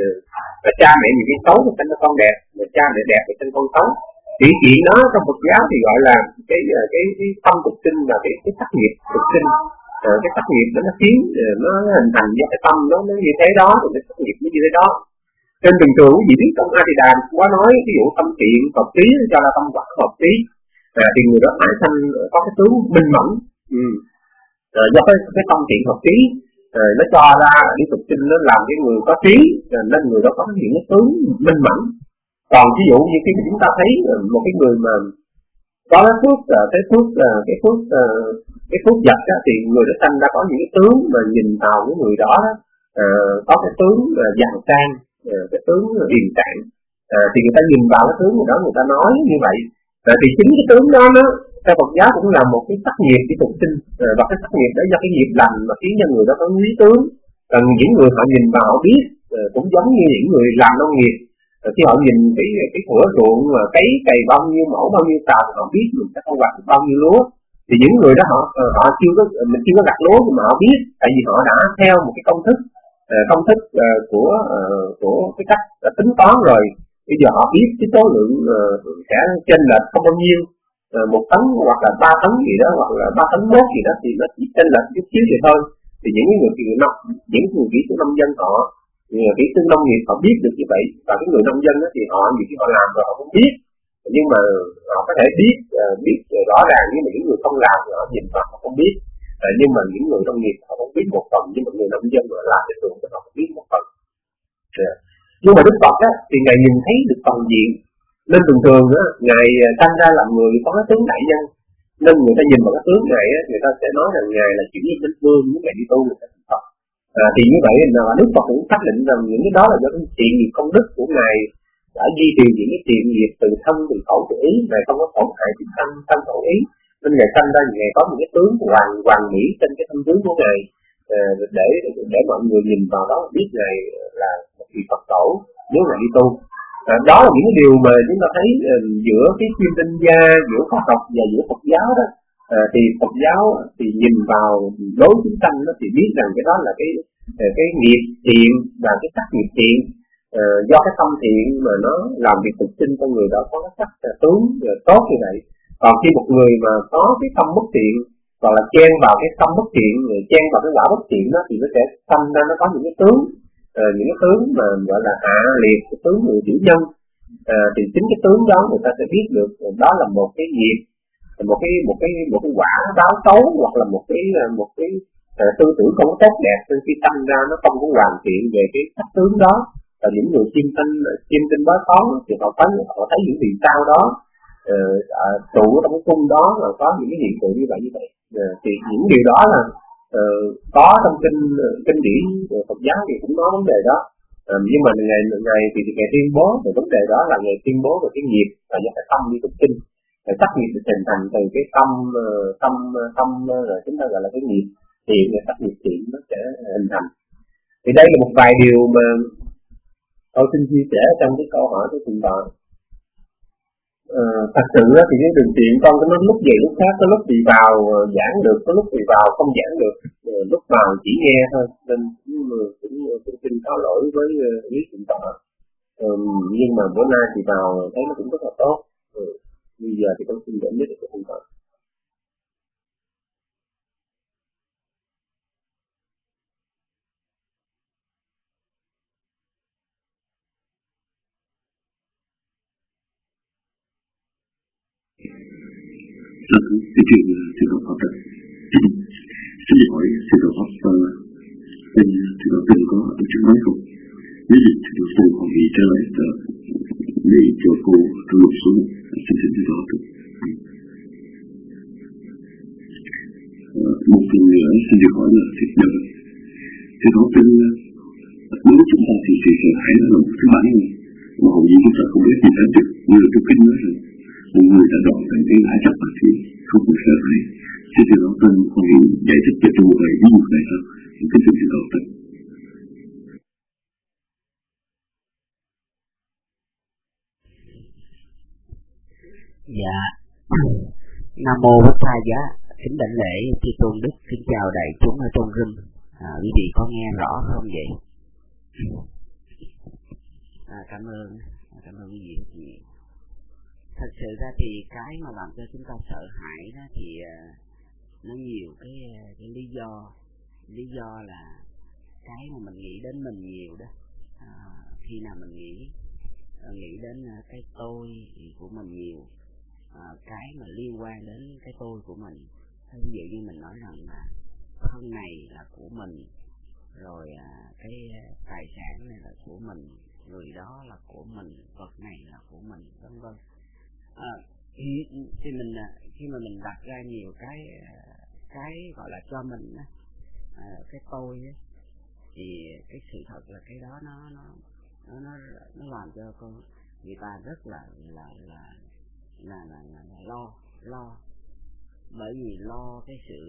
và cha mẹ những cái xấu thì sinh ra con đẹp, và cha mẹ đẹp thì sinh con xấu. Thì chuyện đó trong Phật giáo thì gọi là cái cái, cái tâm thực sinh và cái cái sắc nghiệp thực sinh. À, cái sắc nghiệp đó nó khiến nó hình thành do cái tâm nó nó như thế đó, rồi cái sắc nghiệp nó như thế đó. Trên bình thường quý vị biết trong A Di Đà quá nói ví dụ tâm thiện hợp trí cho là tâm quả hợp trí, à, thì người đó tái sanh có cái tướng minh mẫn. Ừ. À, do cái cái tâm thiện hợp trí à, nó cho ra đi thực sinh nó làm cái người có trí, à, nên người đó có những cái tướng minh mẫn. Còn ví dụ như khi chúng ta thấy một cái người mà có cái phước cái phước cái phước cái phước vật đó, thì người đó sanh ra có những cái tướng mà nhìn vào cái người đó, đó có cái tướng vàng sang, cái tướng điềm tạng, thì người ta nhìn vào cái tướng người đó người ta nói như vậy. Thì chính cái tướng đó nó theo Phật giáo cũng là một cái sắc nghiệp cái tục sinh, và cái sắc nghiệp đó do cái nghiệp lành mà khiến cho người đó có lý tướng. Còn những người họ nhìn vào họ biết, cũng giống như những người làm nông nghiệp, khi họ nhìn cái cái thửa ruộng mà cấy cày bao nhiêu mẫu bao nhiêu tàu, họ biết mình sẽ thu hoạch bao nhiêu lúa. Thì những người đó họ họ chưa có mình chưa có gặt lúa nhưng mà họ biết, tại vì họ đã theo một cái công thức công thức của của cái cách tính toán rồi. Bây giờ họ biết cái số lượng sẽ chênh lệch không bao nhiêu, một tấn hoặc là ba tấn gì đó, hoặc là ba tấn mốt gì đó, thì nó chỉ chênh lệch chút xíu vậy thôi. Thì những người kỹ nông những người kỹ sư nông dân họ kỹ sư nông nghiệp họ biết được như vậy, và cái người nông dân đó thì họ nhiều khi họ làm rồi họ không biết, nhưng mà họ có thể biết biết rõ ràng, nhưng mà những người không làm thì họ nhìn vào họ không biết. À, nhưng mà những người nông nghiệp họ không biết một phần, nhưng mà người nông dân họ làm cái ruộng họ không biết một phần. Yeah. Nhưng mà Đức Phật á, thì ngài nhìn thấy được toàn diện, nên thường thường á, ngài sanh ra làm người có cái tướng đại nhân, nên người ta nhìn vào cái tướng này á, người ta sẽ nói rằng ngài là chuyển nhân vương, những ngày đi tu người ta thành Phật. À, thì như vậy là Đức Phật cũng xác định rằng những cái đó là do cái thiện nghiệp công đức của ngài đã duy trì những cái thiện nghiệp từ thân từ khẩu từ ý, ngài không có tổn hại từ thân thân khẩu ý, nên ngài sanh ra ngài có một cái tướng hoàn hoàn mỹ trên cái thân tướng của ngài, à, để để mọi người nhìn vào đó biết ngài là một vị Phật tổ nếu ngài đi tu. À, đó là những cái điều mà chúng ta thấy uh, giữa cái chuyên tinh gia, giữa khoa học và giữa Phật giáo đó. À, thì Phật giáo thì nhìn vào đối chúng sanh nó thì biết rằng cái đó là cái cái nghiệp thiện và cái sắc nghiệp thiện, à, do cái tâm thiện mà nó làm việc thực sinh cho người đó có cái sắc tướng tốt như vậy. Còn khi một người mà có cái tâm bất thiện hoặc là chen vào cái tâm bất thiện, chen vào cái quả bất thiện đó, thì nó sẽ sanh ra nó có những cái tướng, à, những cái tướng mà gọi là hạ liệt, cái tướng người tiểu nhân. À, thì chính cái tướng đó người ta sẽ biết được đó là một cái nghiệp, một cái một cái một cái quả báo xấu, hoặc là một cái một cái uh, tư tưởng không có tốt đẹp, từ khi tăng ra nó không có hoàn thiện về cái sắc tướng đó. Và những người chiêm tinh chiêm tinh bá toán thì họ thấy họ thấy những vì sao đó uh, uh, trụ trong cái cung đó là có những cái hiện tượng như vậy như vậy. Uh, thì những điều đó là uh, có trong kinh kinh điển Phật giáo thì cũng nói vấn đề đó. Uh, nhưng mà ngày ngày thì ngày tuyên bố về vấn đề đó là ngày tuyên bố về cái nghiệp và do cái tâm đi tục kinh. Cái sắc nghiệp được hình thành từ cái tâm tâm tâm rồi chúng ta gọi là cái nghiệp thiện, cái sắc nghiệp thiện nó sẽ hình thành. Thì đây là một vài điều mà tôi xin chia sẻ trong cái câu hỏi của thượng tọa. À, thật sự thì cái đường thiện con có lúc gì lúc khác, có lúc thì vào giảng được, có lúc thì vào không giảng được, lúc vào chỉ nghe thôi, nên cũng cũng, cũng xin có lỗi với ý thượng tọa. Ừ, nhưng mà bữa nay thì vào thấy nó cũng rất là tốt. Ừ. Bây giờ thì con xin dẫn nhất được không có. là cái chuyện sự đồng hợp đó. Xin được hỏi sự đồng hợp tên sự đồng tên có ở trong máy không? Nếu được thì được tôi còn nghĩ trở lại để cho cô tôi lục xuống xin xin sự đồng hợp. Một lần nữa xin được hỏi là sự đồng hợp. Sự đồng hợp tên đối với chúng ta thì sự sợ hãi là một thứ bản năng mà hầu như chúng ta không biết gì tránh được. Như là tôi kinh nói rằng một người đã đoạn thành cái ngã chấp thì không còn sợ hãi. Xin sự đồng tên còn hiểu giải thích cho tôi về ví dụ này sao? Cái sự sự đồng tên. Dạ, Nam mô Bích Tha Giá, kính đảnh lễ chư tôn đức, kính chào đại chúng ở trong rừng. À, quý vị có nghe rõ không vậy? À, cảm ơn, cảm ơn quý vị rất nhiều. Thật sự ra thì cái mà làm cho chúng ta sợ hãi đó thì uh, nó nhiều cái cái lý do, lý do là cái mà mình nghĩ đến mình nhiều đó. À, khi nào mình nghĩ uh, nghĩ đến uh, cái tôi của mình nhiều. À, cái mà liên quan đến cái tôi của mình, ví dụ như mình nói rằng là thân này là của mình, rồi à, cái tài sản này là của mình, người đó là của mình, vật này là của mình, vân vân. À, khi mình khi mà mình đặt ra nhiều cái cái gọi là cho mình á, à, cái tôi á, thì cái sự thật là cái đó nó nó nó nó, nó làm cho con người ta rất là là là là là, là, là lo lo bởi vì lo cái sự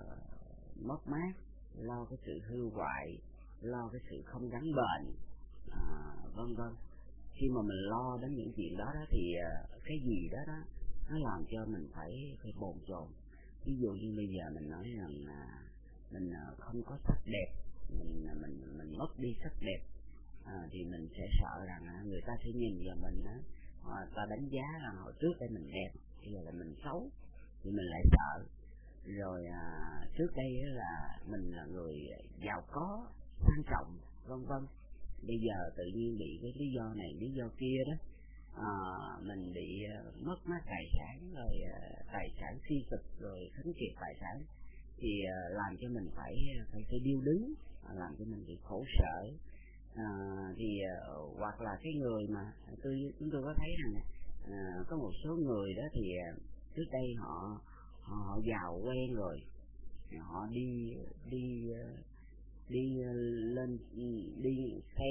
uh, mất mát, lo cái sự hư hoại, lo cái sự không gắn bền, à, vân vân. Khi mà mình lo đến những chuyện đó, đó thì uh, cái gì đó đó nó làm cho mình phải phải bồn chồn. Ví dụ như bây giờ mình nói rằng uh, mình uh, không có sắc đẹp, mình mình mình mất đi sắc đẹp, à, thì mình sẽ sợ rằng uh, người ta sẽ nhìn vào mình uh, họ ta đánh giá rằng hồi trước đây mình đẹp, bây giờ là mình xấu, thì mình lại sợ. Rồi à, trước đây là mình là người giàu có, sang trọng, vân vân. Bây giờ tự nhiên bị cái lý do này, lý do kia đó, à, mình bị uh, mất mát tài sản, rồi uh, tài sản suy sụp, rồi khánh kiệt tài sản, thì uh, làm cho mình phải phải, phải điêu đứng, uh, làm cho mình bị khổ sở. À, thì uh, hoặc là cái người mà tôi chúng tôi có thấy rằng uh, có một số người đó thì uh, trước đây họ họ, họ giàu quen rồi, họ đi đi uh, đi uh, lên đi xe,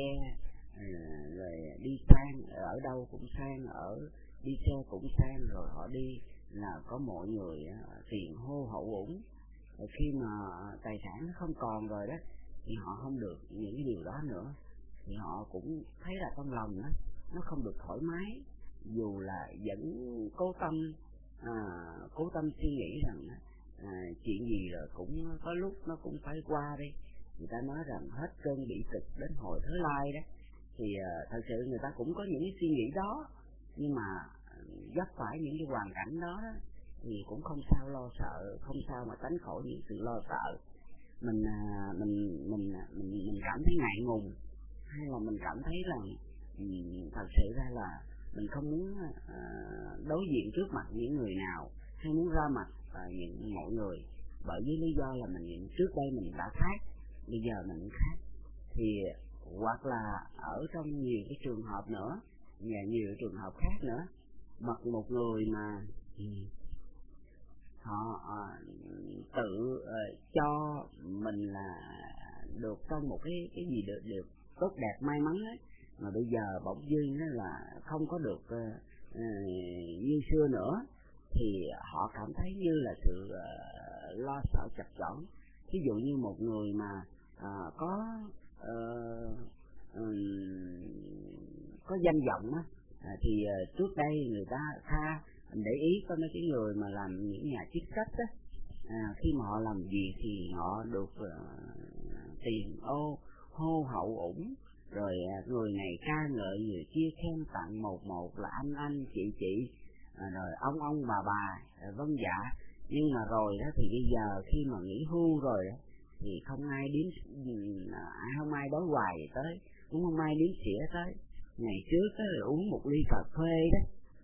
uh, rồi đi sang, ở đâu cũng sang, ở đi xe cũng sang, rồi họ đi là có mọi người uh, tiền hô hậu ủng. Rồi khi mà tài sản nó không còn rồi đó thì họ không được những cái điều đó nữa, thì họ cũng thấy là trong lòng đó, nó không được thoải mái, dù là vẫn cố tâm à, cố tâm suy nghĩ rằng à, chuyện gì rồi cũng có lúc nó cũng phải qua đi. Người ta nói rằng hết cơn bị kịch đến hồi thới lai đó, thì à, thật sự người ta cũng có những cái suy nghĩ đó, nhưng mà gặp phải những cái hoàn cảnh đó, đó thì cũng không sao lo sợ, không sao mà tránh khỏi những sự lo sợ. Mình à, mình mình mình mình cảm thấy ngại ngùng, hay là mình cảm thấy là um, thật sự ra là mình không muốn uh, đối diện trước mặt những người nào, hay muốn ra mặt uh, những mọi người, bởi vì lý do là mình trước đây mình đã khác, bây giờ mình khác. Thì hoặc là ở trong nhiều cái trường hợp nữa, và nhiều trường hợp khác nữa, mặc một người mà um, họ uh, tự uh, cho mình là được trong một cái cái gì được được tốt đẹp may mắn ấy, mà bây giờ bỗng dưng là không có được uh, uh, như xưa nữa, thì họ cảm thấy như là sự uh, lo sợ chập chờn. Ví dụ như một người mà uh, có uh, um, có danh vọng á, uh, thì uh, trước đây người ta tha mình để ý có mấy cái người mà làm những nhà chức trách á, à, khi mà họ làm gì thì họ được uh, tiền ô hô hậu ủng, rồi người này ca ngợi, người kia khen tặng, một một là anh anh chị chị, rồi ông ông bà bà, vân dạ. Nhưng mà rồi đó thì bây giờ khi mà nghỉ hưu rồi đó, thì không ai đến, không ai đói hoài tới, cũng không ai đến xỉa tới. Ngày trước đó là uống một ly cà phê đó,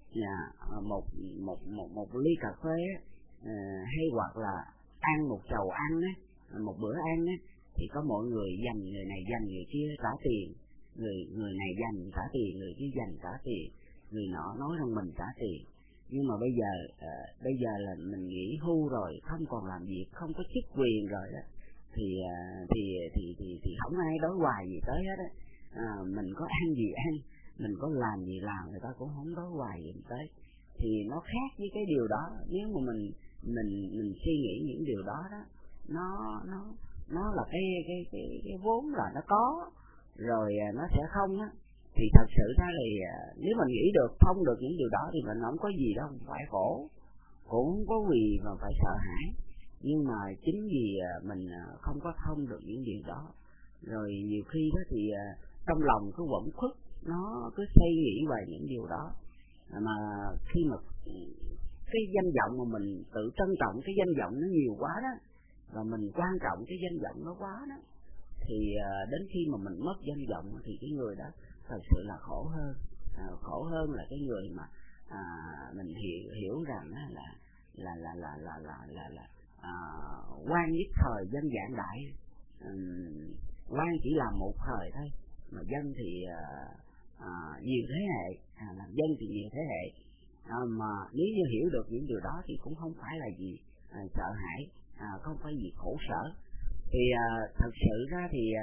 yeah, một một một một ly cà phê uh, hay hoặc là ăn một chầu ăn á, một bữa ăn á, thì có mọi người dành, người này dành, người kia trả tiền, người người này dành trả tiền, người kia dành trả tiền, người nọ nói rằng mình trả tiền. Nhưng mà bây giờ uh, bây giờ là mình nghỉ hưu rồi, không còn làm việc, không có chức quyền rồi đó, thì uh, thì thì thì thì không ai đối hoài gì tới hết á. Uh, mình có ăn gì ăn, mình có làm gì làm, người ta cũng không đối hoài gì tới. Thì nó khác với cái điều đó. Nếu mà mình mình mình suy nghĩ những điều đó đó, nó nó nó là cái cái cái cái vốn là nó có rồi nó sẽ không á, thì thật sự ra là nếu mình nghĩ được thông được những điều đó thì mình không có gì đâu phải khổ, cũng không có gì mà phải sợ hãi. Nhưng mà chính vì mình không có thông được những điều đó, rồi nhiều khi đó thì trong lòng cứ quẩn khuất, nó cứ xây nghĩ về những điều đó, mà khi mà cái danh vọng mà mình tự trân trọng cái danh vọng nó nhiều quá đó, và mình quan trọng cái danh vọng nó quá đó, thì đến khi mà mình mất danh vọng thì cái người đó thật sự là khổ hơn. À, khổ hơn là cái người mà à, mình hiểu hiểu rằng là là là là là là là, là à, quan nhất thời dân vạn đại. uhm, quan chỉ làm một thời thôi, mà dân thì à, à, nhiều thế hệ, à, làm dân thì nhiều thế hệ. À, mà nếu như hiểu được những điều đó thì cũng không phải là gì à, sợ hãi, à, không phải gì khổ sở. Thì à, thật sự ra thì à,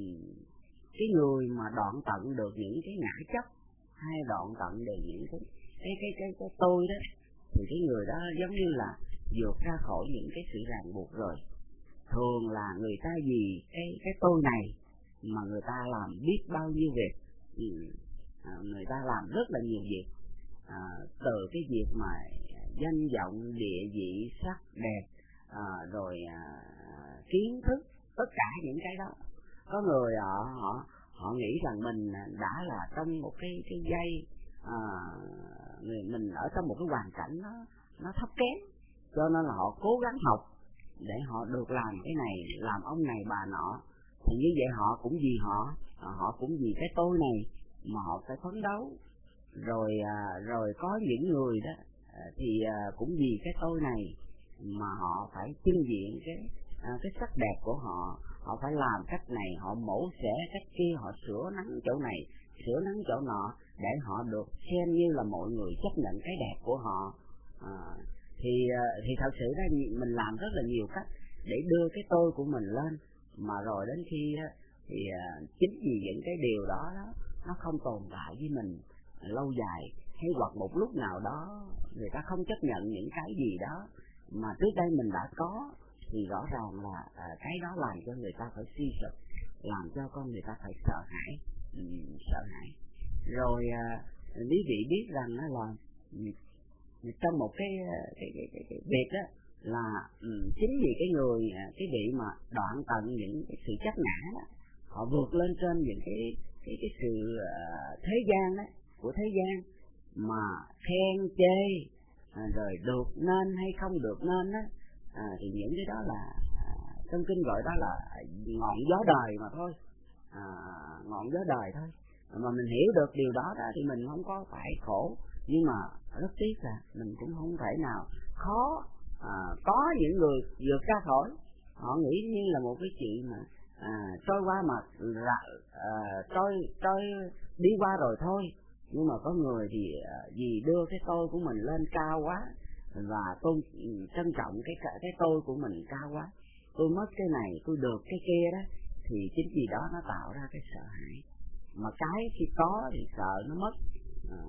cái người mà đoạn tận được những cái ngã chấp, hay đoạn tận được những cái cái cái cái, cái tôi đó, thì cái người đó giống như là vượt ra khỏi những cái sự ràng buộc rồi. Thường là người ta vì cái cái tôi này mà người ta làm biết bao nhiêu việc, à, người ta làm rất là nhiều việc, à, từ cái việc mà danh vọng, địa vị, sắc đẹp, à, rồi à, kiến thức, tất cả những cái đó. Có người họ họ họ nghĩ rằng mình đã là trong một cái cái giây, à, người mình ở trong một cái hoàn cảnh nó nó thấp kém, cho nên là họ cố gắng học để họ được làm cái này, làm ông này bà nọ. Thì như vậy họ cũng vì họ họ cũng vì cái tôi này mà họ phải phấn đấu. Rồi à, rồi có những người đó thì à, cũng vì cái tôi này mà họ phải trưng diện cái à, cái sắc đẹp của họ, họ phải làm cách này, họ mổ xẻ cách kia, họ sửa nắng chỗ này, sửa nắng chỗ nọ, để họ được xem như là mọi người chấp nhận cái đẹp của họ. À, thì thì thật sự ra mình làm rất là nhiều cách để đưa cái tôi của mình lên, mà rồi đến khi thì chính vì những cái điều đó, đó nó không tồn tại với mình lâu dài, hay hoặc một lúc nào đó người ta không chấp nhận những cái gì đó mà trước đây mình đã có, thì rõ ràng là à, cái đó làm cho người ta phải suy sụp, làm cho con người ta phải sợ hãi, um, sợ hãi. Rồi à, quý vị biết rằng là um, trong một cái cái cái, cái, cái việc đó là um, chính vì cái người cái vị mà đoạn tận những cái sự chấp ngã đó, họ vượt lên trên những cái cái cái sự uh, thế gian đó, của thế gian mà khen chê, à, rồi được nên hay không được nên đó, à, thì những cái đó là à, trong kinh gọi đó là ngọn gió đời mà thôi, à, ngọn gió đời thôi. Mà mình hiểu được điều đó đó thì mình không có phải khổ. Nhưng mà rất tiếc là mình cũng không thể nào khó. À, có những người vượt ra khỏi, họ nghĩ như là một cái chuyện mà à, trôi qua mà là, à, trôi trôi đi qua rồi thôi. Nhưng mà có người thì à, vì đưa cái tôi của mình lên cao quá, và tôi trân trọng cái cái tôi của mình cao quá, tôi mất cái này, tôi được cái kia đó, thì chính vì đó nó tạo ra cái sợ hãi. Mà cái khi có thì sợ nó mất, à,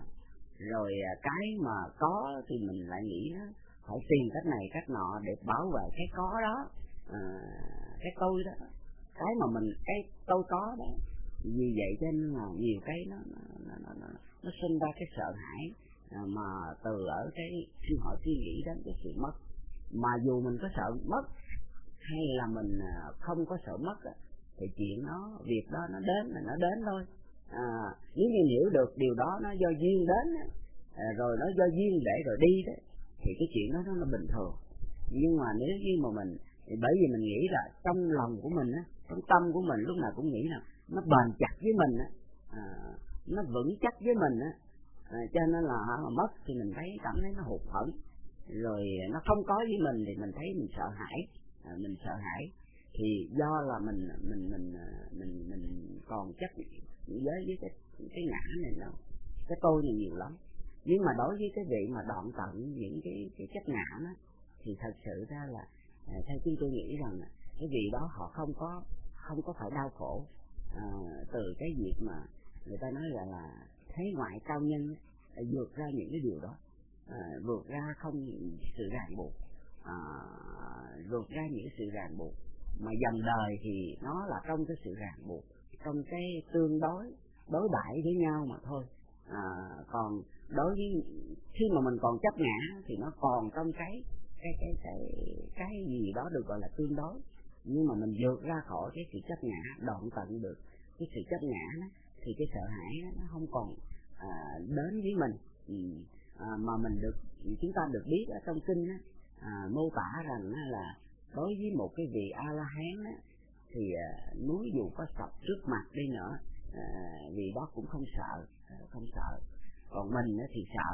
rồi cái mà có thì mình lại nghĩ nó phải tìm cách này cách nọ để bảo vệ cái có đó, à, cái tôi đó, cái mà mình cái tôi có đó. Vì vậy cho nên là nhiều cái nó nó nó nó, nó sinh ra cái sợ hãi, à, mà từ ở cái khi họ suy nghĩ đến cái sự mất. Mà dù mình có sợ mất hay là mình không có sợ mất á, thì chuyện nó việc đó nó đến là nó đến thôi. À, nếu như hiểu được điều đó nó do duyên đến á, à, rồi nó do duyên để rồi đi đó, thì cái chuyện đó nó là bình thường. Nhưng mà nếu như mà mình, bởi vì mình nghĩ là trong lòng của mình á, trong tâm của mình lúc nào cũng nghĩ là nó bền chặt với mình á, à, nó vững chắc với mình á, à, cho nên là mà mất thì mình thấy cảm thấy nó hụt hẫng, rồi nó không có với mình thì mình thấy mình sợ hãi, à, mình sợ hãi thì do là mình mình mình mình mình còn chấp với với cái cái ngã này đâu, cái tôi này nhiều lắm. Nhưng mà đối với cái vị mà đoạn tận những cái cái chấp ngã đó thì thật sự ra là à, theo chúng tôi nghĩ rằng cái vị đó họ không có không có phải đau khổ à, từ cái việc mà người ta nói là là thấy ngoại cao nhân à, vượt ra những cái điều đó, à, vượt ra không sự ràng buộc, à, vượt ra những sự ràng buộc mà dòng đời thì nó là trong cái sự ràng buộc, trong cái tương đối đối đãi với nhau mà thôi. À, còn đối với khi mà mình còn chấp ngã thì nó còn trong cái cái cái cái cái gì đó được gọi là tương đối, nhưng mà mình vượt ra khỏi cái sự chấp ngã, đoạn tận được cái sự chấp ngã đó, thì cái sợ hãi đó, nó không còn à, đến với mình. Ừ, à, mà mình được chúng ta được biết ở trong kinh đó, à, mô tả rằng là đối với một cái vị A La Hán đó, thì à, núi dù có sập trước mặt đi nữa à, vì đó cũng không sợ, không sợ. Còn mình thì sợ,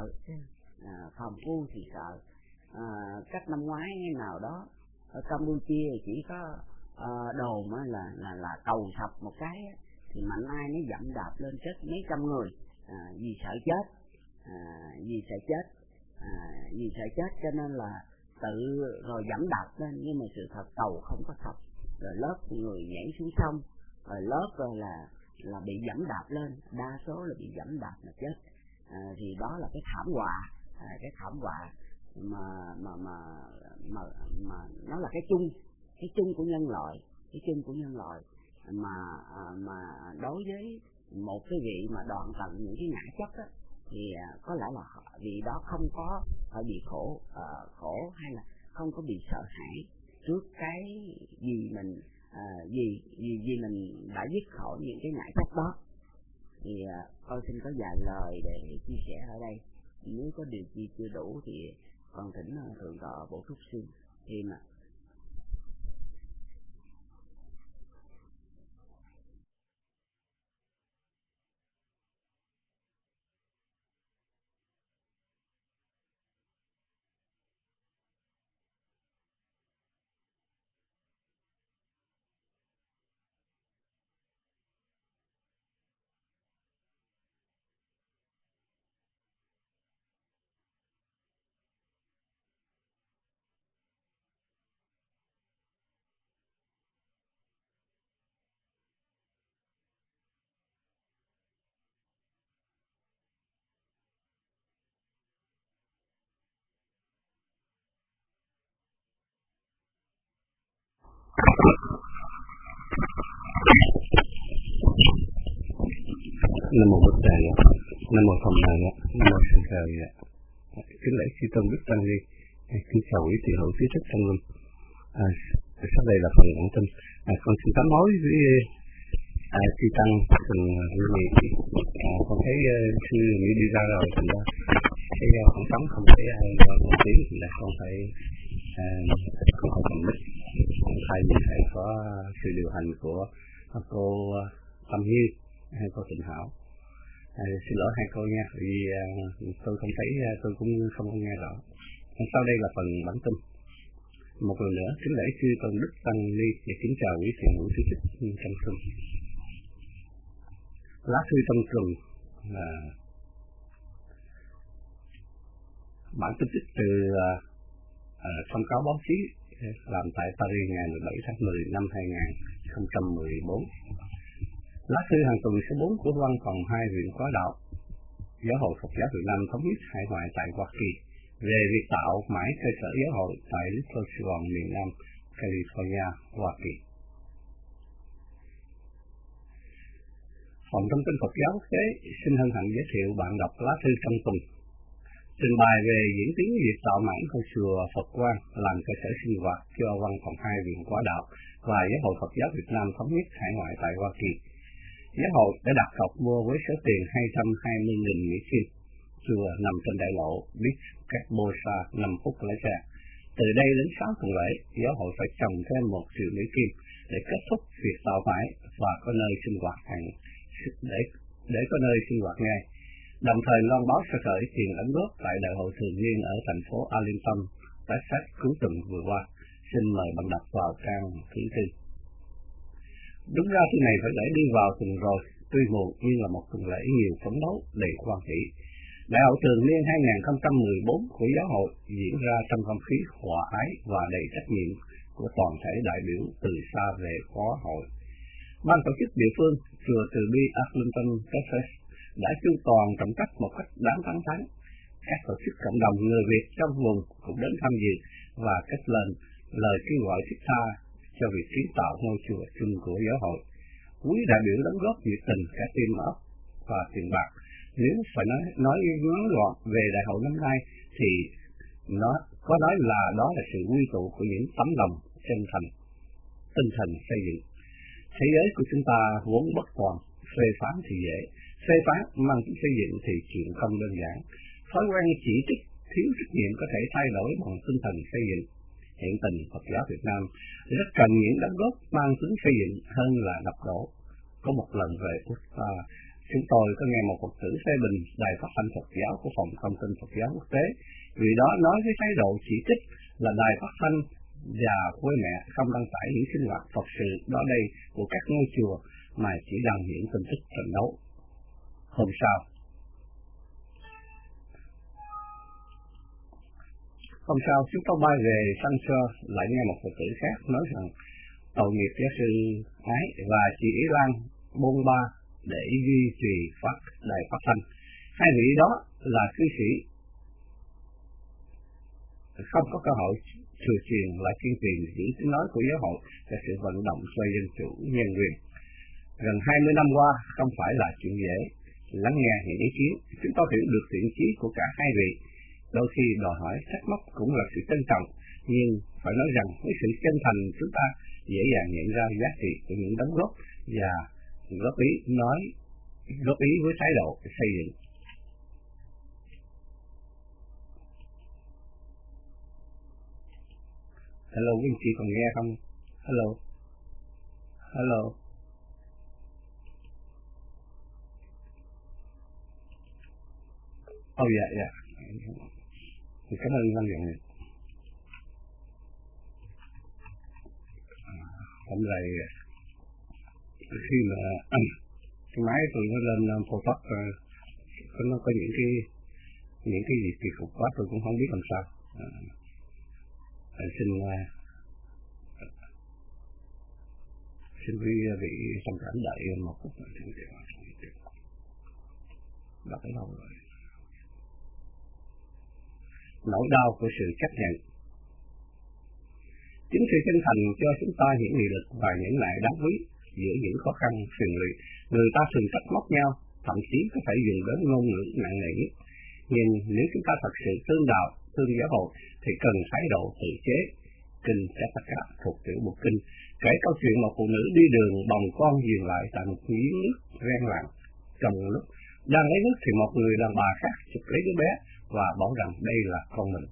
à, phàm phu thì sợ. À, cách năm ngoái ngày nào đó ở Campuchia chỉ có à, đồn là là là cầu sập một cái thì mạnh ai nó dẫm đạp lên chết mấy trăm người à, vì sợ chết, à, vì sợ chết, à, vì sợ chết cho nên là tự rồi dẫm đạp lên, nhưng mà sự thật cầu không có sập, rồi lớp người nhảy xuống sông, rồi lớp rồi là là bị dẫm đạp lên, đa số là bị dẫm đạp mà chết. À, thì đó là cái thảm họa, à, cái thảm họa mà mà mà mà mà nó là cái chung, cái chung của nhân loại, cái chung của nhân loại mà à, mà đối với một cái vị mà đoạn tận những cái ngã chấp á, thì à, có lẽ là vị đó không có phải bị khổ, à, khổ hay là không có bị sợ hãi trước cái gì mình à, gì gì gì mình đã dứt khỏi những cái ngã chấp đó. Thì à, tôi xin có vài lời để chia sẻ ở đây. Nếu có điều gì chưa đủ thì con thỉnh thượng tọa bổ túc xin thêm ạ. Nam mô Bổn Thầy, Nam mô Thông Thầy, Nam mô Sư Thầy. Kính lễ chư tôn đức tăng ni, kính chào quý vị hữu trí thức trong luân. À, sau đây là phần bản tin. À, con xin tám nói với à, chư tăng từng quý vị. À, con thấy uh, sư nghĩ đi ra rồi, thành ra cái uh, khoảng trống không thể ai uh, một tiếng thì là con phải uh, con phải cầm mic. Thay vì thầy có sự điều hành của cô uh, Tâm Hiên hay cô Tịnh Hảo. À, xin lỗi hai cô nha, vì uh, tôi không thấy, uh, tôi cũng không có nghe rõ. Sau đây là phần bản tin. Một lần nữa, kính lễ chư tôn đức tăng ni và kính chào quý thiền hữu trí thức trong tuần. Lá thư trong tuần là bản tin trích từ uh, uh, thông cáo báo chí làm tại Paris ngày mười bảy tháng mười năm hai nghìn không trăm mười bốn. Lá thư hàng tuần số bốn của văn phòng hai viện Quá Đạo Giáo hội Phật giáo Việt Nam thống nhất hải ngoại tại Hoa Kỳ về việc tạo mãi cơ sở giáo hội tại Little Sài Gòn, miền Nam California, Hoa Kỳ. Phòng thông tin Phật giáo quốc tế xin hân hạnh giới thiệu bạn đọc lá thư trong tuần. Trình bày về diễn tiến việc tạo mãi ngôi chùa Phật Quang làm cơ sở sinh hoạt cho văn phòng hai viện Quá Đạo và Giáo hội Phật giáo Việt Nam thống nhất hải ngoại tại Hoa Kỳ. Giáo hội đã đặt cọc mua với số tiền hai trăm hai mươi nghìn Mỹ Kim. Chùa nằm trên đại lộ Beach Barbosa, năm phút lái xe. Từ đây đến sáu tuần lễ, giáo hội phải trồng thêm một triệu Mỹ Kim để kết thúc việc tạo mãi và có nơi sinh hoạt hàng để để có nơi sinh hoạt ngay. đồng thời loan báo sơ khởi tiền đóng góp tại đại hội thường niên ở thành phố Arlington, Texas cuối tuần vừa qua. Xin mời bạn đọc vào trang thứ tư. Đúng ra thứ này phải để đi vào tuần rồi, tuy muộn nhưng là một tuần lễ nhiều phấn đấu đầy hoan hỷ. Đại hội thường niên hai không một bốn của giáo hội diễn ra trong không khí hòa ái và đầy trách nhiệm của toàn thể đại biểu từ xa về khóa hội. Ban tổ chức địa phương chùa Từ Bi Arlington, Texas đã chu toàn trọng trách một cách đáng tán thán. Các tổ chức cộng đồng người Việt trong vùng cũng đến tham dự và kết lên lời kêu gọi thiết tha cho việc kiến tạo ngôi chùa chung của giáo hội. Quý đại biểu đóng góp nhiệt tình cả tiền óc và tiền bạc. Nếu phải nói nói ngắn gọn về đại hội năm nay thì nó có nói là đó là sự quy tụ của những tấm lòng chân thành, tinh thần xây dựng. Thế giới của chúng ta vốn bất toàn, phê phán thì dễ, phê phán mang tính xây dựng thì chuyện không đơn giản. Thói quen chỉ trích, thiếu trách nhiệm có thể thay đổi bằng tinh thần xây dựng. Hiện tình Phật giáo Việt Nam rất cần những đóng góp mang tính xây dựng hơn là đập đổ. Có một lần về Utah, chúng tôi có nghe một Phật tử phê bình đài phát thanh Phật giáo của Phòng Thông tin Phật giáo Quốc tế. Vì đó nói với thái độ chỉ trích là đài phát thanh và quê mẹ không đăng tải những sinh hoạt Phật sự đó đây của các ngôi chùa mà chỉ đăng những tin tức trận đấu. Hôm sau, hôm sau chúng tôi bay về San Sơ lại nghe một Phật tử khác nói rằng tội nghiệp giáo sư Ái và chị Ý Lan bôn ba để duy trì phát đài phát thanh. Hai vị đó là cư sĩ không có cơ hội thừa truyền lại tuyên truyền những tiếng nói của giáo hội và sự vận động xoay dân chủ nhân quyền. Gần hai mươi năm qua không phải là chuyện dễ. Lắng nghe những ý kiến, chúng tôi hiểu được thiện chí của cả hai vị. Đôi khi đòi hỏi thắc mắc cũng là sự trân trọng, nhưng phải nói rằng với sự chân thành chúng ta dễ dàng nhận ra giá trị của những đóng góp và góp ý nói góp ý với thái độ xây dựng. Hello, quý anh chị còn nghe không? Hello, hello. Oh dạ dạ. Cảm ơn Văn Dũng. Hôm nay khi mà cái máy tôi nó lên phô tóc, nó có những cái những cái gì kỳ cục quá tôi cũng không biết làm sao. À, à, xin xin quý vị thông cảm đợi một phút nữa. Đã tới đâu rồi? Nỗi đau của sự chấp nhận. Chính sự chân thành cho chúng ta những nghị lực và những lại đáng quý. Giữa những khó khăn phiền lụy, người ta thường trách móc nhau, thậm chí có thể dùng đến ngôn ngữ nặng nề nhất. Nhưng nếu chúng ta thật sự tương đạo, tương giáo hội, thì cần thái độ tự chế. Kinh Chapaka thuộc tiểu bộ kinh kể câu chuyện một phụ nữ đi đường bồng con dừng lại tại một giếng nước ven làng. Trong lúc đang lấy nước thì một người đàn bà khác chụp lấy đứa bé và bảo rằng đây là con mình.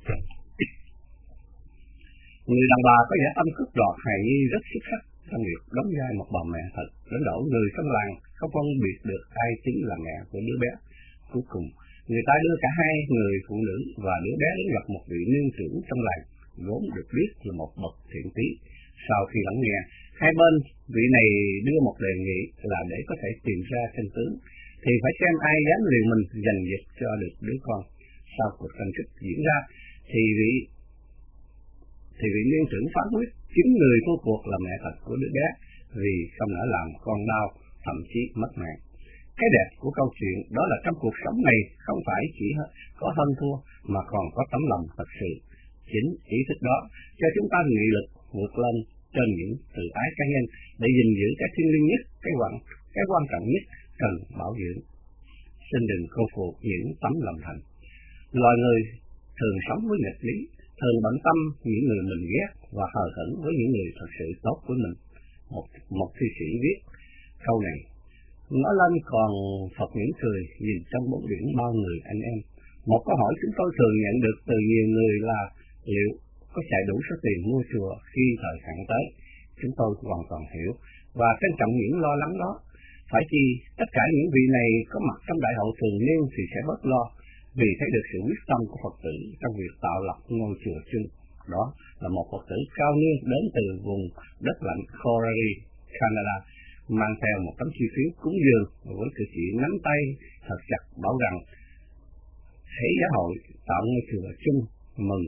Người đàn bà có vẻ tâm cước đoạt hài nhi rất xuất sắc trong việc đóng vai một bà mẹ thật, đến độ người trong làng không phân biệt được ai chính là mẹ của đứa bé. Cuối cùng, người ta đưa cả hai người phụ nữ và đứa bé đến gặp một vị niên trưởng trong làng, vốn được biết là một bậc thiện trí. Sau khi lắng nghe, hai bên vị này đưa một đề nghị là để có thể tìm ra chân tướng, thì phải xem ai dám liều mình giành giật cho được đứa con. Sau cuộc tranh chấp diễn ra, thì vị thì vị niên trưởng phán quyết chính người thua cuộc là mẹ thật của đứa bé, vì không nỡ làm con đau, thậm chí mất mạng. Cái đẹp của câu chuyện đó là trong cuộc sống này không phải chỉ có hơn thua mà còn có tấm lòng thật sự. Chính ý thức đó cho chúng ta nghị lực vượt lên trên những tự ái cá nhân để gìn giữ cái thiêng liêng nhất, cái quan cái quan trọng nhất cần bảo dưỡng. Xin đừng khôi phục những tấm lòng thành. Loài người thường sống với nghịch lý, thường bận tâm những người mình ghét và hờ hững với những người thật sự tốt với mình. Một một thi sĩ viết câu này, nói lên còn Phật mỉm cười nhìn trong bốn biển bao người anh em. Một câu hỏi chúng tôi thường nhận được từ nhiều người là liệu có chạy đủ số tiền mua chùa khi thời hạn tới. Chúng tôi hoàn toàn hiểu và trân trọng những lo lắng đó. Phải chi tất cả những vị này có mặt trong đại hội thường niên thì sẽ bớt lo, vì thấy được sự quyết tâm của Phật tử trong việc tạo lập ngôi chùa chung. Đó là một Phật tử cao niên đến từ vùng đất lạnh Calgary, Canada, mang theo một tấm chi phiếu cúng dường với cử chỉ nắm tay thật chặt, bảo rằng thấy giáo hội tạo ngôi chùa chung mừng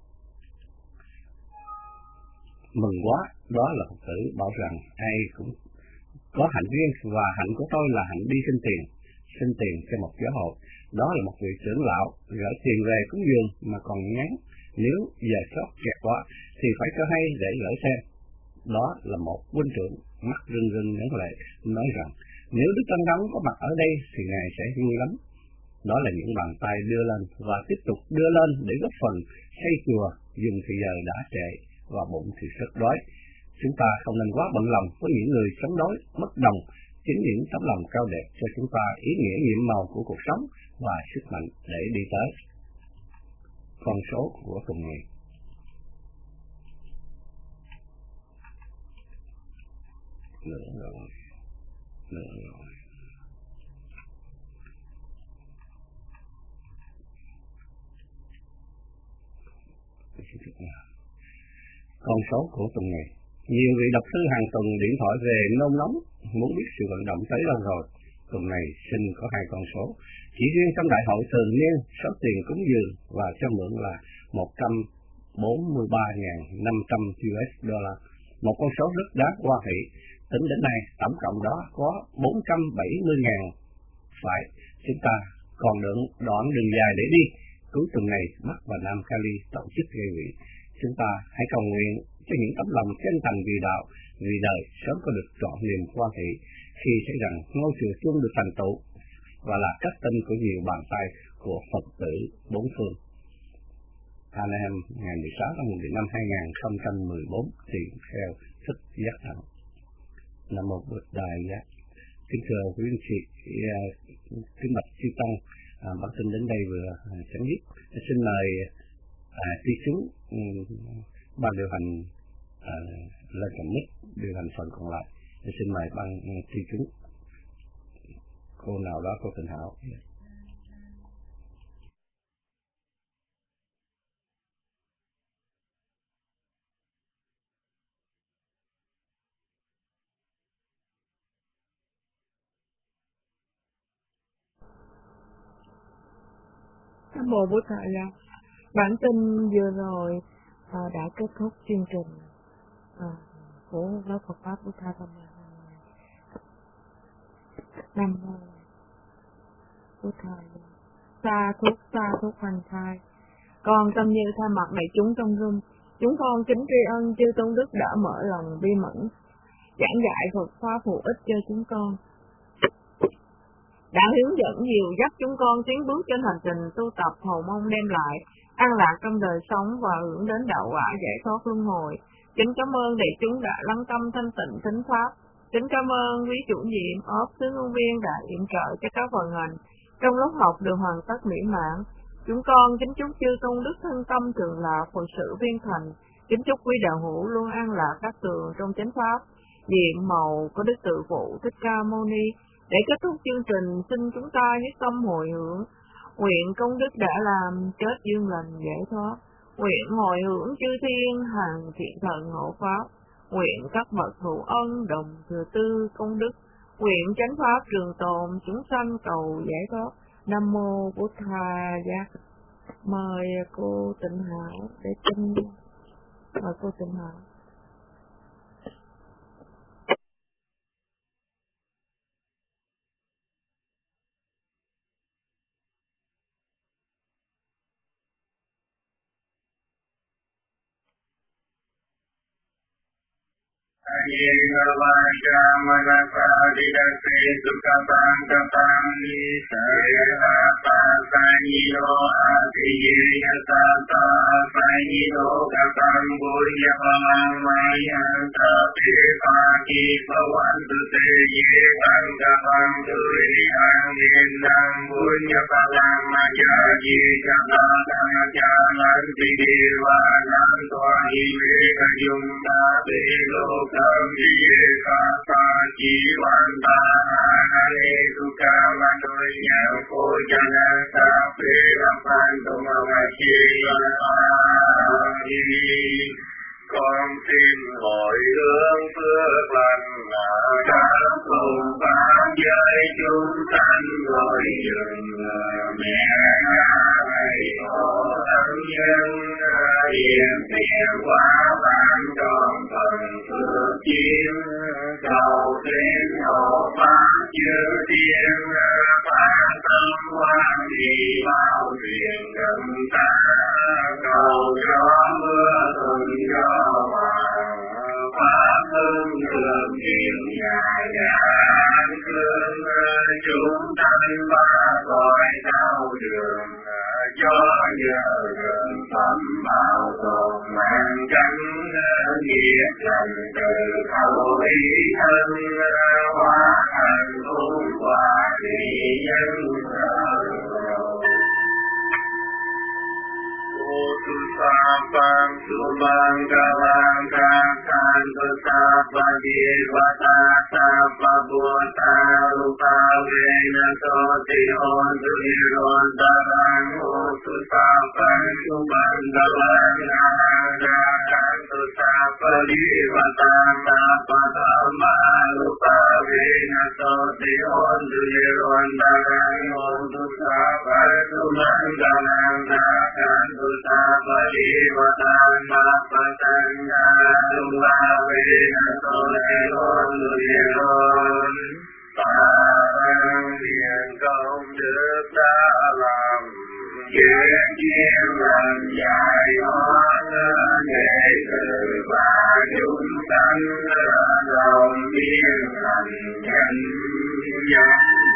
mừng quá. Đó là Phật tử bảo rằng ai cũng có hạnh riêng, và hạnh của tôi là hạnh đi xin tiền xin tiền cho một giáo hội. Đó là một vị trưởng lão gửi tiền về cúng dường mà còn nhắn nếu giờ sót kẹt quá thì phải cho hay để gửi thêm. Đó là một huynh trưởng mắt rưng rưng nhấn lệ nói rằng nếu Đức Tăng Đấng có mặt ở đây thì ngài sẽ vui lắm. Đó là những bàn tay đưa lên và tiếp tục đưa lên để góp phần xây chùa, dừng thì giờ đã trễ và bụng thì rất đói. Chúng ta không nên quá bận lòng với những người sống đói, bất đồng. Chính những tấm lòng cao đẹp cho chúng ta ý nghĩa nhiệm màu của cuộc sống và sức mạnh để đi tới. Con số của tuần này. Nữa rồi, nữa rồi. Con số của tuần này. Nhiều vị đọc thư hàng tuần điện thoại về nôn nóng muốn biết sự vận động tới đâu rồi. Tuần này xin có hai con số. Chỉ riêng trong đại hội thường niên, số tiền cúng dường và cho mượn là một trăm bốn mươi ba nghìn năm trăm u ét dollar, một con số rất đáng hoan hỷ. Tính đến nay, tổng cộng đó có bốn trăm bảy mươi nghìn. Phải, chúng ta còn đường đoạn đường dài để đi. Cuối tuần này, Bắc và Nam Cali tổ chức gây vị. Chúng ta hãy cầu nguyện cho những tấm lòng chân thành vì đạo, vì đời sớm có được trọn niềm hoan hỷ khi thấy rằng ngôi chùa chung được thành tựu và là kết tinh của nhiều bàn tay của Phật tử bốn phương. Anh em ngày mười sáu tháng mười một năm hai nghìn không trăm mười bốn thì theo thích giác đạo. Nam mô Bụt Đại Giác. Kính thưa quý anh chị, kính bạch chư tăng, à, bản tin đến đây vừa chấm dứt. Xin mời à, tri chúng um, ban điều hành à, lên cầm mic điều hành phần còn lại. Xin mời ban tri chúng cô nào đó, cô Tình Hảo. Nam mô Bụt Thầy Giác. Bản tin vừa rồi à, đã kết thúc chương trình à, của lớp Phật pháp Bụt Thầy Tâm. Nam mô Bụt Thầy. Xa thuốc xa thuốc hành thai. Còn tâm như thay mặt đại chúng trong room, chúng con kính tri ân chư tôn đức đã mở lòng bi mẫn giảng dạy Phật pháp hữu ích cho chúng con, đã hướng dẫn dìu dắt chúng con tiến bước trên hành trình tu tập hầu mong đem lại an lạc trong đời sống và hưởng đến đạo quả giải thoát luân hồi. Kính cảm ơn đại chúng đã lắng tâm thanh tịnh thính pháp. Kính cảm ơn quý chủ nhiệm ốp sứ ngôn viên đã yểm trợ cho các phần hành trong lớp học được hoàn tất mỹ mãn. Chúng con kính chúc chư tôn đức thân tâm trường lạc Phật sự viên thành. Kính chúc quý đạo hữu luôn an lạc các tường trong chánh pháp. Diện màu của Đức Tự Phụ Thích Ca Mâu Ni. Để kết thúc chương trình, xin chúng ta nhất tâm hồi hướng, nguyện công đức đã làm kết duyên lành giải thoát, nguyện hồi hướng chư thiên hàng thiện thần hộ pháp, nguyện các bậc hữu ân đồng thừa tư công đức, nguyện chánh pháp trường tồn chúng sanh cầu giải thoát. Nam mô Bụt Thầy Giác. Mời cô Tịnh Hảo để tin. Mời cô Tịnh Hảo. Ayena vaja manasa didase sukatang katang nisaya pasanyino atiyena sata pasanyino katang bunya palang mayanta te pagi pawantu te ye tang katang turi angin nang bunya palang majaji katang cha lan ti đi và nan toa hi mê ca dung ta bê lô tham hi ca ta chi văn ta ha lê tu ca ma đôi nhà phô cha na ta bê la phan tu ma ma chi la hi con xin hồi hướng phước lành đã cùng pháp giới chúng sanh rồi dừng mẹ thầy hộ ân nhân hiện tiền quả ban tròn phần phước chiếm cầu xin hộ pháp chư thiên phán tâm quan trì bảo truyền gần ta cầu cho mưa thuận cho pháp hưng thường truyền nhà nhà thương chúng sanh ba cõi đau đường cho nhờ gần phẩm bảo tồn mang tránh nghiệp lành từ khẩu ý thân hóa thành phúc quả vì nhân tu sa pam su bang ka bang ka kan tu sa pa di va ta sa pa bu ta ru pa ve na so ti on tu ni ron ta ran o tu sa pam su bang ka bang ka kan tu sa pa di va ta sa pa ta ma ru pa ve na so ti on tu ni ron ta ran o tu sa pam su bang ka bang ka kan tu sa pa di va ta ma pa ta na ru pa ve na so ti on tu ni ron ta ran thiện công đức đã làm chuyên chiêm làm giải thoát để từ ba chúng sanh lòng biến thành nhân nhân.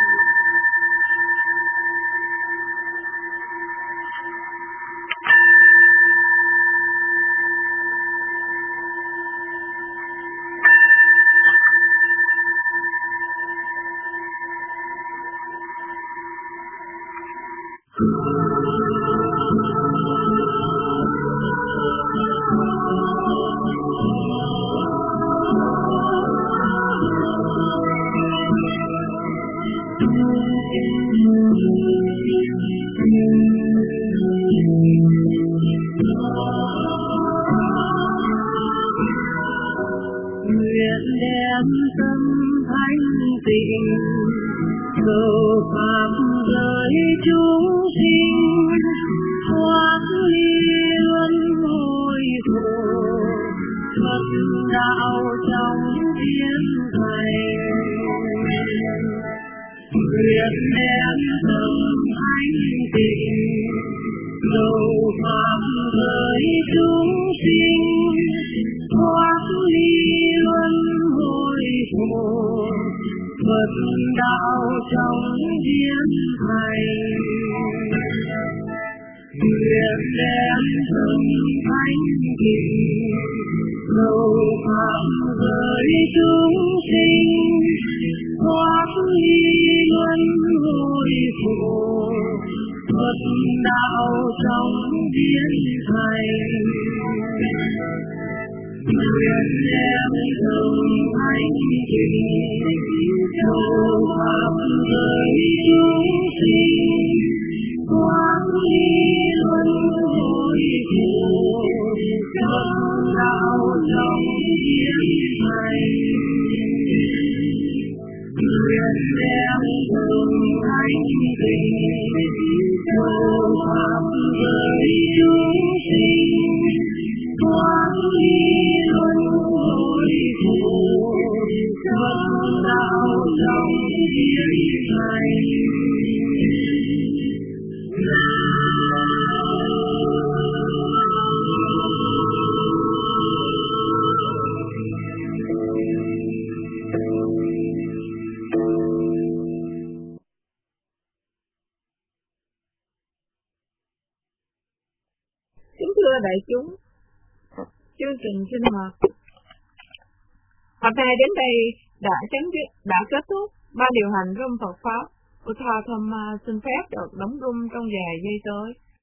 Nguyện đem tâm thanh tịnh cầu pháp giới chúng sinh thoát ly luân hồi khổ Phật đạo trong thiên thành. Nguyện đem tâm thanh tịnh cầu pháp giới chúng sinh thoát ly luân hồi khổ Phật đạo trong thiên thành. Nguyện đem tâm thanh tịnh cầu pháp giới chúng sinh thoát ly luân hồi khổ Phật đạo trong thiên thành. Nguyện đem tâm thanh tịnh cầu pháp giới chúng sinh thoát ly luân hồi khổ Phật đạo trong thiên thành. Nguyện đem tâm thanh tịnh cầu pháp giới chúng sinh thoát ly luân hồi khổ Phật đạo trong thiên thành. Kính thưa đại chúng, chương trình sinh hoạt hôm nay đến đây đã chấm dứt, đã kết thúc. Ban điều hành room Phật pháp Utthaya Dhamma xin phép được đóng room trong vài giây tới.